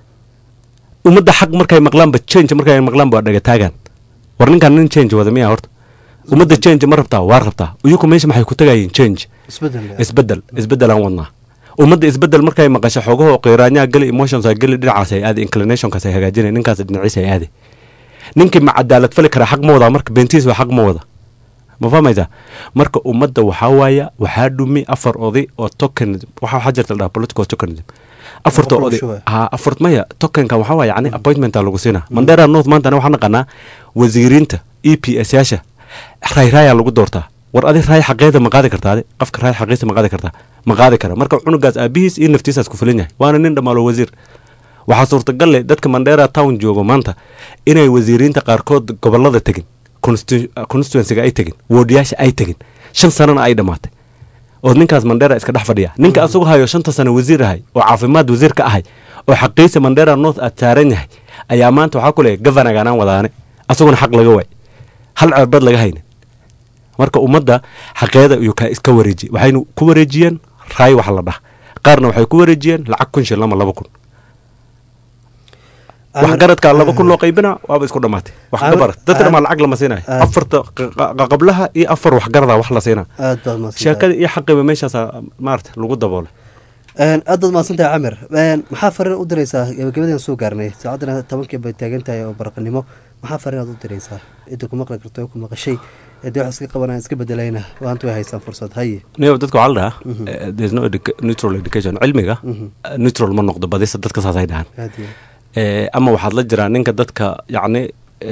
ummadda xaq markay maqlaanba change markay maqlaanba waa dhaga taagaan war ninkan nin change wada miyaa horta ummadda change ma rabtaa waa rabtaa uyuku meesha maxay ku tagayeen change isbedel isbedel aan wadnaa ummadda isbedel markay maqasho xogaha qeeraanyaa gali emotions ay gali dhinacaas ay aad inclinationkaas ay hagaajinay ninkaas dhinaciisa ay aad ninkii ma cadaalad fali kara xaq ma wada marka beentiis waa xaq ma wada ma fahmaysaa marka ummadda waxaa waaya waxaa dhumi afar oday oo tokenism waxa waxa jirta la political tokenism afarta oday ha afart maya tokenka waxaa waaya yani appointment lagu siinaa Mandera North maanta waxaan naqanaa wasiiriinta E P S yaasha rayraya lagu doortaa war adi raay xaqeeda ma qaadi kartaa qofka raay xaqiisa ma qaadi kartaa ma qaadi kara marka cunugaas aabihiis in naftiisaas ku filan yahay waana nin dhamaalo wasiir waxa suurtagal leh dadka Mandera town joogo maanta inay wasiiriinta qaarkood gobolada tagin constituency ay tagin wardyaasha ay tagin shan sano ay dhamaatay oo ninkaas Mandera iska dhex fadhiya ninka asoo hayo shanta sano wasiir ahay oo caafimaad wasiir ka ahay oo xaqiisa Mandera North aad saaran yahay ayaa maanta waxaa ku leeyahay gavanaganaan wadaane asaguna xaq laga waay hal cerbad laga haynin marka ummadda xaqeeda iyo kaa iska wareejiye waxaynu ku wareejiyeen raay wax la dhah qaarna waxay ku wareejiyeen lacag kun shil ama laba kun wax garadkaa laba kun loo qaybina waaba isku dhamaatay wax ka barat dadka dhamaa lacag lama siinayo afarta qablaha iyo afar wax garada wax la siinaa sheekada iyo xaqiba meeshaas maarata lagu daboolay aad baad mahadsantahay camir maxaa fariin u diraysaa gabagabadeen soo gaarnay saacadana tobankii bay taagan tahay oo baraqnimo maxaa fariin aad u diraysaa cidda ku maqli karto ku maqashay cidda wax iska qabanaya iska bedelayna waanta way haystaan fursad haye niyo dadka waxaa la dhahaa there's no neutral education cilmiga neutral ma noqdo badisa dadka saasay dhahaan ama waxaad la jiraa ninka dadka yacni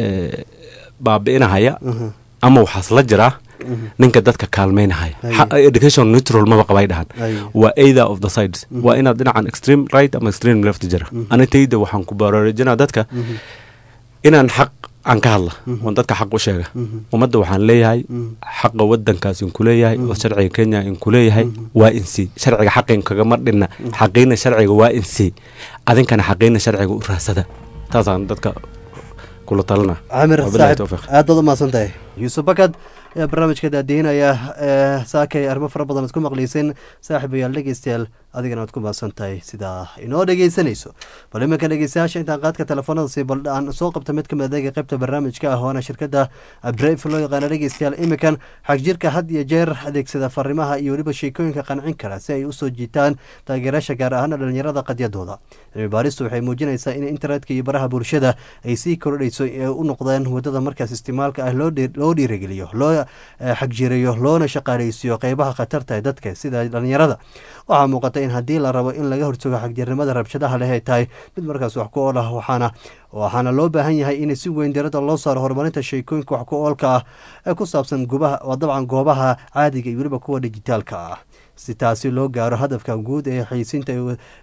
baabi'inahaya ama waxaas la jiraa ninka dadka kaalmeynahaya education neutral maba qabay dhahan waa either of the sides waa inaad dhinacan extreme right ama extreme left jira anitayda waxaan ku baraarujinaa dadka inaan xaq aan ka hadla oon dadka xaq u sheega ummadda waxaan leeyahay xaqa wadankaas in ku leeyahay oo sharciga kenya in ku leeyahay waa insii sharciga xaqin kagama dhinna xaqiina sharciga waa insii adinkana xaqiina sharciga u raasada taasaan dadka kula talana camir saaxib aad baad u mahadsantahay yuusuf bakad ayaa barnaamijka daadiinaya saakay arrimo fara badan aad ku maqlayseen saaxiibayaal dhegeystayaal adigana waad ku mahadsan tahay sidaa inoo dhegeysanayso bal iminka dhegeystayaasha intaan qaadka telefoonadasi bal aan soo qabta mid kamid adeega qaybta barnaamijka ah waana shirkadda brave loo yaqaana dhegeystayaal iminkan xagjirka had iyo jeer adeegsada fariimaha iyo weliba sheekooyinka qancin kara si ay usoo jiitaan taageerasha gaar ahaan dhalinyarada qadyadooda cilmi baaristu waxay muujinaysaa in internetka iyo baraha bulshada ay sii kordhayso ee u noqdeen wadada markaas isticmaalka ah loo dhiirigeliyo loo xagjirayo loona shaqaaleysiyo qeybaha khatarta ee dadka sida dhalinyarada waxaa muuqata in haddii la rabo in laga hortago xagjirnimada rabshadaha leh ay tahay mid markaas wax ku ool ah waxaana waxaana loo baahan yahay in si weyn diradda loo saaro horumarinta sheekooyinka wax ku oolka ah ee ku saabsan gubaha waa dabcan goobaha caadiga iyo weliba kuwa dijitaalka ah si taasi loo gaaro hadafka guud ee xayisiinta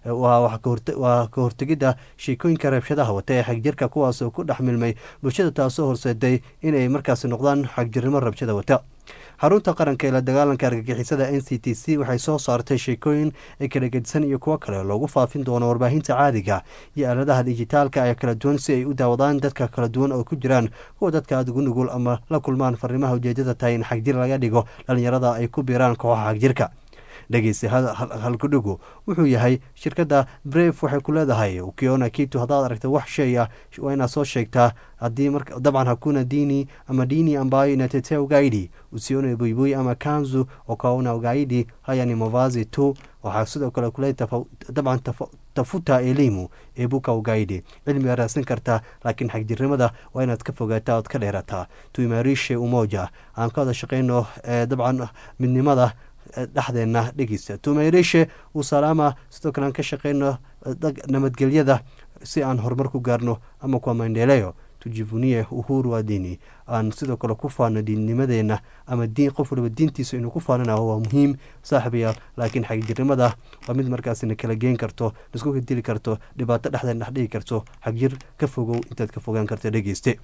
waa ka hortegidda sheekooyinka rabshadaha wata ee xagjirka kuwaasoo ku dhex milmay bulshada taasoo horseeday inay markaasi noqdaan xagjirnimo rabshada wata xarunta qaranka ee la dagaalanka argagixisada n c t c waxay soo saartay sheekooyin ay kala gedisan iyo kuwo kale loogu faafin doono warbaahinta caadiga iyo aaladaha dijitaalka ee kala duwan si ay u daawadaan dadka kala duwan oo ku jiraan kuwa dadka aad ugu nugul ama la kulmaan fariimaha ujeedada tahay in xagjir laga dhigo dhalinyarada ay ku biiraan kooxaha xagjirka dhegeysta halkudhigu wuxuu yahay shirkadda brave waxay ku leedahay ukiona kitu haddaad aragta wax shay ah waa inaad soo sheegtaa haddii marka dabcan hakuna dini ama dini ambayo inatetea ugaidi usione buibui ama kanzu ukaona ugaidi haya ni mavazi tu waxaa sidoo kale kule dabcan tafuta elimu eebuka ugaidi cilmiga raadsan kartaa laakiin xagjirnimada waa inaad ka fogaataa ood ka dheerataa tuimarishe umoja aan ka wada shaqeyno dabcan midnimada dhexdeena dhegeysta tumayreshe uu salaama sidoo kale aan ka shaqeyno nabadgelyada si aan horumar ku gaarno ama kuwa maendeleyo tujivunie uhuru wa dini aan sidoo kale ku faano diinnimadeena ama diin qof waliba diintiisa inuu ku faanana waa muhiim saaxiibayaal laakiin xagjirnimada waa mid markaasina kala geen karto isku dili karto dhibaato dhexdeena dhex dhigi karto xagjir ka fogow intaad ka fogaan karta dhegeyste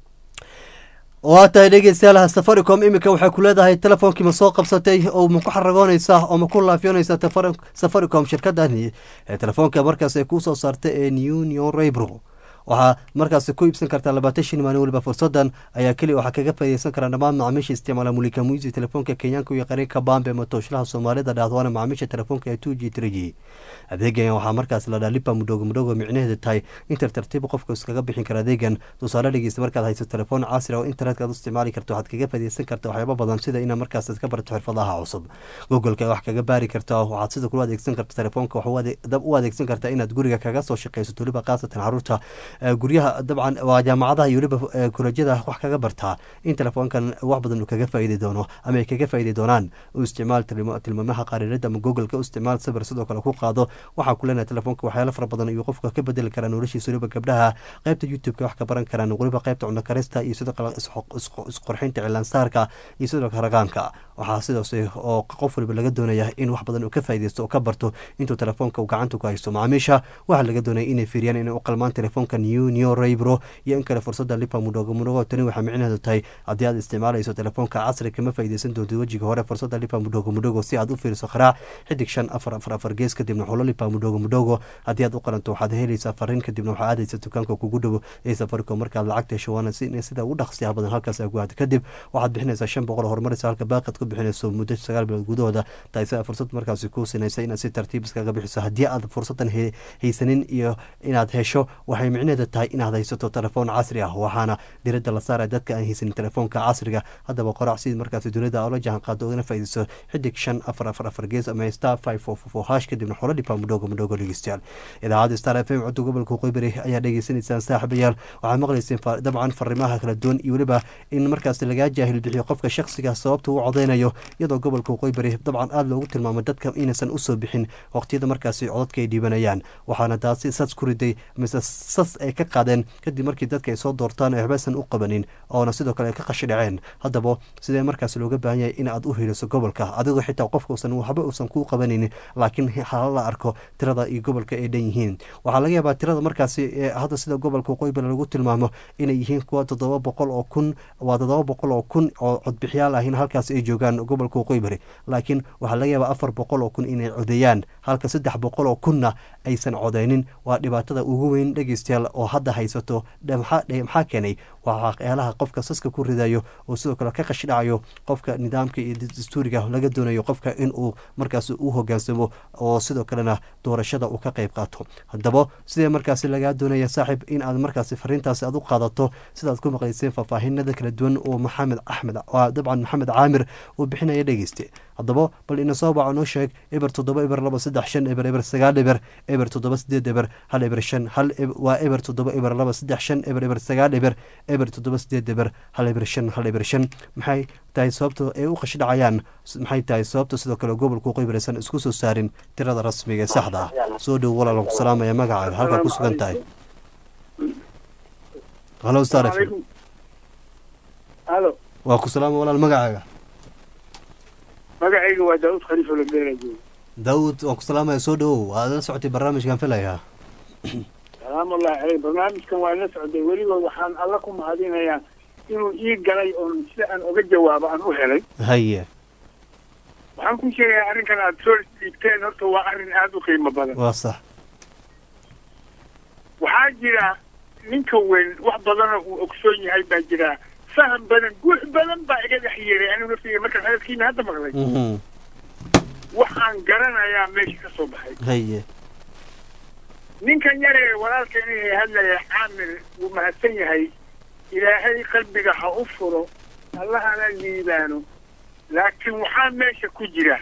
waa tahay dhegeystayaal safaricom iminka waxay ku leedahay telefonkii ma soo qabsatay oo ma ku xaragoonaysaa oo ma ku laafiyoonaysaa safaricom shirkadani ee telefoonka markaas ay kuu soo saartay ee union raybro waxaa markaas ku iibsan kartaa labaatan shan maalin waliba fursadan ayaa keliya waxaa kaga faaideysan karaa dhammaan macaamiisha isticmaala mulika muisi telefoonka kenyaanka u yaqaanay kabambe matooshalaha soomaalida dhaahdoona macaamiisha telefoonka ee two g three g adeegan waxaa markaas la dhaa lipa mudhogo mudhogo micnaheedu tahay inter tartiib qofka iskaga bixin kara adeegan tusaale dhegeysta markaad hayso telefoon casri oo internetka aad u isticmaali karto waxaad kaga faaideysan karta waxyaaba badan sida inaad markaas ka barto xirfadaha cusub googleka wax kaga baari karta waxaad sida kula adeegsan karta telefoonka waxaad u adeegsan kartaa inaad guriga kaga soo shaqeysato waliba khaasatan caruurta guryaha dabcan waa jaamacadaha iyo weliba kolejyada wax kaga bartaa in telefoonkan wax badan uu kaga faaidi doono ama ay kaga faaidi doonaan u isticmaal tilmaamaha qariirada ama googleka u isticmaal sawir sidoo kale ku qaado waxaa ku leenahay telefoonka waxyaalo fara badan iyo qofka ka bedeli karaa noloshiisa weliba gabdhaha qaybta youtube-ka wax ka baran karaan weliba qaybta cunno karista iyo sidoo kale isqorxinta cilaansaarka iyo sidoo kale ragaanka waxaa sidaas oo qof waliba laga doonaya in wax badan uu ka faaideysto oo ka barto intuu telefoonka uu gacanta ku haysto macaamiisha waxaa laga doonaya inay fiiriyaan inay u qalmaan telefoonka new new raybro iyo in kale fursada lipa mudhogo mudhogo tani waxaa micnaheedu tahay haddii aad isticmaalayso telefoonka casri kama faaideysan doonto wejiga hore fursada lipa mudhogo mudhogo si aad u fiiriso qaraac xidig shan afar afar afar gees kadibna xulo lipa mudhogo mudhogo haddii aad u qaranto waxaad helaysaa fariin kadibna waxaa aadaysa dukaanka kugu dhowo ee safaricom markaad lacagta hesho waana sida ugu dhaqsiyaha badan halkaas aad ku aado kadib waxaad bixinaysaa shan boqol horumaraysa halka baaqad ku bixinayso muddo sagaal bilood gudahooda taasi fursad markaasi kuu sinaysa inaad si tartiib iskaga bixiso haddii aad fursadan haysanin iyo inaad hesho waxay micnaheeda tahay inaad haysato telefoon casri ah waxaana diradda la saaraya dadka aan haysanin telefoonka casriga haddaba qorac sidii markaasi dunida oola jahan qaado ogana faaideyso xidig shan afar afar afar gees ama star five four four hash kadibna xola dhipa mudhogo mudhogo dhegeystayaal idaacadda star f m codka gobolka qoybari ayaa dhegeysanaysaan saaxiibayaal waxaad maqlayseen dabcan fariimaha kala duwan iyo weliba in markaasi lagaa jaahil bixiyo qofka shakhsiga sababta uu codeynayo iyadoo gobolka qoybari dabcan aada loogu tilmaamay dadka inaysan usoo bixin waqtiyada markaasi codadka ay dhiibanayaan waxaana taasi sas ku riday mise sas ay ka qaadeen kadib markii dadka ay soo doortaan ay waxbaysan u qabanin oona sidoo kale ay ka qashi dhaceen haddaba sidee markaasi looga baahan yahay in aad u heliso gobolka adigoo xitaa qofka usan waxba uusan kuu qabanaynin laakiin hala la arko tirada iyo gobolka ay dhan yihiin waxaa laga yaabaa tirada markaasi hadda sida gobolka qoybari lagu tilmaamo inay yihiin kuwa toddoba boqol oo kun waa toddoba boqol oo kun oo codbixiyaal ah in halkaas ay joogaan gobolka qoybari laakiin waxaa laga yaabaa afar boqol oo kun inay codeeyaan halka saddex boqol oo kunna aysan codeynin waa dhibaatada ugu weyn dhegeystayaal oo hadda haysato maxaa keenay waa waxyaalaha qofka saska ku ridayo oo sidoo kale ka qashi dhacayo qofka nidaamka iyo dastuuriga laga doonayo qofka inuu markaas u hogaansamo oo sidoo kalena doorashada uu ka qayb qaato haddaba sidee markaasi lagaa doonaya saaxiib in aad markaasi fariintaasi aad u qaadato sidaad ku maqlayseen faahfaahinada kala duwan oo maxamed axmed dabcan maxamed caamir uu bixinaya dhegeyste haddaba bal ina soo baco noo sheeg eber toddoba eber laba saddex shan eber eber sagaal eber eber toddoba sideed eber hal eber shan hal waa eber toddoba eber laba saddex shan eber eber sagaal eber eber toddoba sideed eber hal eber shan hal eber shan maxay tahay sababta ay u qashi dhacayaan maxay tahay sababta sidoo kale gobolka qoybari aysan isku soo saarin tirada rasmiga ee saxda ah soo dhow walaalan ku salaamaya magacaaga halkaa ku sugan tahay halo star f m halo waa ku salaama walaal magacaaga magacayga waa daawud khaliif olombeera daawud waan ku salaamaya soo dhowow waad la socotay barnaamijkan filayaa salaamullahi caleyh barnaamijkan waa la socday weligood waxaan alla ku mahadinayaa inuu ii galay oon sida aan oga jawaabo aan u helay haye waxaan ku sheegayaa arrinkan aada soo dhiibteen horta waa arrin aada u qiimo badan waa sax waxaa jira ninka weyn wax badanoo uu ogsoon yahay baa jira faham badan guux badan baa iga dhex yeeray anigu naftiga markaan hadalkiina hadda maqlay waxaan garanayaa meesha ka soo baxay haye ninkan yaree walaalkan inay hadlaya caamir wuu mahadsan yahay ilaahay qalbiga ha u furo allahana liibaano laakiin waxaa meesha ku jira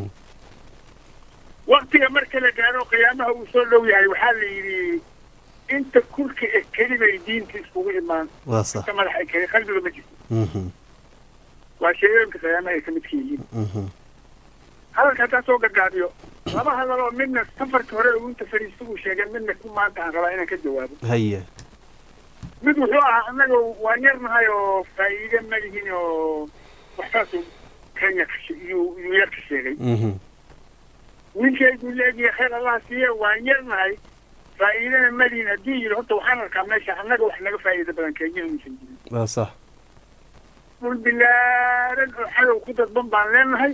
waktiga marka la gaaro qiyaamaha uu soo dhow yahay waxaa la yidhi inta kulka e kelibay diinta iskugu imaan inta madaxa keli qalbiga ma jirto waa sheegooyinka qiyaamaha ay ka midka yihiin hadalka haddaa soo gargaabiyo laba hadaloo midna safarka hore uu inta fariista uu sheegay midna ku maanta aan rabaa inaan ka jawaabo haye mid wuxuu ahaa annaga waan yarnahay oo faa'iide ma lihin oo waxsaasu kenya iyuu iyuu yar ka sheegay ninkaygu leegiya khayr allah siiye waan yarnahay faa'iidana ma lihin hadduu yidhi horta waxaan arkaa meesha annaga wax naga faa'iida badan kenya inuusan jirin waa sax dhul bilaaran oo cadow ku dadban baan leenahay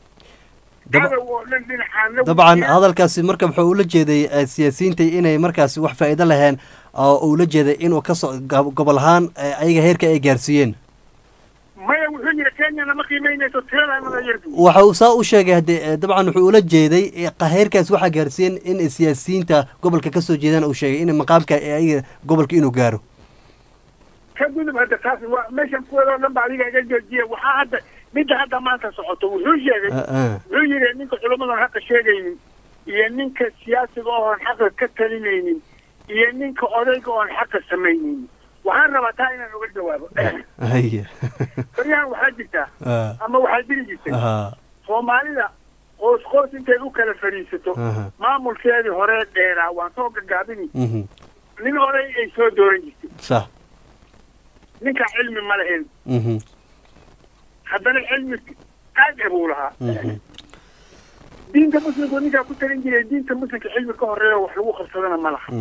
dabcan hadalkaasi marka wuxuu ula jeeday siyaasiyiinta inay markaasi wax faa'iido laheen oo ula jeeday inuu kasoo gobol ahaan ayaga heerka ay gaarsiiyeen maya wuxuu yiri kenya nama qiimeynayso tiradaanada yardu waxa uu saa u sheegay haddee dabcan wuxuu ula jeeday heerkaas waxaa gaarsiiyeen in siyaasiyiinta gobolka kasoo jeedaan uu sheegay in maqaamka ayaga gobolka inuu gaaro ka gudub hadda taas waa meeshan kuwadoo dhan ba adiga iga joojiya waxaa hadda midda hadda maanta socoto wuxuu sheegay wuxuu yidhi ninka culamadan xaqa sheegaynin iyo ninka siyaasiga oon xaqa ka talinaynin iyo ninka odayga oon xaqa samaynaynin waxaan rabaa taa inaan uga jawaabo haye baryahan waxaa jirtaa ama waxaa jiri jirtay soomaalida qoos qoos intay u kala fadhiisato maamulkeedii hore dheeraa waan soo gagaabini nin oday ay soo dooran jirtay sax ninka cilmi ma lahayn haddana cilmi aad buu lahaa diinta muslimku ninkaa ku talin jiray diinta muslimka cilmi ka horeeya wax lagu qabsadana ma laha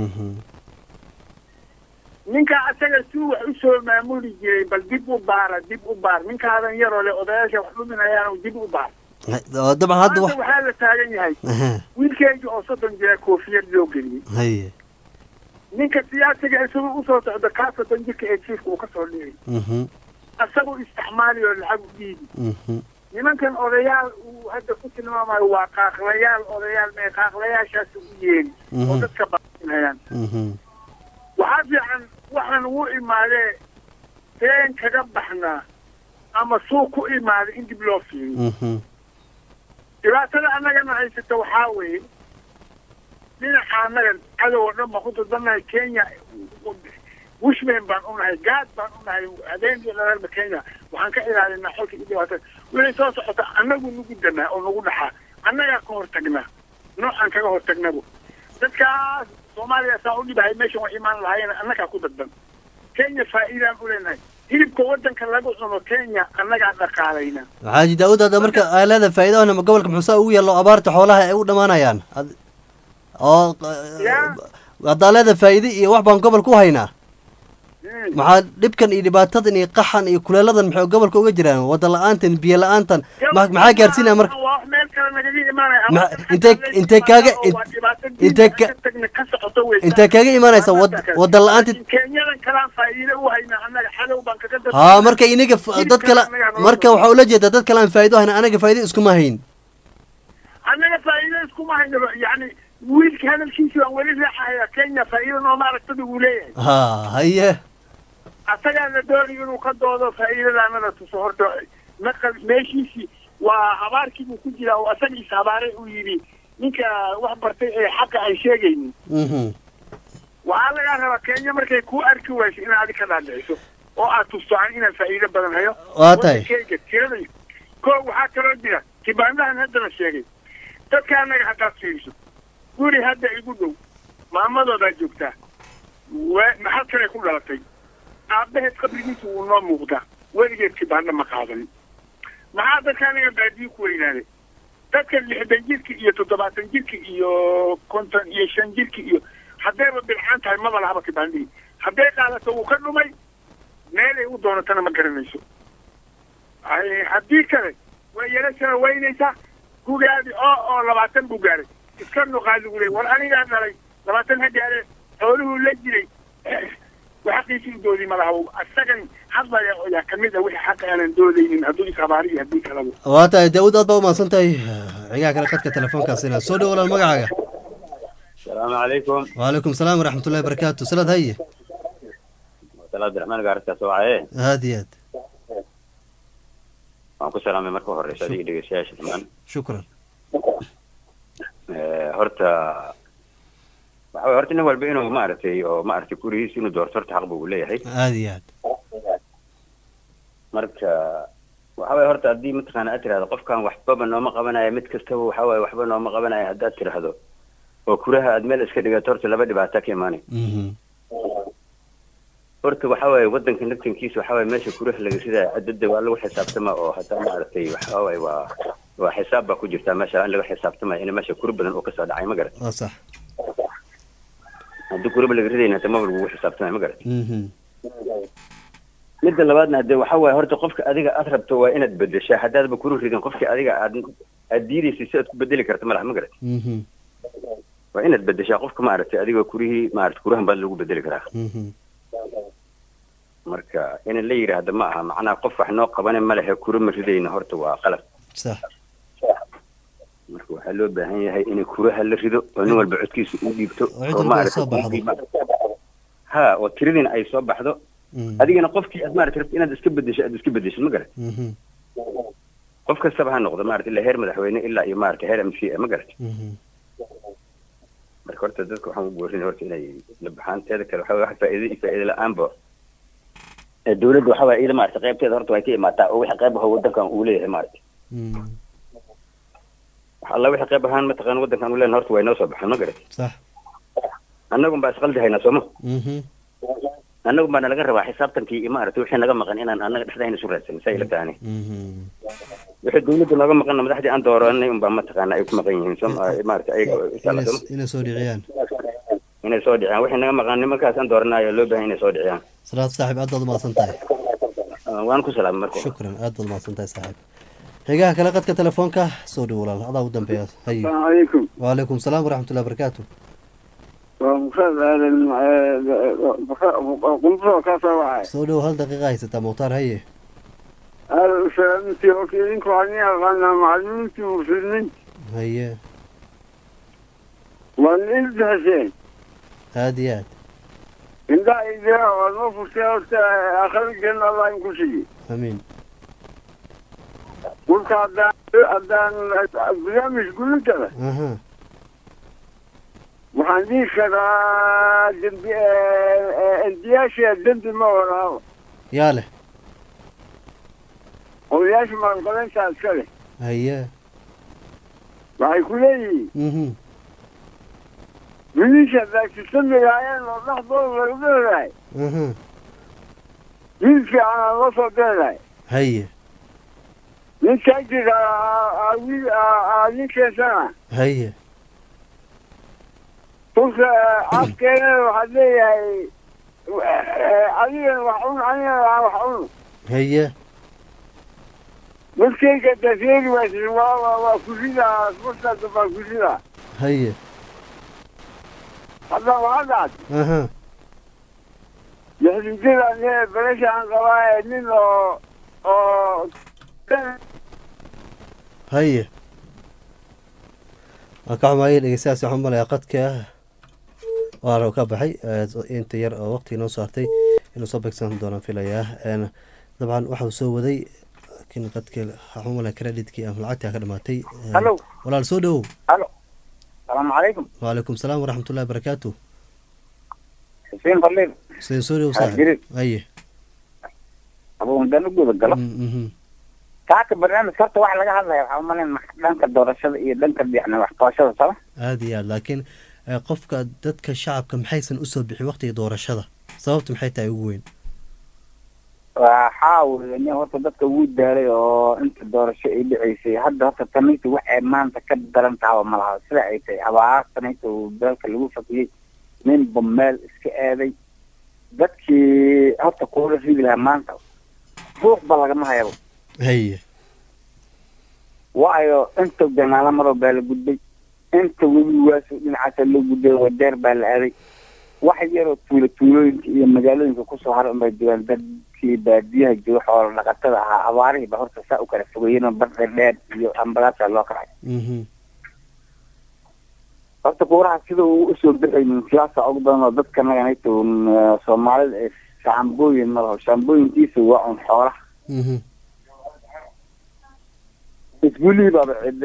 ninkaa asaga suu wax usoo maamuli jiray bal dib u baara dib u baar ninkaadan yaroo le odayaasha wax dhuminayaan dib u baar dabcan hadda waxaa la taagan yahay wiilkeyga oo soddon jira koofiyad loo geliyey haye ninka siyaasiga isagu usoo socda kaa soddon jirka ee jiifka uu kasoo dhigay asagoo isticmaali oo lacag u dhiibi nimankan odayaal uu hadda ku tilmaamayo waa qaaqlayaal odayaal mee qaaqlayaashaas u yeeli oo dadka baainayaan waxaa fiican waxaan ugu imaadee teen kaga baxnaa ama suuq ku imaaday in dib loo fiiriyo dhibaatada annagana haysata waxaa weeye dhinaca annagan cadow oo dhan baan ku dadbannahay kenya bushman baan unahay gaad baan unahay habeenkii dhareerba kenya waxaan ka ilaalinaa xolka iyo dhibaatada wixii soo socota annagu nagu danaa oo nagu dhaxaa annagaa ka hortagnaa noocaan kaga hortagnabo dadkaas soomaaliya saa u dhibahay meeshan wax imaan lahaayeen annagaa ku dadban kenya faa'iidaan u leenahay hilibka wadanka lagu cuno kenya annagaa dhaqaalayna xaaji daawud hadda marka aalada faa'iidahana gobolka muxuusaa ugu yeelo abaarta xoolaha ay u dhamaanayaan oo haddaa leeda faa'iide iyo wax baan gobolka u haynaa maxaa dhibkan iyo dhibaatadan iyo qaxan iyo kuleeladan maxay gobolka uga jiraan wada la-aantan biyo la-aantan maxaa gaarsiinaya marka intee intee kaaga intee ka intee kaaga imaanaysa wada la-aanta haa marka iniga dad kale marka waxaa ula jeedaa dad kale aan faa'ido hayna anaga faa'ido iskuma hayn annaga faa'ido iskuma hayno yani wiilka hadalkiisa waan weli raaxaya kenya faa'ido nooma aragtada uu leeyahay ha haye asagaa la doonayo inuu ka doodo faa'iidadaanada tuso horta naqal meeshiisii waa habaarkii buu ku jiraa oo asagiisa habaaray uu yidhi ninka wax bartay ee xaqa ay sheegaynin waxaa lagaa rabaa kenya markay ku arki wayso inaad adi ka dhaadhiciso oo aad tusto aan inaan faa'iido badan hayo waa tahay keyga tirada ko waxaa kaloo jira kibaanahan hadda la sheegay dadka annaga haddaad fiiriso guri hadda igu dhow maamadoodaa joogtaa maxal kale ku dhalatay aabaheed qabrigiisa wuu noo muuqdaa weligeed kibaana ma qaadanin maxaa dadka anaga baadiyo ku weynaaday dadka lixdan jirka iyo toddobaatan jirka iyo konton iyo shan jirka iyo haddayba bilcaan tahay maba lahaba kibaandihii hadday qaadato wuu ka dhumay meelay u doonatana ma garanayso haddii kale way yarashana waynaysaa gugaadi oo oo labaatan buu gaaray iska nuqaa lagu leey war anigaa dhalay labaatan ha gaare xooluhuu la jiray وحقيقي دودي ملاه أستغن حظا يا كمية وحي حق أنا دودي من هدول كبارية هدول كلامه. واتا داود أضبط ما صنتي عياك أنا خدك تلفون كاسينا سودي ولا المقعة. السلام عليكم. وعليكم السلام ورحمة الله وبركاته. سلاد هي. سلاد عبد الرحمن قارت سواعي. هادي هاد. معكم سلام مركو هري صديق دقيقة شاشة كمان. شكرا. هرتا waxaa horta nin walba inuu maaragtay oo maaragtay kurihiisa inuu doorto horta xaq buu leeyahay aad iyo aad marka waxa way horta haddii mataqaana aad tiraahdo qofkan waxbaba nooma qabanaya mid kastaba waxa way waxba nooma qabanaya haddaad tiraahdo oo kuraha aad meel iska dhigato horta laba dhibaato ka imaanay horta waxa way wadanka naftankiisa waxa way meesha kuraha laga sidaa cadada waa lagu xisaabtama oo hataa maaragtay waxa way waa waa xisaab baa ku jirta meesha in laga xisaabtama in meesha kura badan oo ka soo dhacay ma garan waa sax haddii kuraba laga ridayna hata maba lagu xisaabtamay ma garat midda labaadna hadee waxa waaye horta qofka adiga aad rabto waa inaad bedeshaa haddaadba kuru ridin qofki adiga aad aad diidaysa si aad ku bedeli karta malaha ma garat waa inaad bedeshaa qofka maaragtay adiga kurihii maaragtay kurahan baad lagu bedeli karaa marka in la yidhaahdo ma aha macnaha qof wax noo qabane ma lehe kura ma ridayna horta waa qalad sax marka waxaa loo baahan yahay in kuraha la rido oo nin walba codkiisa u dhiibto oo maaragtay ha oo tiradiina ay soo baxdo adigana qofkii aad maaragtay rabto inaad iska bedesho aad iska bedesho ma garat qof kastaba ha noqdo maaragtay ilaa heer madaxweyne ilaa iyo maaragtay heer m c a ma garat marka horta dadka waxaan u boorin horta inay la baxaan teeda kale waxaa wax faa'iido iyo faa'iido la-aanba dowladda waxaa waay iyada maaragtay qaybteeda horta way ka imaataa oo wixii qayb ahoo wadankan uu leeyahay maaragtay الله وحي قيب هان متقن ودن كانوا لين هرت وين نوصل بحنا قريت صح أنكم بس قلت هنا سمو أنكم أنا لقى ربح حساب تنكي إمارة وحين لقى مغني أنا أنا حدا هنا سورة سنة ثاني wixii dawladda nooga maqana madaxdii aan dooranay unbaa mataqaana ay ku maqan yihiin maarata ayaga inay soo dhiciyaan inay soo dhiciyaan wixii naga maqan nimankaas aan dooranayo loo baahan inay soo dhiciyaan salaad saaxiib aad baad umahadsan tahay waan ku salaamay marka shukran aad baad umahadsan tahay saaxiib xigaha kale qadka telefoonka soo dhow walaal adaa ugu dambeeya haye alaykum waalaykum salaam waraxmatullahi wabarakaatu soo dhow hal daqiiqa haysataa mukhtaar haye intii horta idinku waxaan yaqaanaa macalimiintii muslimiinta haye waan ilbixiseen aad iyo aad indhaha idira waad noo furtay horta akhrigeena allah inku siiyey amiin kulka haddaan haddaan barnaamij gulintaba waxaan dhihi karaa dembi endiyaasha dembi ma walaabo yaa leh odayaasha maalqabeyntaa iska leh haye waxay ku leeyihiin wiilisha daagsisamigayeen oo dhaxdooda lagu dheelahay wiil fiicanaa loo soo dheelahay haye ninkaa jira wiil ninkeesana haye kulka afkeena waxaad leeyahay adigana wax cun anigana wax cun haye dadkayga daseeri waysi waa waa kusidaa markaas baa kusidaa haye hadda waa dhacd aha lixdinjada belashaan qabaa nin oo oo haye waan ka xumaayay dhegeystayaas waxaan umaleyaa qadka waana ka baxay inta yar oo waqti inoo saartay inuu soo beegsan doonaan filayaa dabcan waxau soo waday laakiin qadka waxaan umaleyaa creditkii ama lacagtii ka dhamaatay halo walaal soo dhowow halo salaamu calaykum waalaykum salaam waraxmatullahi wabarakaatu xuseen faliil xuseen soo dhowow saaxib haye abundaan u guda galo kaaka barnaamijka horta waxa laga hadlaya waxaa umaleyn dhanka doorashada iyo dhanka yani waxqabashada sama aada iyo aad laakiin qofka dadka shacabka maxaysan usoo bixin waqtiga doorashada sababta maxay tahay ugu weyn waxaa weye nin horta dadka ugu daalay oo inta doorasho ay dhiceysay hadda horta tanayta waxay maanta ka daran tahaba ma laha sida ay tahay abaar tanayta uu dalka lagu fakiyey ninba meel iska aaday dadkii horta kuula ridi lahaa maanta ruux ba lagama hayabo haye waayo inta janaalo maroo baa la gudbay inta webi waaso dhinacaasa loo gudbay wadeer baa la aaday wax yaroo tuulo tuulooyinka iyo magaalooyinka kusoo haray unbay joogaan dadkii baadiyaha jooga xoola dhaqatada ahaa abaarihii ba horta saa u kala fogeeyeen badda dheer iyo ambalaasa loo kacay horta kuuraha sida uu usoo bixaynin siyaasa ugu badan oo dadka naganayta soomaalida ee shaambooyin malaho shaambooyinkiisa waa un xoolaha isguulihii baaba cidde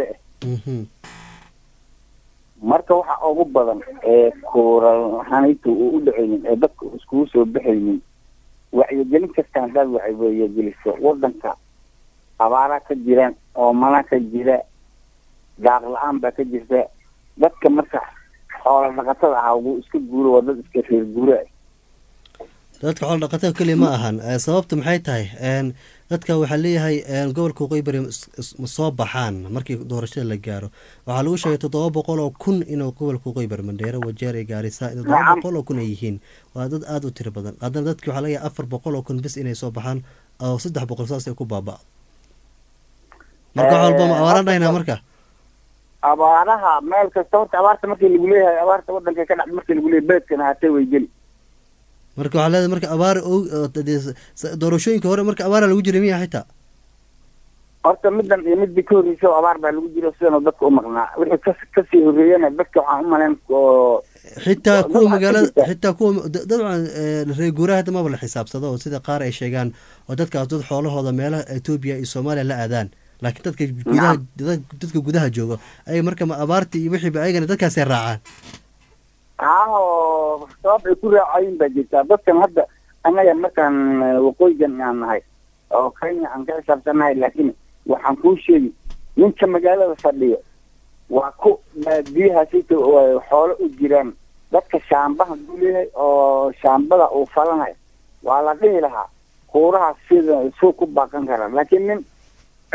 marka waxa ugu badan ee kuurahanayta uu u dhacaynin ee dadka iskugu soo baxaynin wacyigelin kasta haddaad wacyigeliso wadanka abaaraa ka jiraan oomana ka jira daaq la-aan baa ka jirta dadka marka xoola dhaqatada ahaa wuu iska guuro waa dad iska reer guura dadka xoola dhaqatada keliya ma ahan sababta maxay tahay dadka waxaa leeyahay gobolka waqooyi bari ma soo baxaan markii doorashada la gaaro waxaa lagu sheegay toddoba boqol oo kun inuu gobolka waqooyi bari mandheero wajeer iyo gaarisa toddoba boqol oo kun ay yihiin waa dad aada u tiro badan haddana dadki waxaa laga yahay afar boqol oo kun bis inay soo baxaan oo saddex boqol saas ay ku baaba-do marka wax walba ma abaaraan dhahaynaa marka abaaraha meel kasta horta abaarta markii lagu leeyahay abaarta wadanka ka dhacda markii lagu leeyahay beledkana hatee way geli marka waxaa leedahay marka abaar doorashooyinka hore marka abaara lagu jiray miya xitaa horta middan iyo midii ka horreysay oo abaar baa lagu jiro sidan dadka u maqnaa wixii ka kasii horreeyana dadka waxaan u malayn oo xitaa kuwa magaalada xitaa kuwa dabcan reer guuraha hadda maba la xisaabsado oo sida qaar ay sheegaan oo dadkaas dad xoolahooda meelaha etoobiya iyo soomaaliya la aadaan laakiin dadka gudaha dadka gudaha jooga ay marka ma abaartii iyo wixiiba ayagana dadkaasay raacaan aaho sabab ay ku raacayin baa jirtaa dadkan hadda annaga markaan waqooyigan aan nahay oo kenya aan ka xisaabsanahay laakiin waxaan kuu sheegi ninka magaalada fadhiyo waa ku baadiyahaasita xoolo u jiraan dadka shaambaha buu leeyahay oo shaambada uu falanayo waa la dhihi lahaa kuuraha sida suu ku baaqan karaa laakiin nin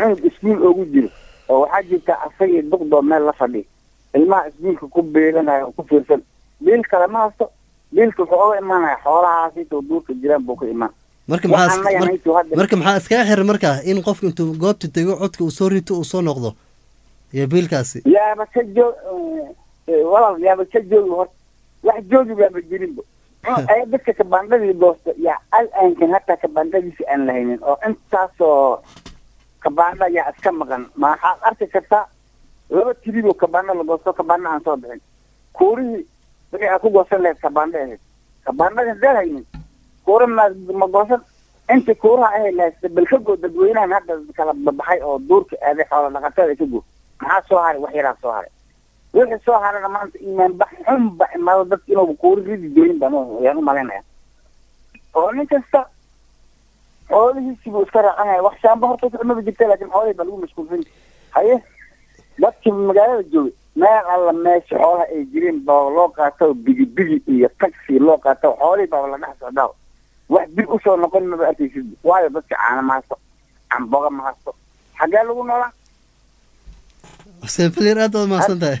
cunug iskuul ugu jiro oo waxaa jirta asagii duqdoo meel la fadhi ilmaha iskuulka ku beeganaya oo ku fiirsan biil kale ma haysto biilka wuxuu uga imaanaya xoolahaas intuu duurka jiraan buu ka imaan marka maxaa marka maxaa iskaga xiran markaa in qofka intuu goobta tego codka uu soo rito uu soo noqdo iyo biilkaasi yaaba ka joog walaal yaaba ka joogi horta wax joogi baaba jirinba ay dadka kabaandadii goosta yaa al-aankan hataa kabaandadiisi aan lahaynin oo intaasoo kabaanda yaa iska maqan ma waxaad arki kartaa laba tiriboo kabaanda la goosto kabaanda aan soo bixin kuurihii wixii aad ku goosan lahayd kabaanda ahayd kabaandada hadaan haynin kuura ma ma goosan inta kuuraha ahay lahaysta bal ka goo dadweynahan hadda kala babaxay oo duurka aaday xoola dhaqatada ka goo maxaa soo haray wax yaraa soo haray wixii soo harana maanta imaan bax xun ba imaado dadka inuu kuuri ridi dooyin baan ayaan u malaynaya oo nin kasta xoolihiisi buu iska raacanaya wax shaamba horta cunada jirta laakiin xoolihii baa lagu mashquulsan haye dadkii magaalada joogay meel alla meesha xoolaha ay jireen baa loo qaato bigi bigi iyo taxi loo qaato xoolihii baa la dhex socdaa wax dib usoo noqon maba arkaysid waayo dadka caana ma haysto camboga ma haysto xaggee lagu noolaa حسين فلير أنت ما صنته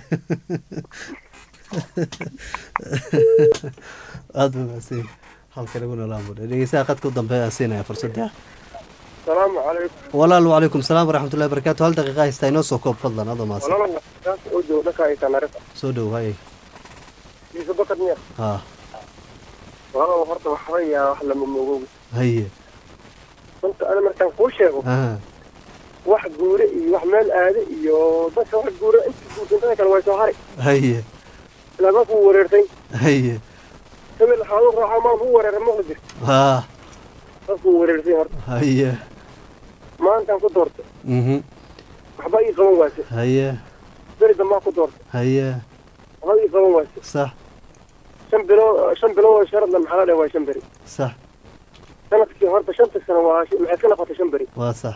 أنت ما سين هل كنا قلنا لامور اللي ساقط كودم بها سينا فرصتها السلام عليكم ولا وعليكم السلام ورحمة الله وبركاته هل دقيقة يستينوس وكوب فضلا هذا ما سين ولا لا أودو لك أي تنارف سودو هاي يسبق النير ها والله وفرت وحرية وحلا من موجود هي كنت أنا مرتين كوشة اه wax guure iyo wax meel aade iyo dadka wax guure inta guurtay kale way soo haray haye laba ku wareertay haye sabil xalu raaxa ma uu wareeray ma qdir ha ku wareertay horta haye maanta ku doortay mhm waxba ii qaban waasay haye berida ma ku doortay haye waxba ii qaban waasay صح shan bilo shan bilo sharad la maxaa la waa shan beri صح sanadkii horta shanta sano waa maxay ka noqotay shan beri waa صح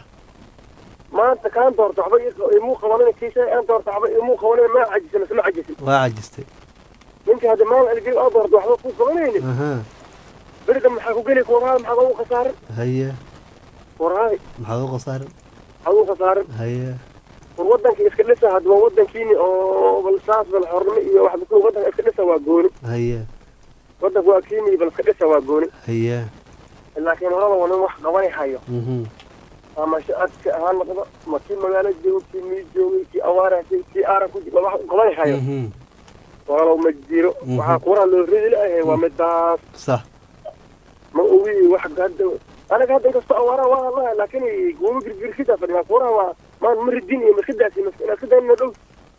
maanta kaan doorto waxba imuu qabanin kiisa aan doorto waxba imuu qabanin ma cajisan ma cajisan waa cajistay ninka hadda maal algey oo doorto waxba ku qabanaynin aha berida maxaa ku geli kuuraha maxaa ugu khasaarin haye kuuraha maxaa ugu khasaarin maxaa ugu khasaarin haye war wadanka iska dhisa hadda waa wadankiini oo bal saas bal xornimo iyo wax ku wadanka iska dhisa waa gooni haye wadanka waa kiini bal iska dhisa waa gooni haye laakiin horada waa nin wax qabanay hayo mhm ama shacabka ahaan noqdo ma kii magaalo joogo kii mii joogay kii awaaraasay kii aaran ku jiro wax qabanay hayo walaalow ma jiro waxaa kuuraha loo ridi lahay waa midaas صح ma ogi wax hadda anaga hadda inkastoo awaaraha waa hadlaha laakiin goobo girgirkida fadhiya kuuraha waa maan ma ridin iyo maskidaasi maskidaasina dhow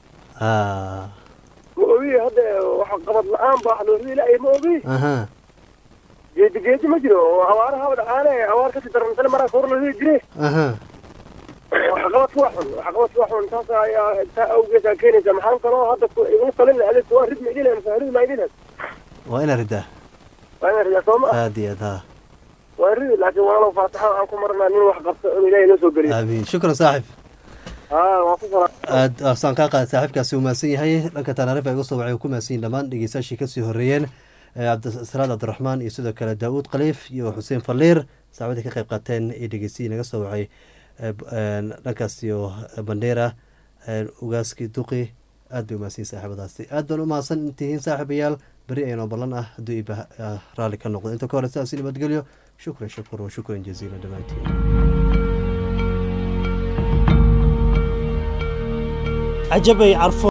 ah ma ogi hadda wax qabad la-aan baa wax loo ridi lahay ma ogi aha geedi geedi ma jiro awaaraha haba dhacaane awaar kasii daran misale maraa kuura loo ridi jire aha waxqabad ku xun waxqabad ku xun taas ayaa taa awgeed aa keenaysa maxaan kaloo hadda igula talin lahaa adeeg waa rid ma idin mise rid ma idin waa ina ridaa waa ina ridaa soo ma aad iyo aad ha waa rid laakiin walaalow faataxa aan ku marnaa nin wax qabta in ilaahay noo soo geliyo amiin shukran saaxib haa waa ku fara aad asaan kaa qaada saaxiibkaasi uu mahadsan yahay dhanka tanaarifa igu soo wacay uu ku mahadsan yahin dhammaan dhegeystayaashii kasii horreeyeen cabdisalaad cabdiraxmaan iyo sidoo kale daawuud khaliif iyo xuseen falliir saacadii ka qayb qaateen ee dhegeystiyi naga soo wacay dhankaas iyo bandheera ugaaskii duqi aad bay umahadsan saaxiibadaasi aad baan u mahadsan tihiin saaxiibayaal beri aynoo ballan ah hadduu iba raalli ka noqdo inta ka hore sidaasi nabadgelyo shukran shakur wa shukran jaziila dhammaantiin عجبي عرفوا